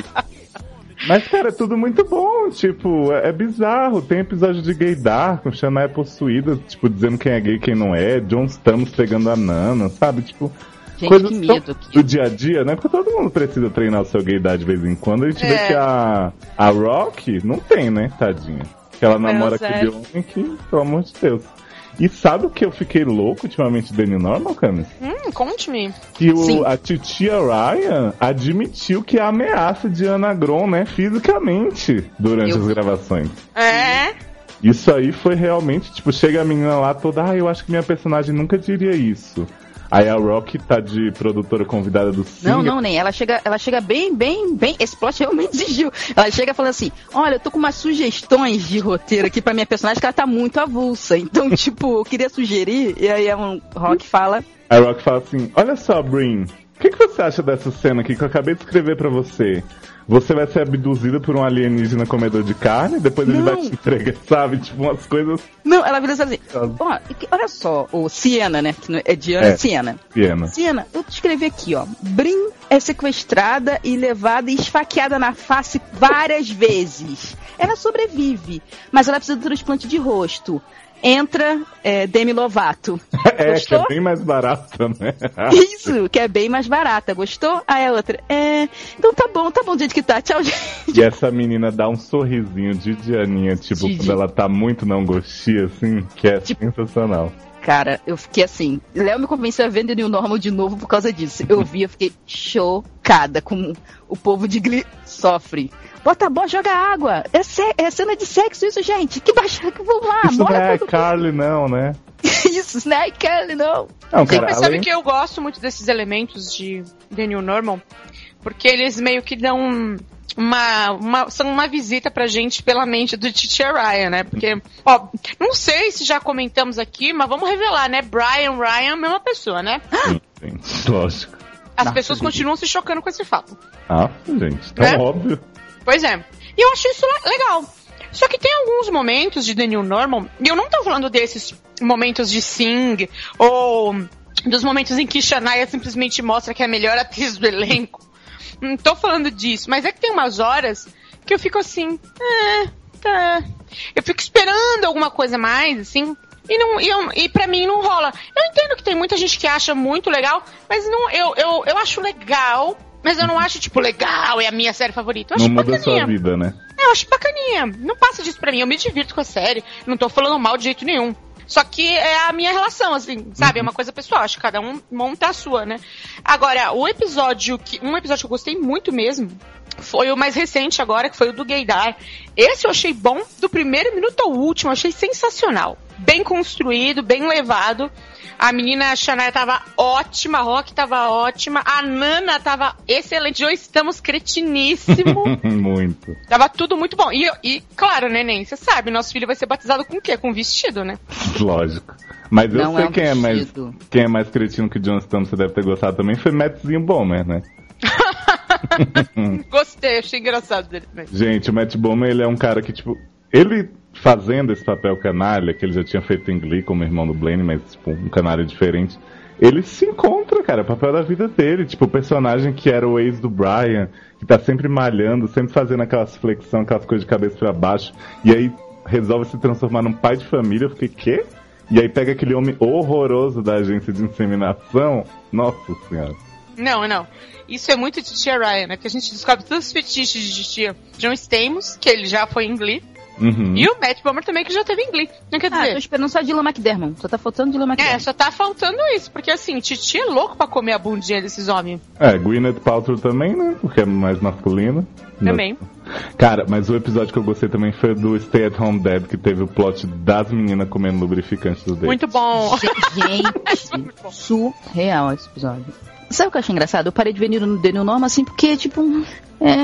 Mas, cara, é tudo muito bom, tipo, é, é bizarro. Tem episódio de gaydar com Shania possuída, tipo, dizendo quem é gay e quem não é. John Stamos pegando a Nana, sabe? Tipo, Gente, coisas que tão medo. do dia a dia, né? Porque todo mundo precisa treinar o seu gaydar de vez em quando. A gente vê É. que a, a Rock não tem, né, tadinha? Que ela namora Pois é. aquele homem que, pelo amor de Deus. E sabe o que eu fiquei louco ultimamente do The New Normal, Camis? Hum, conte-me. Que Sim. o, a titia Ryan admitiu que a ameaça de Ana Gron, né, fisicamente, durante Eu- as gravações. É. Isso aí foi realmente, tipo, chega a menina lá toda, ah, eu acho que minha personagem nunca diria isso. Aí a Rock tá de produtora convidada do Sim. Não, não, nem. Ela chega, ela chega bem, bem, bem. Esse plot realmente exigiu. Ela chega falando assim: olha, eu tô com umas sugestões de roteiro aqui pra minha personagem que ela tá muito avulsa. Então, tipo, eu queria sugerir. E aí a Rock fala: A Rock fala assim, olha só, Brin, o que, que você acha dessa cena aqui que eu acabei de escrever pra você? Você vai ser abduzida por um alienígena comedor de carne, depois ele Não. vai te entregar, sabe? Tipo, umas coisas... não, ela vira assim: ó, olha só, o Siena, né? Que é Diana É. Siena. Pequenas. Siena, eu te escrevi aqui, ó. Brin é sequestrada e levada e esfaqueada na face várias vezes. Ela sobrevive, mas ela precisa de transplante de rosto. Entra é, Demi Lovato. É, que Gostou? é bem mais barata, né? Isso, que é bem mais barata. Gostou? Aí a outra, é... Então tá bom, tá bom do jeito que tá. Tchau, gente. E essa menina dá um sorrisinho de Dianinha, tipo, Didi. quando ela tá muito não gostia, assim, que é Tipo- sensacional. Cara, eu fiquei assim. Léo me convenceu a ver The New Normal de novo por causa disso. Eu vi, eu fiquei chocada como o povo de Glee sofre. Bota a bola, joga água. É, ce- é cena de sexo isso, gente. Que baixa, que vamos lá. Isso não bora é tudo. Carly, não, né? Isso, Snake Kelly, não. Não, Sim, cara, mas sabe além... que eu gosto muito desses elementos de The New Normal? Porque eles meio que dão uma, uma, são uma visita pra gente pela mente do Titia Ryan, né? Porque, ó, não sei se já comentamos aqui, mas vamos revelar, né? Brian, Ryan, mesma pessoa, né? Sim, sim, lógico. As Nossa, pessoas gente. continuam se chocando com esse fato. Ah, gente, tão Né? óbvio. Pois é. E eu acho isso le- legal. Só que tem alguns momentos de The New Normal, e eu não tô falando desses momentos de Sing, ou dos momentos em que Shania simplesmente mostra que é a melhor atriz do elenco. Não tô falando disso, mas é que tem umas horas que eu fico assim, é, tá. Eu fico esperando alguma coisa mais, assim, E, não, e, eu, e pra mim não rola. Eu entendo que tem muita gente que acha muito legal, mas não, eu, eu, eu acho legal, mas eu não acho, tipo, legal, é a minha série favorita. Eu acho não muda bacaninha. a sua vida, né? Eu acho bacaninha. Não passa disso pra mim. Eu me divirto com a série. Não tô falando mal de jeito nenhum. Só que é a minha relação, assim, sabe? Uhum. É uma coisa pessoal. Acho que cada um monta a sua, né? Agora, o episódio que... Um episódio que eu gostei muito mesmo foi o mais recente agora, que foi o do Gaydar. Esse eu achei bom do primeiro minuto ao último. Eu achei sensacional. Bem construído, bem levado. A menina a Shania tava ótima, a Rock tava ótima, a Nana tava excelente. Hoje estamos cretiníssimo. Muito. Tava tudo muito bom. E, e claro, neném, você sabe, nosso filho vai ser batizado com o quê? Com vestido, né? Lógico. Mas eu Não sei é um quem, é mais, vestido. quem é mais cretino que o John Stamos, você deve ter gostado também, foi Mattzinho Bomer, né? Gostei, achei engraçado dele também. Gente, o Matt Bomer, ele é um cara que, tipo, ele fazendo esse papel canalha, que ele já tinha feito em Glee como irmão do Blaine, mas, tipo, um canalha diferente, ele se encontra, cara, é o papel da vida dele, tipo, o personagem que era o ex do Brian, que tá sempre malhando, sempre fazendo aquelas flexão, aquelas coisas de cabeça pra baixo, e aí resolve se transformar num pai de família, eu fiquei, quê? E aí pega aquele homem horroroso da agência de inseminação, nossa senhora. Não, não. Isso é muito de tia Ryan, né? Que a gente descobre todos os fetiches de tia John Stamos, que ele já foi em Glee. Uhum. E o Matt Bomer também, que já teve em Glee. Não quer Ah, dizer... tô esperando só a Dylan McDermott. Só tá faltando Dylan É, McDermott. só tá faltando isso, porque assim, Titi é louco pra comer a bundinha desses homens. É, Gwyneth Paltrow também, né? Porque é mais masculino. Também. Cara, mas o episódio que eu gostei também foi do Stay at Home Dad, que teve o plot das meninas comendo lubrificante dos dedos. Muito bom. Gente, surreal esse episódio. Sabe o que eu achei engraçado? Eu parei de ver no The New Normal assim, porque, tipo, é,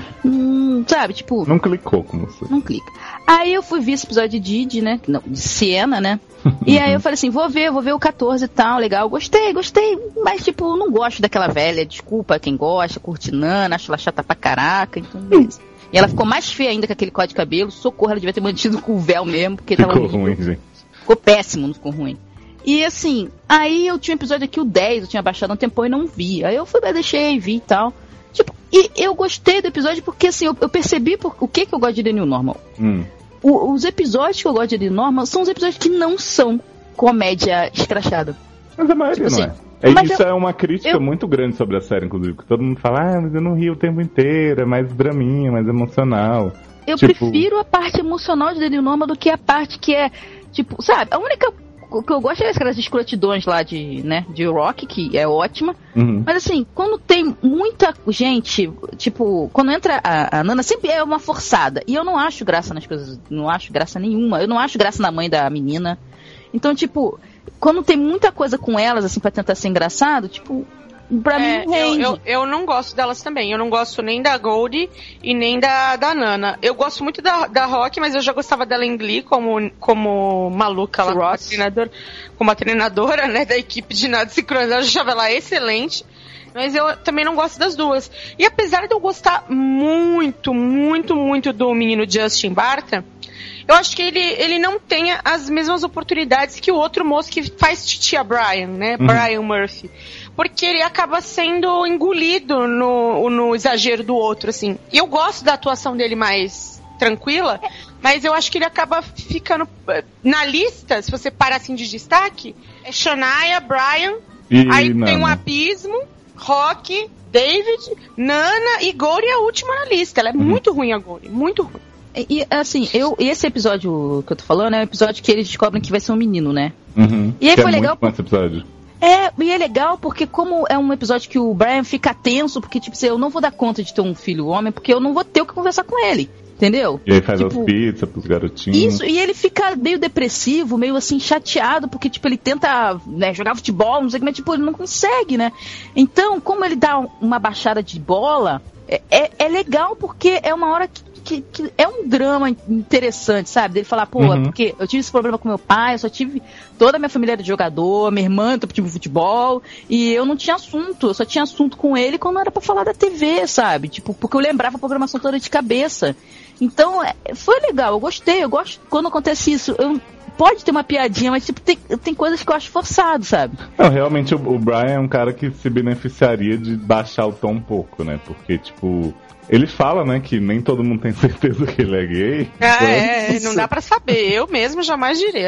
hum, sabe, tipo... Não clicou com você. Não clica. Aí eu fui ver esse episódio de Didi, né? Não, de Siena, né? E aí eu falei assim, vou ver, vou ver o catorze e tal, legal. Gostei, gostei. Mas, tipo, não gosto daquela velha. Desculpa quem gosta, curte Nana, acho ela chata pra caraca, então beleza. E ela ficou mais feia ainda com aquele código de cabelo. Socorro, ela devia ter mantido com o véu mesmo, porque Ficou tava ruim, gente. Ficou péssimo, não ficou ruim. E assim, aí eu tinha um episódio aqui, o dez, eu tinha baixado um tempo e não vi. Aí eu fui, eu deixei, vi e tal. Tipo, e eu gostei do episódio porque assim, eu, eu percebi por, o que que eu gosto de The New Normal. Hum. O, os episódios que eu gosto de The New Normal são os episódios que não são comédia escrachada. Mas a maioria Tipo não assim, é. é mas isso eu- é uma crítica eu- muito grande sobre a série, inclusive. Que todo mundo fala, ah, mas eu não rio o tempo inteiro, é mais draminha, mais emocional. Eu Tipo- prefiro a parte emocional de The New Normal do que a parte que é, tipo, sabe, a única o que eu gosto é aquelas escrotidões lá de, né, de Rock, que é ótima. Uhum. Mas assim, quando tem muita gente, tipo, quando entra a, a Nana, sempre é uma forçada. E eu não acho graça nas coisas, não acho graça nenhuma. Eu não acho graça na mãe da menina. Então, tipo, quando tem muita coisa com elas, assim, pra tentar ser engraçado, tipo, pra É, mim não rende. eu, eu, eu não gosto delas também. Eu não gosto nem da Goldie e nem da, da Nana. Eu gosto muito da, da Rock, mas eu já gostava dela em Glee como, como maluca lá, como Ross. treinadora, como a treinadora, né, da equipe de nado sincronizado. Eu achava ela excelente. Mas eu também não gosto das duas. E apesar de eu gostar muito, muito, muito do menino Justin Barta, eu acho que ele, ele não tem as mesmas oportunidades que o outro moço que faz Titia Brian, né? Uhum. Brian Murphy. Porque ele acaba sendo engolido no, no exagero do outro, assim. E eu gosto da atuação dele mais tranquila, mas eu acho que ele acaba ficando... Na lista, se você parar assim de destaque, é Shania, Brian, E né? aí Nana. tem um abismo, Rock, David, Nana e Goldie é a última na lista. Ela é Uhum. muito ruim, a Goldie, muito ruim. E assim, eu, e esse episódio que eu tô falando é um episódio que eles descobrem que vai ser um menino, né? Uhum. E aí Que foi é legal muito bom esse episódio. É, e é legal porque como é um episódio que o Brian fica tenso, porque tipo, assim, eu não vou dar conta de ter um filho homem, porque eu não vou ter o que conversar com ele, entendeu? E aí faz Tipo, as pizzas pros garotinhos. Isso, e ele fica meio depressivo, meio assim, chateado, porque, tipo, ele tenta, né, jogar futebol, não sei como, mas, tipo, ele não consegue, né? Então, como ele dá uma baixada de bola, é, é, é legal porque é uma hora que, que, que é um drama interessante, sabe? Dele falar, pô, Uhum. porque eu tive esse problema com meu pai, eu só tive, toda a minha família era de jogador, minha irmã tipo futebol, e eu não tinha assunto, eu só tinha assunto com ele quando era pra falar da T V, sabe? Tipo, porque eu lembrava a programação toda de cabeça. Então, é, foi legal, eu gostei, eu gosto quando acontece isso. Eu, pode ter uma piadinha, mas tipo, tem, tem coisas que eu acho forçado, sabe? Não, realmente o, o Brian é um cara que se beneficiaria de baixar o tom um pouco, né? Porque, tipo, ele fala, né, que nem todo mundo tem certeza que ele é gay. Ah, Então, é, não dá pra saber. Eu mesmo jamais diria.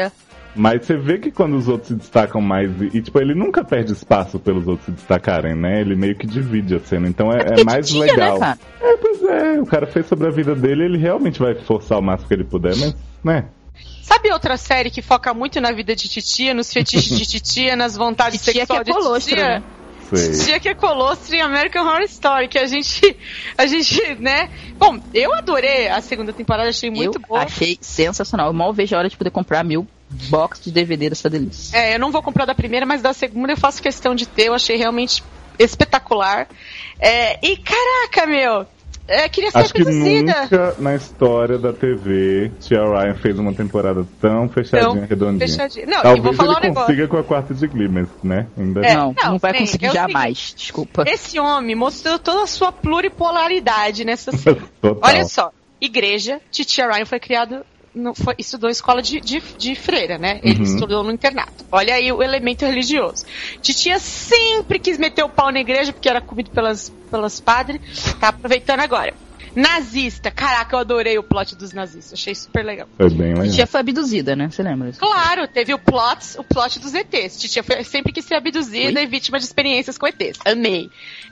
Mas você vê que quando os outros se destacam mais, e, e tipo, ele nunca perde espaço pelos outros se destacarem, né? Ele meio que divide a cena, então é, é, é mais titia, legal. Né, cara? É, pois é, o cara fez sobre a vida dele, ele realmente vai forçar o máximo que ele puder, mas, né? Sabe outra série que foca muito na vida de titia, nos fetiches de titia, nas vontades Titia sexuais que é de colostra, titia? né? Titia que é colostra em American Horror Story, que a gente, a gente, né? Bom, eu adorei a segunda temporada, achei muito eu boa. achei sensacional. Eu mal vejo a hora de poder comprar mil box de D V D dessa delícia. É, eu não vou comprar da primeira, mas da segunda eu faço questão de ter, eu achei realmente espetacular. É, e caraca, meu, é, queria ser Acho que abduzida. nunca na história da T V Tia Ryan fez uma temporada tão fechadinha, Então, redondinha. fechadinha. Não, Talvez e vou falar ele um consiga negócio. com a quarta de Glee, mas, né, ainda É, não, não, não, vai bem, conseguir é o jamais. seguinte, Desculpa. Esse homem mostrou toda a sua pluripolaridade nessa série. Total. Olha só, igreja, Titia Ryan foi criado, no, foi, estudou em escola de, de, de freira, né? Ele Uhum. estudou no internato. Olha aí o elemento religioso. Titia sempre quis meter o pau na igreja porque era comido pelas, pelas padres. Tá aproveitando agora. Nazista, caraca, eu adorei o plot dos nazistas, achei super legal. Foi bem legal. Titia foi abduzida, né? Você lembra? Claro, teve o plot, o plot dos E Tês. Titia foi, sempre quis ser abduzida Oi? e vítima de experiências com E Tês. Amei.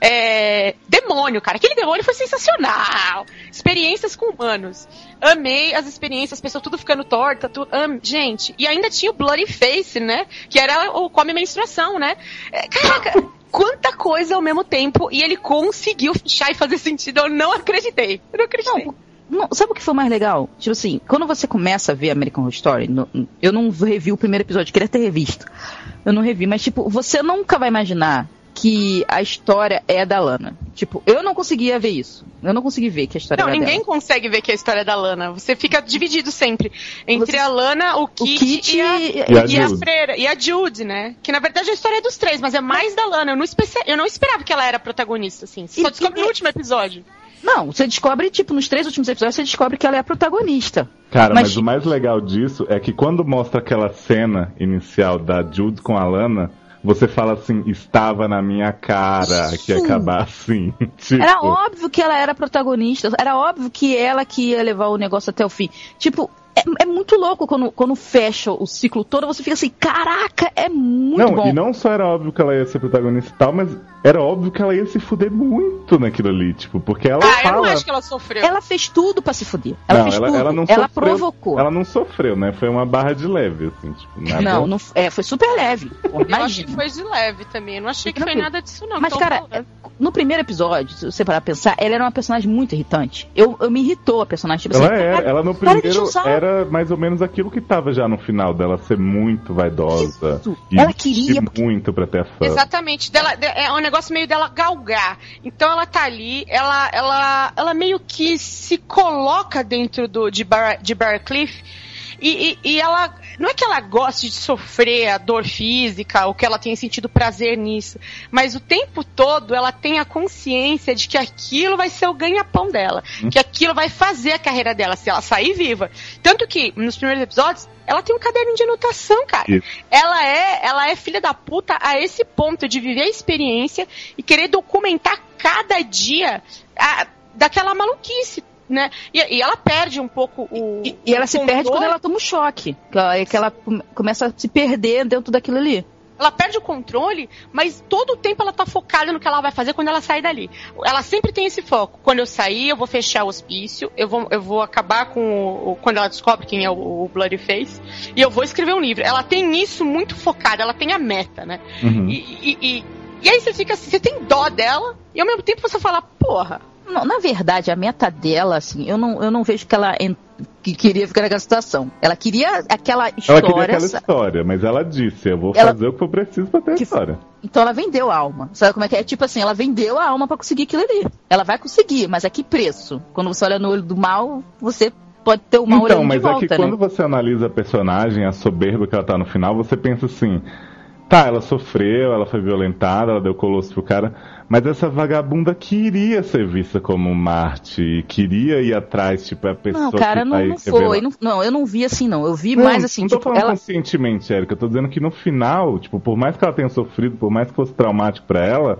É, demônio, cara. Aquele demônio foi sensacional. Experiências com humanos. Amei as experiências, as pessoas tudo ficando torta. Tudo, am, gente, e ainda tinha o Bloody Face, né? Que era o come menstruação, né? É, caraca, quanta coisa ao mesmo tempo. E ele conseguiu fechar e fazer sentido. Eu não acreditei. Eu não acreditei. Não, não, sabe o que foi mais legal? Tipo assim, quando você começa a ver American Horror Story, no, eu não revi o primeiro episódio, queria ter revisto. Eu não revi, mas tipo, você nunca vai imaginar que a história é da Lana. Tipo, eu não conseguia ver isso. Eu não consegui ver que a história Não, era ninguém dela. consegue ver que é a história da Lana. Você fica dividido sempre entre Você- a Lana, o Kit, Kit e, a, e- E a e a Jude. freira. E a Jude, né? Que na verdade a história é dos três, mas é mais da Lana. Eu não, espe- eu não esperava que ela era protagonista, assim. Você E- só descobre e- no último episódio. Não, você descobre, tipo, nos três últimos episódios, você descobre que ela é a protagonista. Cara, mas... Mas- o mais legal disso é que quando mostra aquela cena inicial da Jude com a Lana, você fala assim, estava na minha cara que ia Isso. acabar assim. Tipo, Era óbvio que ela era a protagonista, era óbvio que ela que ia levar o negócio até o fim. Tipo, é, é muito louco quando, quando fecha o ciclo todo, você fica assim, caraca, é muito não, bom. e não só era óbvio que ela ia ser protagonista e tal, mas era óbvio que ela ia se fuder muito naquilo ali, tipo, porque ela Ah, fala... eu não acho que ela sofreu. Ela fez tudo pra se fuder. Ela não, fez ela, tudo. ela não ela sofreu, provocou. Ela não sofreu, né? Foi uma barra de leve, assim, tipo, nada... Não, não, é, foi super leve. Pô, Eu acho que imagina. foi de leve também. Eu não achei que foi Tranquilo. nada disso, não. Mas, Então, cara, falando. no primeiro episódio, se você parar pra pensar, ela era uma personagem muito irritante. Eu, eu me irritou a personagem. Tipo Ela assim, era, cara, ela no para de primeiro usar. era mais ou menos aquilo que tava já no final dela, ser muito vaidosa. Isso. E Ela queria- insistir muito pra ter a fã. Exatamente, dela, de- é um negócio meio dela galgar. Então ela tá ali, ela, ela, ela meio que se coloca dentro do, de, Bar, de Barcliff e, e, e ela. Não é que ela goste de sofrer a dor física ou que ela tenha sentido prazer nisso, mas o tempo todo ela tem a consciência de que aquilo vai ser o ganha-pão dela, Hum. que aquilo vai fazer a carreira dela, se ela sair viva. Tanto que, nos primeiros episódios, ela tem um caderno de anotação, cara. Isso. Ela é, ela é filha da puta a esse ponto de viver a experiência e querer documentar cada dia a, daquela maluquice, né? E, e ela perde um pouco o. E, e ela o se perde controle. quando ela toma um choque. Que ela, que ela come- começa a se perder dentro daquilo ali. Ela perde o controle, mas todo o tempo ela tá focada no que ela vai fazer quando ela sair dali. Ela sempre tem esse foco. Quando eu sair, eu vou fechar o hospício, eu vou, eu vou acabar com o, o- quando ela descobre quem é o, o Bloody Face, e eu vou escrever um livro. Ela tem isso muito focado, ela tem a meta, né? Uhum. E, e, e, e aí você fica assim, você tem dó dela, e ao mesmo tempo você fala, porra. Não, na verdade, a meta dela, assim, eu não, eu não vejo que ela en- que queria ficar naquela situação. Ela queria aquela história. Ela queria aquela sa- história, mas ela disse, eu vou Ela- fazer o que for preciso pra ter a Que- história. Então ela vendeu a alma. Sabe como é que é? Tipo assim, ela vendeu a alma pra conseguir aquilo ali. Ela vai conseguir, mas a que preço? Quando você olha no olho do mal, você pode ter o mal Então, olhando mas de volta, é que né? quando você analisa a personagem, a soberba que ela tá no final, você pensa assim, tá, ela sofreu, ela foi violentada, ela deu colosso pro cara, mas essa vagabunda queria ser vista como Marte, queria ir atrás, tipo, é a pessoa Não, cara, que não, vai não revelar. foi. Não, não, eu não vi assim, não. Eu vi Não, mais assim, não tô tipo, falando ela. conscientemente, Érica, eu tô dizendo que no final, tipo, por mais que ela tenha sofrido, por mais que fosse traumático pra ela,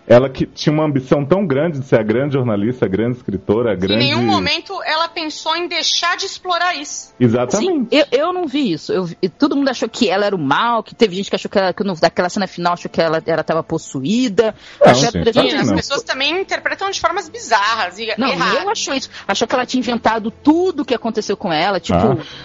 ela que tinha uma ambição tão grande de ser a grande jornalista, a grande escritora, a grande... Em nenhum momento ela pensou em deixar de explorar isso. Exatamente. Sim, eu, eu não vi isso. Eu vi, todo mundo achou que ela era o mal, que teve gente que achou que, ela, que no, daquela cena final achou que ela estava possuída. Não, achou gente, que Sim, as não. pessoas também interpretam de formas bizarras e Não, erradas. eu achou isso. Achou que ela tinha inventado tudo o que aconteceu com ela. Tipo,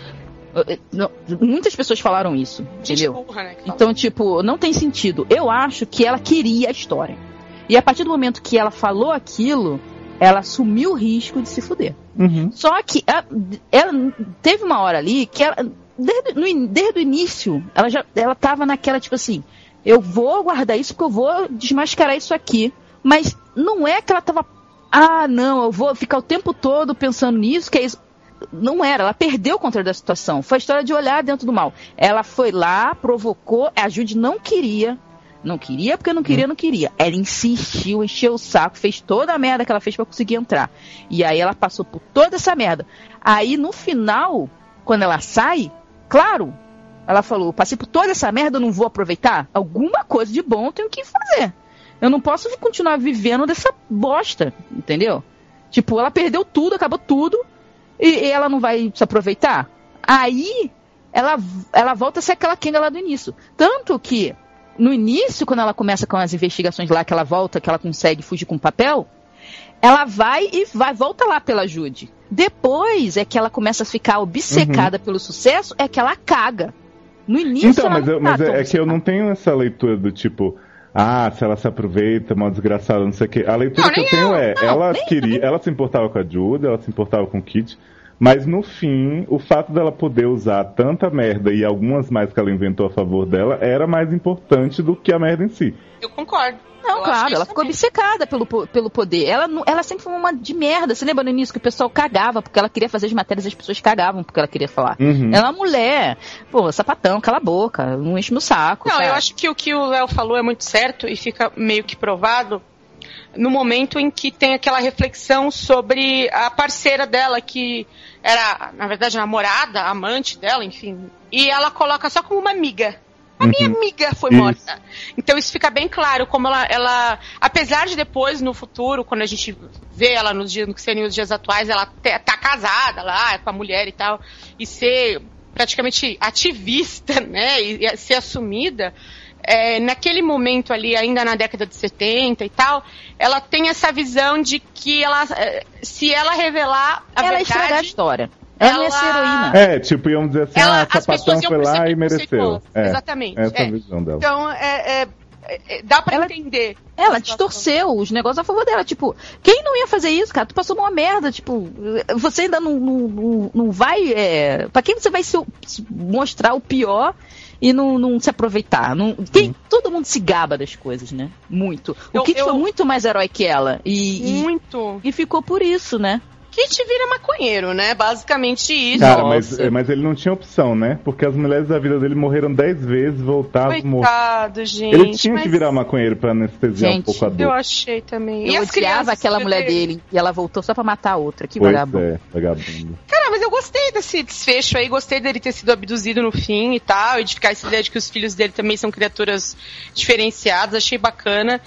Ah. não, muitas pessoas falaram isso, Gente entendeu? burra, né, que fala. Então, tipo, não tem sentido. Eu acho que ela queria a história. E a partir do momento que ela falou aquilo, ela assumiu o risco de se fuder. Uhum. Só que ela, ela teve uma hora ali que ela, desde, no, desde o início, ela já ela tava naquela, tipo assim, eu vou guardar isso porque eu vou desmascarar isso aqui. Mas não é que ela tava, ah, não, eu vou ficar o tempo todo pensando nisso, que é isso. Não era, ela perdeu o controle da situação. Foi a história de olhar dentro do mal. Ela foi lá, provocou, a Judy não queria. Não queria porque não queria, não queria. Ela insistiu, encheu o saco, fez toda a merda que ela fez pra conseguir entrar. E aí ela passou por toda essa merda. Aí no final, quando ela sai, claro, ela falou, passei por toda essa merda, eu não vou aproveitar? Alguma coisa de bom eu tenho que fazer. Eu não posso continuar vivendo dessa bosta, entendeu? Tipo, ela perdeu tudo, acabou tudo, e, e ela não vai se aproveitar? Aí, ela, ela volta a ser aquela Kenga lá do início. Tanto que no início, quando ela começa com as investigações lá, que ela volta, que ela consegue fugir com o papel, ela vai e vai, volta lá pela Judy. Depois é que ela começa a ficar obcecada uhum. pelo sucesso, é que ela caga. No início, então, ela mas, não eu, tá mas é, é que eu não obcecada. tenho essa leitura do tipo, ah, se ela se aproveita, mal desgraçada, não sei o quê. A leitura Não, que eu nem tenho eu. é, Não, ela nem queria, ela se importava com a Judy, ela se importava com o Kit, mas no fim, o fato dela poder usar tanta merda e algumas mais que ela inventou a favor dela era mais importante do que a merda em si. Eu concordo. Não, Eu claro, acho ela isso ficou também. obcecada pelo, po- pelo poder. Ela, não- ela sempre foi uma de merda. Você lembra no início que o pessoal cagava porque ela queria fazer as matérias e as pessoas cagavam porque ela queria falar. Uhum. Ela é uma mulher. Pô, sapatão, cala a boca, não enche no saco. Não, sabe? eu acho que o que o Léo falou é muito certo e fica meio que provado no momento em que tem aquela reflexão sobre a parceira dela, que era, na verdade, a namorada, a amante dela, enfim. E ela coloca só como uma amiga. A Uhum. minha amiga foi Isso. morta. Então isso fica bem claro, como ela, ela, apesar de depois, no futuro, quando a gente vê ela nos dias, no que seriam os dias atuais, ela te, tá casada lá com a mulher e tal, e ser praticamente ativista, né, e, e ser assumida, é, naquele momento ali, ainda na década de setenta e tal, ela tem essa visão de que ela, se ela revelar a ela ia estragar a verdade... história. Ela, não ia ser ela- heroína. É, tipo, iam dizer assim, Ela- ah, as sapatão pessoas iam foi lá perceber e mereceu. preconceituosas. É, Exatamente, essa é a é. visão dela. Então, é, é, é, dá pra Ela- entender. Ela a situação. distorceu os negócios a favor dela. Tipo, quem não ia fazer isso, cara? Tu passou uma merda. Tipo, você ainda não, não, não, não vai. É... Pra quem você vai se, se mostrar o pior e não, não se aproveitar? Não... Quem, todo mundo se gaba das coisas, né? Muito. O Eu- Kit eu- foi muito mais herói que ela. E, e, Muito. e ficou por isso, né? Kit vira maconheiro, né? Basicamente isso. Cara, mas, Nossa. mas ele não tinha opção, né? Porque as mulheres da vida dele morreram dez vezes, voltavam, morreram. Coitado, gente. Ele tinha mas que virar maconheiro pra anestesiar Gente, um pouco a dor. Eu achei também. Eu e as odiava crianças, aquela meu mulher Deus? dele e ela voltou só pra matar a outra. Que Pois vagabundo. é, vagabundo. Cara, mas eu gostei desse desfecho aí. Gostei dele ter sido abduzido no fim e tal. E de ficar essa ideia de que os filhos dele também são criaturas diferenciadas. Achei bacana.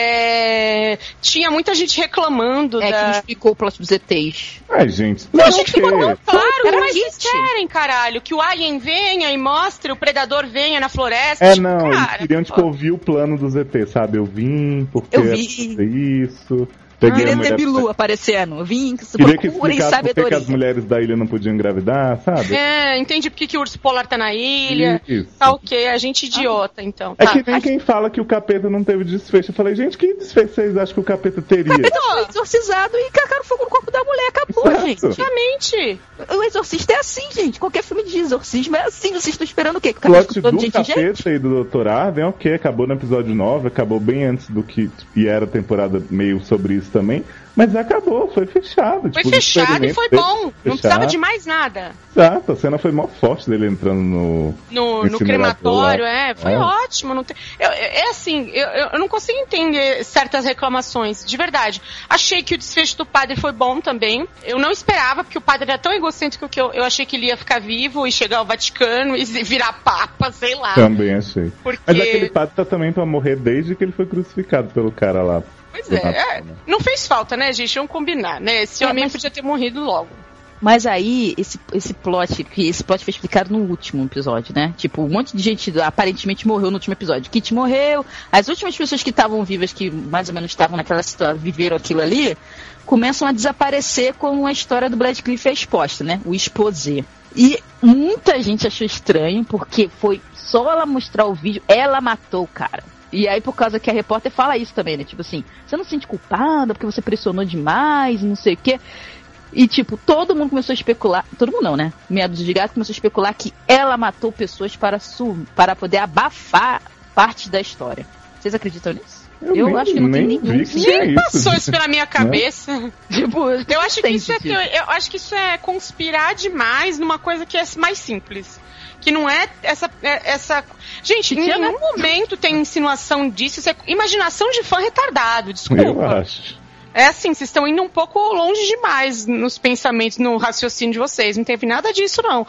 É, tinha muita gente reclamando É que da... não explicou o plot dos E Tês. Ai, gente, Não, por gente, quê? ficou tão claro, Era mas Kit. eles querem, caralho, que o alien venha e mostre, o predador venha na floresta. É, tipo, não, eles cara, queriam, tipo, pô. ouvir o plano do Z T, sabe? Eu vim, porque Eu ia vi. fazer isso. Peguei a Queria mulher... ter Bilu aparecendo. Eu vim, que se Queria que procurem explicasse por que que sabedoria. as mulheres da ilha não podiam engravidar, sabe? É, entendi porque que o urso polar tá na ilha. Isso. Tá ok, a gente idiota, então. É Tá. que nem quem fala que o capeta não teve desfecho. Eu falei, gente, que desfecho vocês acham que o capeta teria? Foi exorcizado e cacaram fogo no corpo da mulher. Acabou, Exato. gente. Obviamente. O exorcista é assim, gente. Qualquer filme de exorcismo é assim. Vocês estão esperando o quê? Que o cara Plot fica falando do de gente em gente? capeta e do doutor Arden, ok, acabou no episódio nove, acabou bem antes do que e era a temporada meio sobre isso também, mas acabou, foi fechado. Foi tipo, fechado e foi bom, fechado. não precisava de mais nada. Exato, a cena foi mó forte dele entrando no... No, no crematório, é, foi é. ótimo. Não tem, eu, é assim, eu, eu não consigo entender certas reclamações, de verdade. Achei que o desfecho do padre foi bom também. Eu não esperava, porque o padre era tão egocêntrico que eu, eu achei que ele ia ficar vivo e chegar ao Vaticano e virar papa, sei lá. Também achei. Porque... Mas aquele padre tá também pra morrer desde que ele foi crucificado pelo cara lá. Pois é, é, não fez falta, né, gente? Vamos combinar, né? Esse é, homem mas... podia ter morrido logo. Mas aí, esse, esse plot, que esse plot foi explicado no último episódio, né? Tipo, um monte de gente aparentemente morreu no último episódio. Kit morreu, as últimas pessoas que estavam vivas, que mais ou menos estavam naquela situação, viveram aquilo ali, começam a desaparecer como a história do Radcliffe é exposta, né? O exposé. E muita gente achou estranho, porque foi só ela mostrar o vídeo, ela matou o cara. E aí, por causa que a repórter fala isso também, né? Tipo assim, você não se sente culpada porque você pressionou demais, não sei o quê. E, tipo, todo mundo começou a especular... Todo mundo não, né? Meados de gato começou a especular que ela matou pessoas para, su- para poder abafar parte da história. Vocês acreditam nisso? Eu, eu nem, acho que não tem nenhum. Nem passou isso pela minha cabeça. Tipo, eu acho que isso é que eu, eu acho que isso é conspirar demais numa coisa que é mais simples. Que não é essa... essa... Gente, em nenhum momento tem insinuação disso. Isso é imaginação de fã retardado, desculpa. Eu acho. É assim, vocês estão indo um pouco longe demais nos pensamentos, no raciocínio de vocês. Não teve nada disso, não.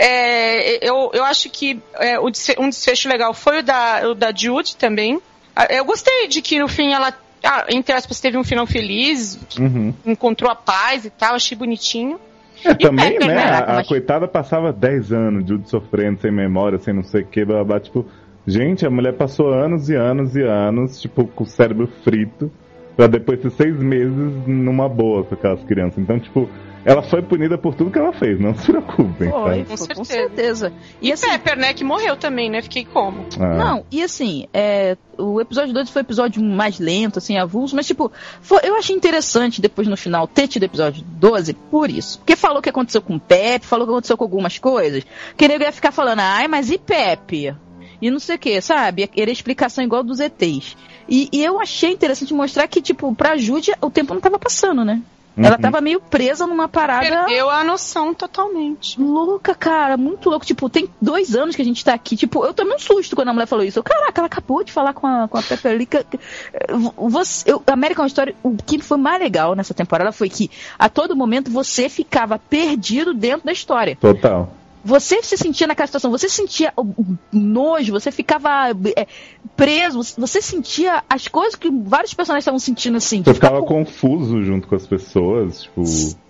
É, eu, eu acho que é, o desfe- um desfecho legal foi o da, o da Judy também. Eu gostei de que no fim ela, ah, entre aspas, teve um final feliz, uhum. encontrou a paz e tal, achei bonitinho. É, também, Pepper, né, né? a, a coitada passava dez anos, Judy sofrendo, sem memória, sem não sei o que, blá, blá, tipo, gente, a mulher passou anos e anos e anos, tipo, com o cérebro frito, pra depois ter seis meses numa boa com aquelas crianças. Então, tipo, ela foi punida por tudo que ela fez, não se preocupem. Foi, tá? com, certeza. com certeza. E, e assim, Pepper, né, que morreu também, né? Fiquei como? Ah. Não, e assim, é, o episódio dois foi o episódio mais lento, assim, avulso, mas tipo, foi, eu achei interessante depois no final ter tido o episódio doze por isso. Porque falou o que aconteceu com o Pepe, falou o que aconteceu com algumas coisas, que ele ia ficar falando, ai, mas e Pepe? E não sei o que, sabe? Era explicação igual dos E Tês. E, e eu achei interessante mostrar que, tipo, pra Judy, o tempo não tava passando, né? Uhum. Ela tava meio presa numa parada... Perdeu a noção totalmente. Louca, cara, muito louco. Tipo, tem dois anos que a gente tá aqui. Tipo, eu tomei um susto quando a mulher falou isso. Eu, caraca, ela acabou de falar com a, com a Pepper Lee. Você, eu, American Story, o que foi mais legal nessa temporada foi que, a todo momento, você ficava perdido dentro da história. Total. Você se sentia naquela situação, você sentia o nojo, você ficava é, preso, você sentia as coisas que vários personagens estavam sentindo assim. Você ficava ficava confuso junto com as pessoas, tipo...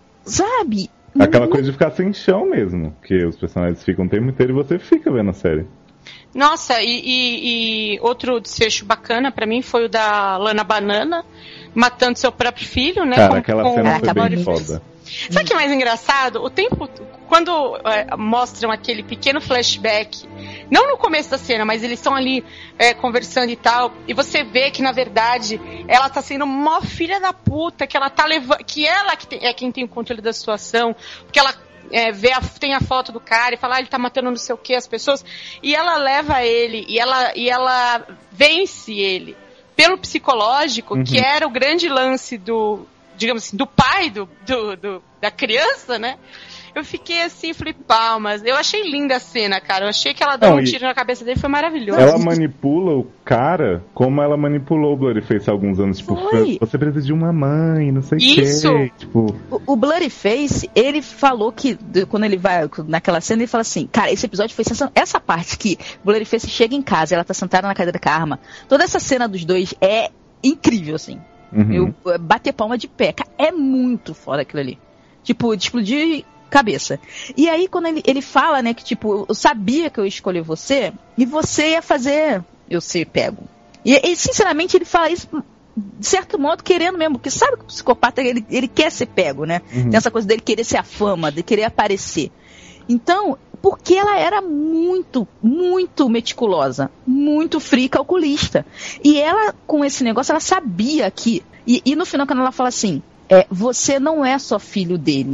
Sabe? Aquela coisa de ficar sem chão mesmo, que os personagens ficam o tempo inteiro e você fica vendo a série. Nossa, e, e, e outro desfecho bacana pra mim foi o da Lana Banana, matando seu próprio filho, né? Cara, com, aquela com, cena com foi bem foda. Sabe o que é mais engraçado? O tempo, quando é, mostram aquele pequeno flashback, não no começo da cena, mas eles estão ali é, conversando e tal, e você vê que, na verdade, ela tá sendo mó filha da puta, que ela tá levando, que ela que tem, é quem tem o controle da situação, porque ela é, vê a, tem a foto do cara e fala, ah, ele tá matando não sei o que, as pessoas, e ela leva ele, e ela, e ela vence ele pelo psicológico, uhum. que era o grande lance do... digamos assim, do pai do, do, do, da criança, né? Eu fiquei assim, falei, palmas. Eu achei linda a cena, cara. Eu achei que ela deu Não, um tiro na cabeça dele, foi maravilhoso. Ela manipula o cara como ela manipulou o Blurryface há alguns anos. Tipo, foi. Você precisa de uma mãe, não sei o quê. Tipo... O, o Blurryface, ele falou que, quando ele vai naquela cena, ele fala assim, cara, esse episódio foi sensacional. Essa parte que o Blurryface chega em casa, ela tá sentada na cadeira com a arma. Toda essa cena dos dois é incrível, assim. Uhum. Eu bater palma de pé. É muito foda aquilo ali. Tipo, de explodir cabeça. E aí, quando ele, ele fala, né, que tipo, eu sabia que eu ia escolher você, e você ia fazer eu ser pego. E, e sinceramente, ele fala isso, de certo modo, querendo mesmo, porque sabe que o psicopata, ele, ele quer ser pego, né? Uhum. Tem essa coisa dele querer ser a fama, de querer aparecer. Então, porque ela era muito, muito meticulosa, muito fria e calculista. E ela, com esse negócio, ela sabia que... E, e no final, quando ela fala assim, é, você não é só filho dele,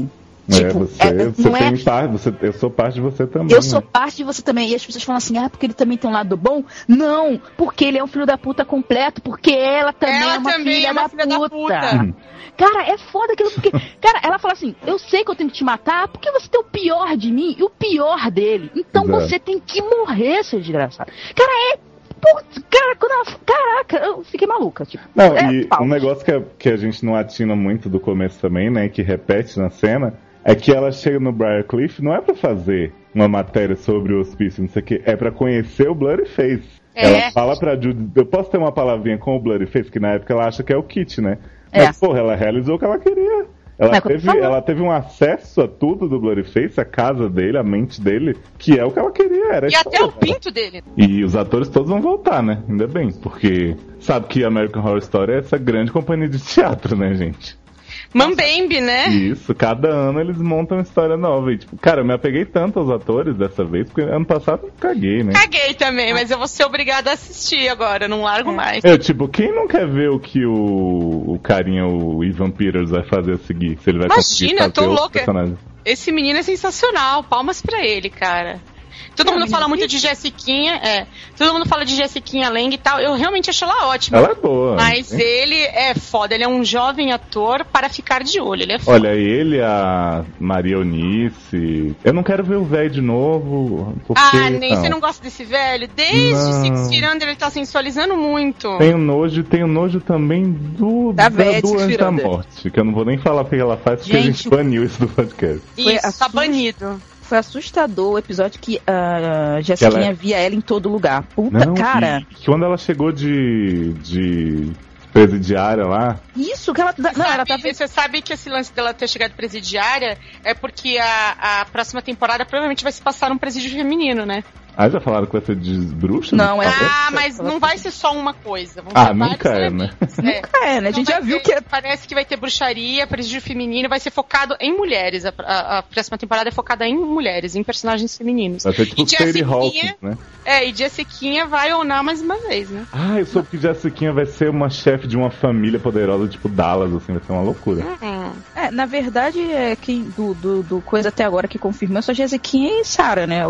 Tipo, É, você, é, você não tem é... parte, você, eu sou parte de você também. Eu né? sou parte de você também. E as pessoas falam assim, ah, porque ele também tem um lado bom? Não, porque ele é um filho da puta completo, porque ela também Ela é uma também filha, é uma da, filha da puta. puta. Cara, é foda aquilo, porque... Cara, ela fala assim, eu sei que eu tenho que te matar porque você tem o pior de mim e o pior dele. Então Exato. você tem que morrer, seu desgraçado. Cara, é... Putz, cara, quando ela... Caraca, eu fiquei maluca, tipo... Não, é, e pau. um negócio que a, que a gente não atina muito do começo também, né, que repete na cena, é que ela chega no Briarcliff, não é pra fazer uma matéria sobre o hospício, não sei o que, é pra conhecer o Blurryface. É. Ela fala pra Judy, eu posso ter uma palavrinha com o Blurryface, que na época ela acha que é o Kit, né? É. Mas, porra, ela realizou o que ela queria. Ela, Mas, como teve, falou. ela teve um acesso a tudo do Blurryface, a casa dele, a mente dele, que é o que ela queria. Era a E história até o dela. pinto dele. E os atores todos vão voltar, né? Ainda bem, porque sabe que American Horror Story é essa grande companhia de teatro, né, gente? Mambembe, né? Isso, cada ano eles montam uma história nova. E, tipo, cara, eu me apeguei tanto aos atores dessa vez, porque ano passado eu caguei, né? Caguei também, mas eu vou ser obrigada a assistir agora, não largo mais. Eu, tipo, quem não quer ver o que o, o carinha, o Ivan Peters, vai fazer a seguir? Se ele vai conseguir Imagina, fazer tô outro louca. personagem. Esse menino é sensacional, palmas pra ele, cara. Todo É, mundo menino fala muito triste. de Jessiquinha, é. Todo mundo fala de Jessiquinha Lange e tal. Eu realmente acho ela ótima. Ela é boa. Mas hein? ele é foda, ele é um jovem ator para ficar de olho, ele é foda. Olha, ele, a Maria Eunice. Eu não quero ver o velho de novo. Porque, Ah, nem você não gosta desse velho? Desde Não. Six Feet Under ele tá sensualizando muito. Tenho nojo, tenho nojo também do, Da da, véia de do Six Anjo Feet da Under. Morte, que eu não vou nem falar o que ela faz, porque a Gente, gente baniu isso do podcast. Foi Isso, tá assust- banido. Foi assustador o episódio que a Jessiquinha Ela é- via ela em todo lugar. Puta, Não, cara. que, que quando ela chegou de, de presidiária lá, Isso que ela... Não, ela tá... Sabe- Você sabe que esse lance dela ter chegado presidiária é porque a, a próxima temporada provavelmente vai se passar num presídio feminino, né? ah, já falaram que vai ser de bruxa? Não, é- Ah, mas não vai ser só uma coisa. Vão Ah, ser nunca vários é, né? elementos, é. Nunca é, né? A gente Então já vai viu ter- que é... Parece que vai ter bruxaria, presídio feminino, vai ser focado em mulheres. A, a- a próxima temporada é focada em mulheres, em personagens femininos. Vai ser tipo E Sadie Jessiquinha- Hawkins, né? É, e Jessiquinha vai onar mais uma vez, né? Ah, eu soube que Jessiquinha vai ser uma chefe de uma família poderosa, tipo Dallas, assim, vai ser uma loucura. Hum. É, na verdade, é quem do, do, do coisa até agora que confirmou é só Jessiquinha e Sarah, né?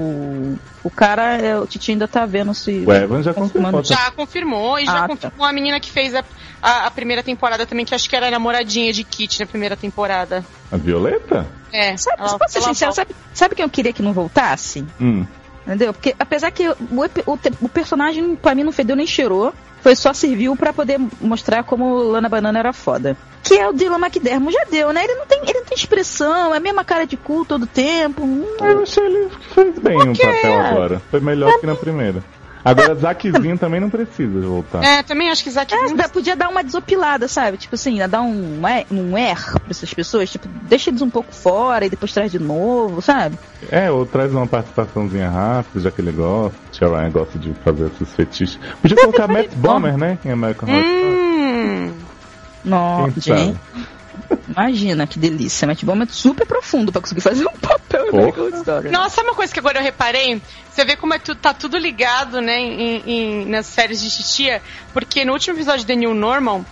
O, o cara, é, o Titi ainda tá vendo se... O Evan já confirmando. confirmou. Já confirmou, e já Ah, tá. confirmou a menina que fez a, a, a primeira temporada também, que acho que era a namoradinha de Kit na primeira temporada. A Violeta? É, Sabe, ela- posso ser ela sincero, volta. sabe, sabe quem eu queria que não voltasse? Hum. Entendeu? Porque apesar que o, ep- o, te- o personagem pra mim não fedeu nem cheirou, foi só serviu pra poder mostrar como Lana Banana era foda. Que é o Dylan McDermott, já deu, né? Ele não tem, ele não tem expressão, é a mesma cara de cu todo tempo. Hum, Eu achei ele que fez bem o papel agora. Foi melhor que na primeira. Agora, Zackzinho também não precisa voltar. É, também acho que Zack É, Efron- dá- podia dar uma desopilada, sabe? Tipo assim, dar um, er- um er pra essas pessoas, tipo, deixa eles um pouco fora e depois traz de novo, sabe? É, ou traz uma participaçãozinha rápida, já que ele gosta. Tia Ryan gosta de fazer esses fetiches. Podia colocar Matt Bomer, né? Em American Horror Story. Hum. Nossa, Quem gente. sabe? Imagina que delícia. Matt Bomer é super profundo pra conseguir fazer um papel Porra. em American Horror Story. Nossa, sabe uma coisa que agora eu reparei? Você vê como é tu, tá tudo ligado, né, em, em- nas séries de titia, porque no último episódio de The New Normal,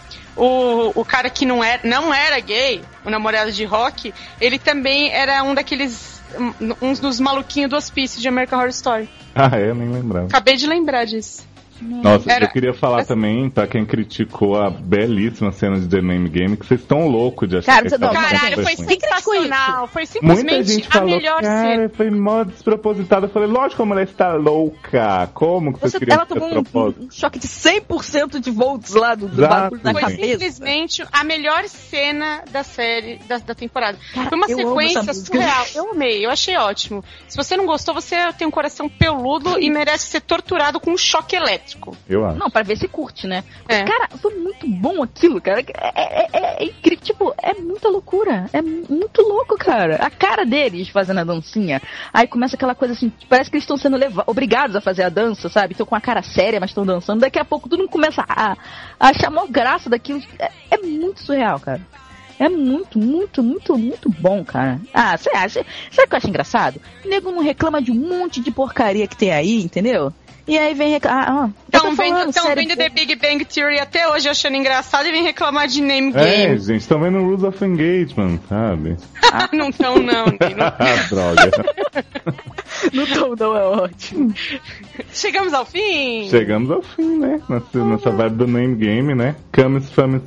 o, o cara que não era, não era gay, o namorado de Rock, ele também era um daqueles, um, uns dos maluquinhos do hospício de American Horror Story. Ah, é, eu nem lembrava. Acabei de lembrar disso. Nossa, Era- eu queria falar também, pra quem criticou a belíssima cena de The Name Game, que vocês estão loucos de achar Cara, que você não- aquela cena Caralho, foi ruim. sensacional. Foi Muita simplesmente gente a falou, melhor cara, cena. foi mó despropositado. Eu falei, lógico como ela está louca. Como que vocês Você, queriam ela ter tomou propósito? um, um choque de cem por cento de volts lá do, do Exato, bagulho na gente. Foi cabeça. simplesmente a melhor cena da série, da, da temporada. Cara, Foi uma eu amo sequência essa música. surreal. Eu amei, eu achei ótimo. Se você não gostou, você tem um coração peludo e merece ser torturado com um choque elétrico. Eu acho. Não, pra ver se curte, né? É. Cara, foi muito bom aquilo, cara. É, é, é incrível. Tipo, é muita loucura. É muito louco, cara. A cara deles fazendo a dancinha. Aí começa aquela coisa assim, parece que eles estão sendo leva- obrigados a fazer a dança, sabe? Estão com a cara séria, mas estão dançando. Daqui a pouco todo mundo começa a, a achar mó graça daquilo. É, é muito surreal, cara. É muito, muito, muito, muito bom, cara. Ah, você acha? Sabe o que eu acho engraçado? O nego não reclama de um monte de porcaria que tem aí, entendeu? E aí vem reclamar. Ah, Estão vendo, tão vendo The Big Bang Theory até hoje achando engraçado e vem reclamar de Name Game. É, gente, estão vendo Rules of Engagement, sabe? Ah, não estão, não. não. Ah, droga. Não estão, não, é ótimo. Chegamos ao fim? Chegamos ao fim, né? Nessa, nessa vibe do Name Game, né? Camus, Famis,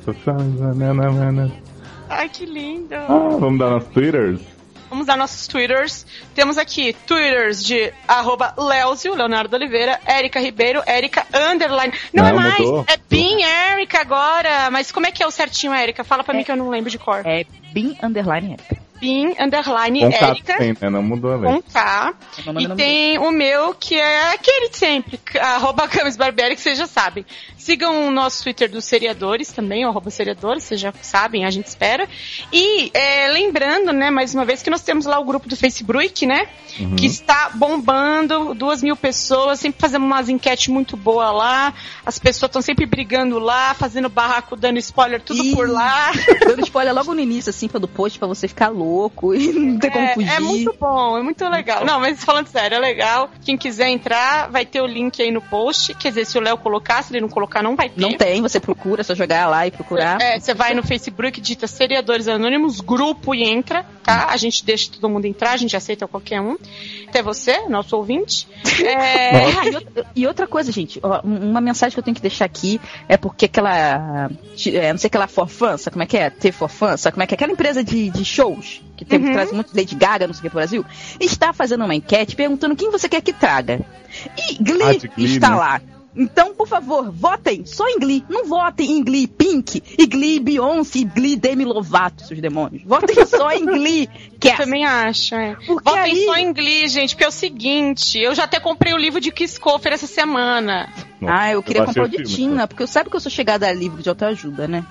Ai, que lindo. Ah, vamos dar nossos Twitters? Vamos dar nossos Twitters. Temos aqui Twitters de arroba Leozio, Leonardo Oliveira, Érica Ribeiro, Érica Underline. Não, não é mais, mudou. É Bin Érica agora. Mas como é que é o certinho, Érica? Fala pra é, mim que eu não lembro de cor. É Bin Underline Érica. Bin Underline com Érica. Tem, né? Não mudou a Com K. E tem o meu, que é aquele de sempre, arroba Camis Barbieri, que vocês já sabem. Sigam o nosso Twitter dos seriadores também, o arroba seriadores, vocês já sabem, a gente espera. E é, lembrando, né, mais uma vez, que nós temos lá o grupo do Facebook, né? Uhum. Que está bombando, duas mil pessoas, sempre fazendo umas enquetes muito boas lá. As pessoas estão sempre brigando lá, fazendo barraco, dando spoiler, tudo e... por lá. Dando spoiler logo no início, assim, do post, pra você ficar louco e não ter é, como fugir. É muito bom, é muito legal. Não, mas falando sério, é legal. Quem quiser entrar, vai ter o link aí no post. Quer dizer, se o Léo colocar, se ele não colocar, não vai ter. Não tem, você procura, é só jogar lá e procurar. É, você vai no Facebook, digita Seriadores Anônimos, grupo e entra, tá? A gente deixa todo mundo entrar, a gente aceita qualquer um. Até você, nosso ouvinte. É... ah, e, outra, e outra coisa, gente, ó, uma mensagem que eu tenho que deixar aqui é porque aquela, é, não sei, aquela Forfança, como é que é? T Forfança, como é que é? Aquela empresa de, de shows que, tem, uhum. que traz muito Lady Gaga, não sei o que, pro Brasil, está fazendo uma enquete perguntando quem você quer que traga. E Glee, ah, Glee está né? lá. Então, por favor, votem só em Glee. Não votem em Glee Pink, e Glee Beyoncé, e Glee Demi Lovato, seus demônios. Votem só em Glee Cast. Eu também acho, é. Porque votem aí... só em Glee, gente, porque é o seguinte, eu já até comprei o livro de Kiss Coffer essa semana. Nossa, ah, eu queria eu comprar o de Tina, porque eu sabe que eu sou chegada a livro de autoajuda, né?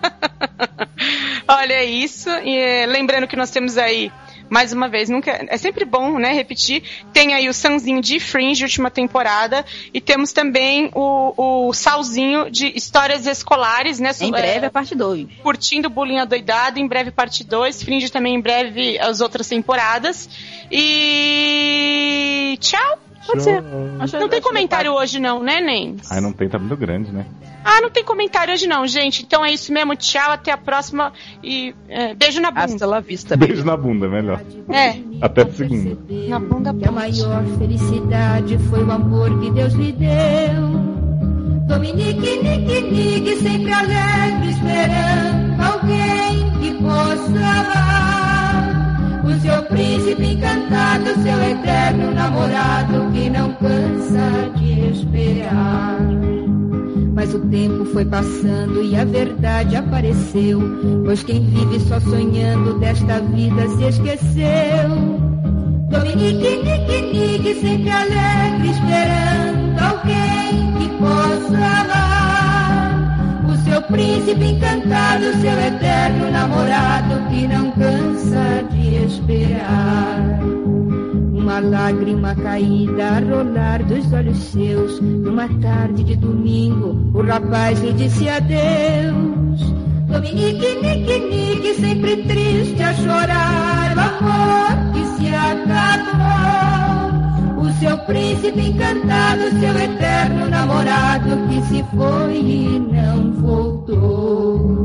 Olha isso, e lembrando que nós temos aí mais uma vez, nunca, é sempre bom, né, repetir. Tem aí o Sanzinho de Fringe, última temporada, e temos também o, o Salzinho de Histórias Escolares, né? Em breve é, a parte dois. Curtindo Bullying Adoidado, em breve parte dois. Fringe também em breve as outras temporadas. E... tchau! Pode ser. Acho, não tem comentário hoje não, né, Nen? Ah, não tem, tá muito grande, né? Ah, não tem comentário hoje não, gente. Então é isso mesmo, tchau, até a próxima e é, beijo na bunda. Hasta la vista. Beijo na bunda, melhor. É. Até segunda. Na bunda pode. A maior felicidade foi o amor que Deus lhe deu. Dominique, nique, nique, sempre alegre, esperando alguém que possa amar. O seu príncipe encantado, seu eterno namorado que não cansa de esperar. Mas o tempo foi passando e a verdade apareceu, pois quem vive só sonhando desta vida se esqueceu. Dominique, nique, nique, sempre alegre, esperando alguém que possa amar. O seu príncipe encantado, seu eterno namorado que não cansa de esperar. Uma lágrima caída a rolar dos olhos seus. Numa tarde de domingo, o rapaz lhe disse adeus. Dominique, nique, nique, sempre triste a chorar. O amor que se acabou. O seu príncipe encantado, seu eterno namorado que se foi e não voltou.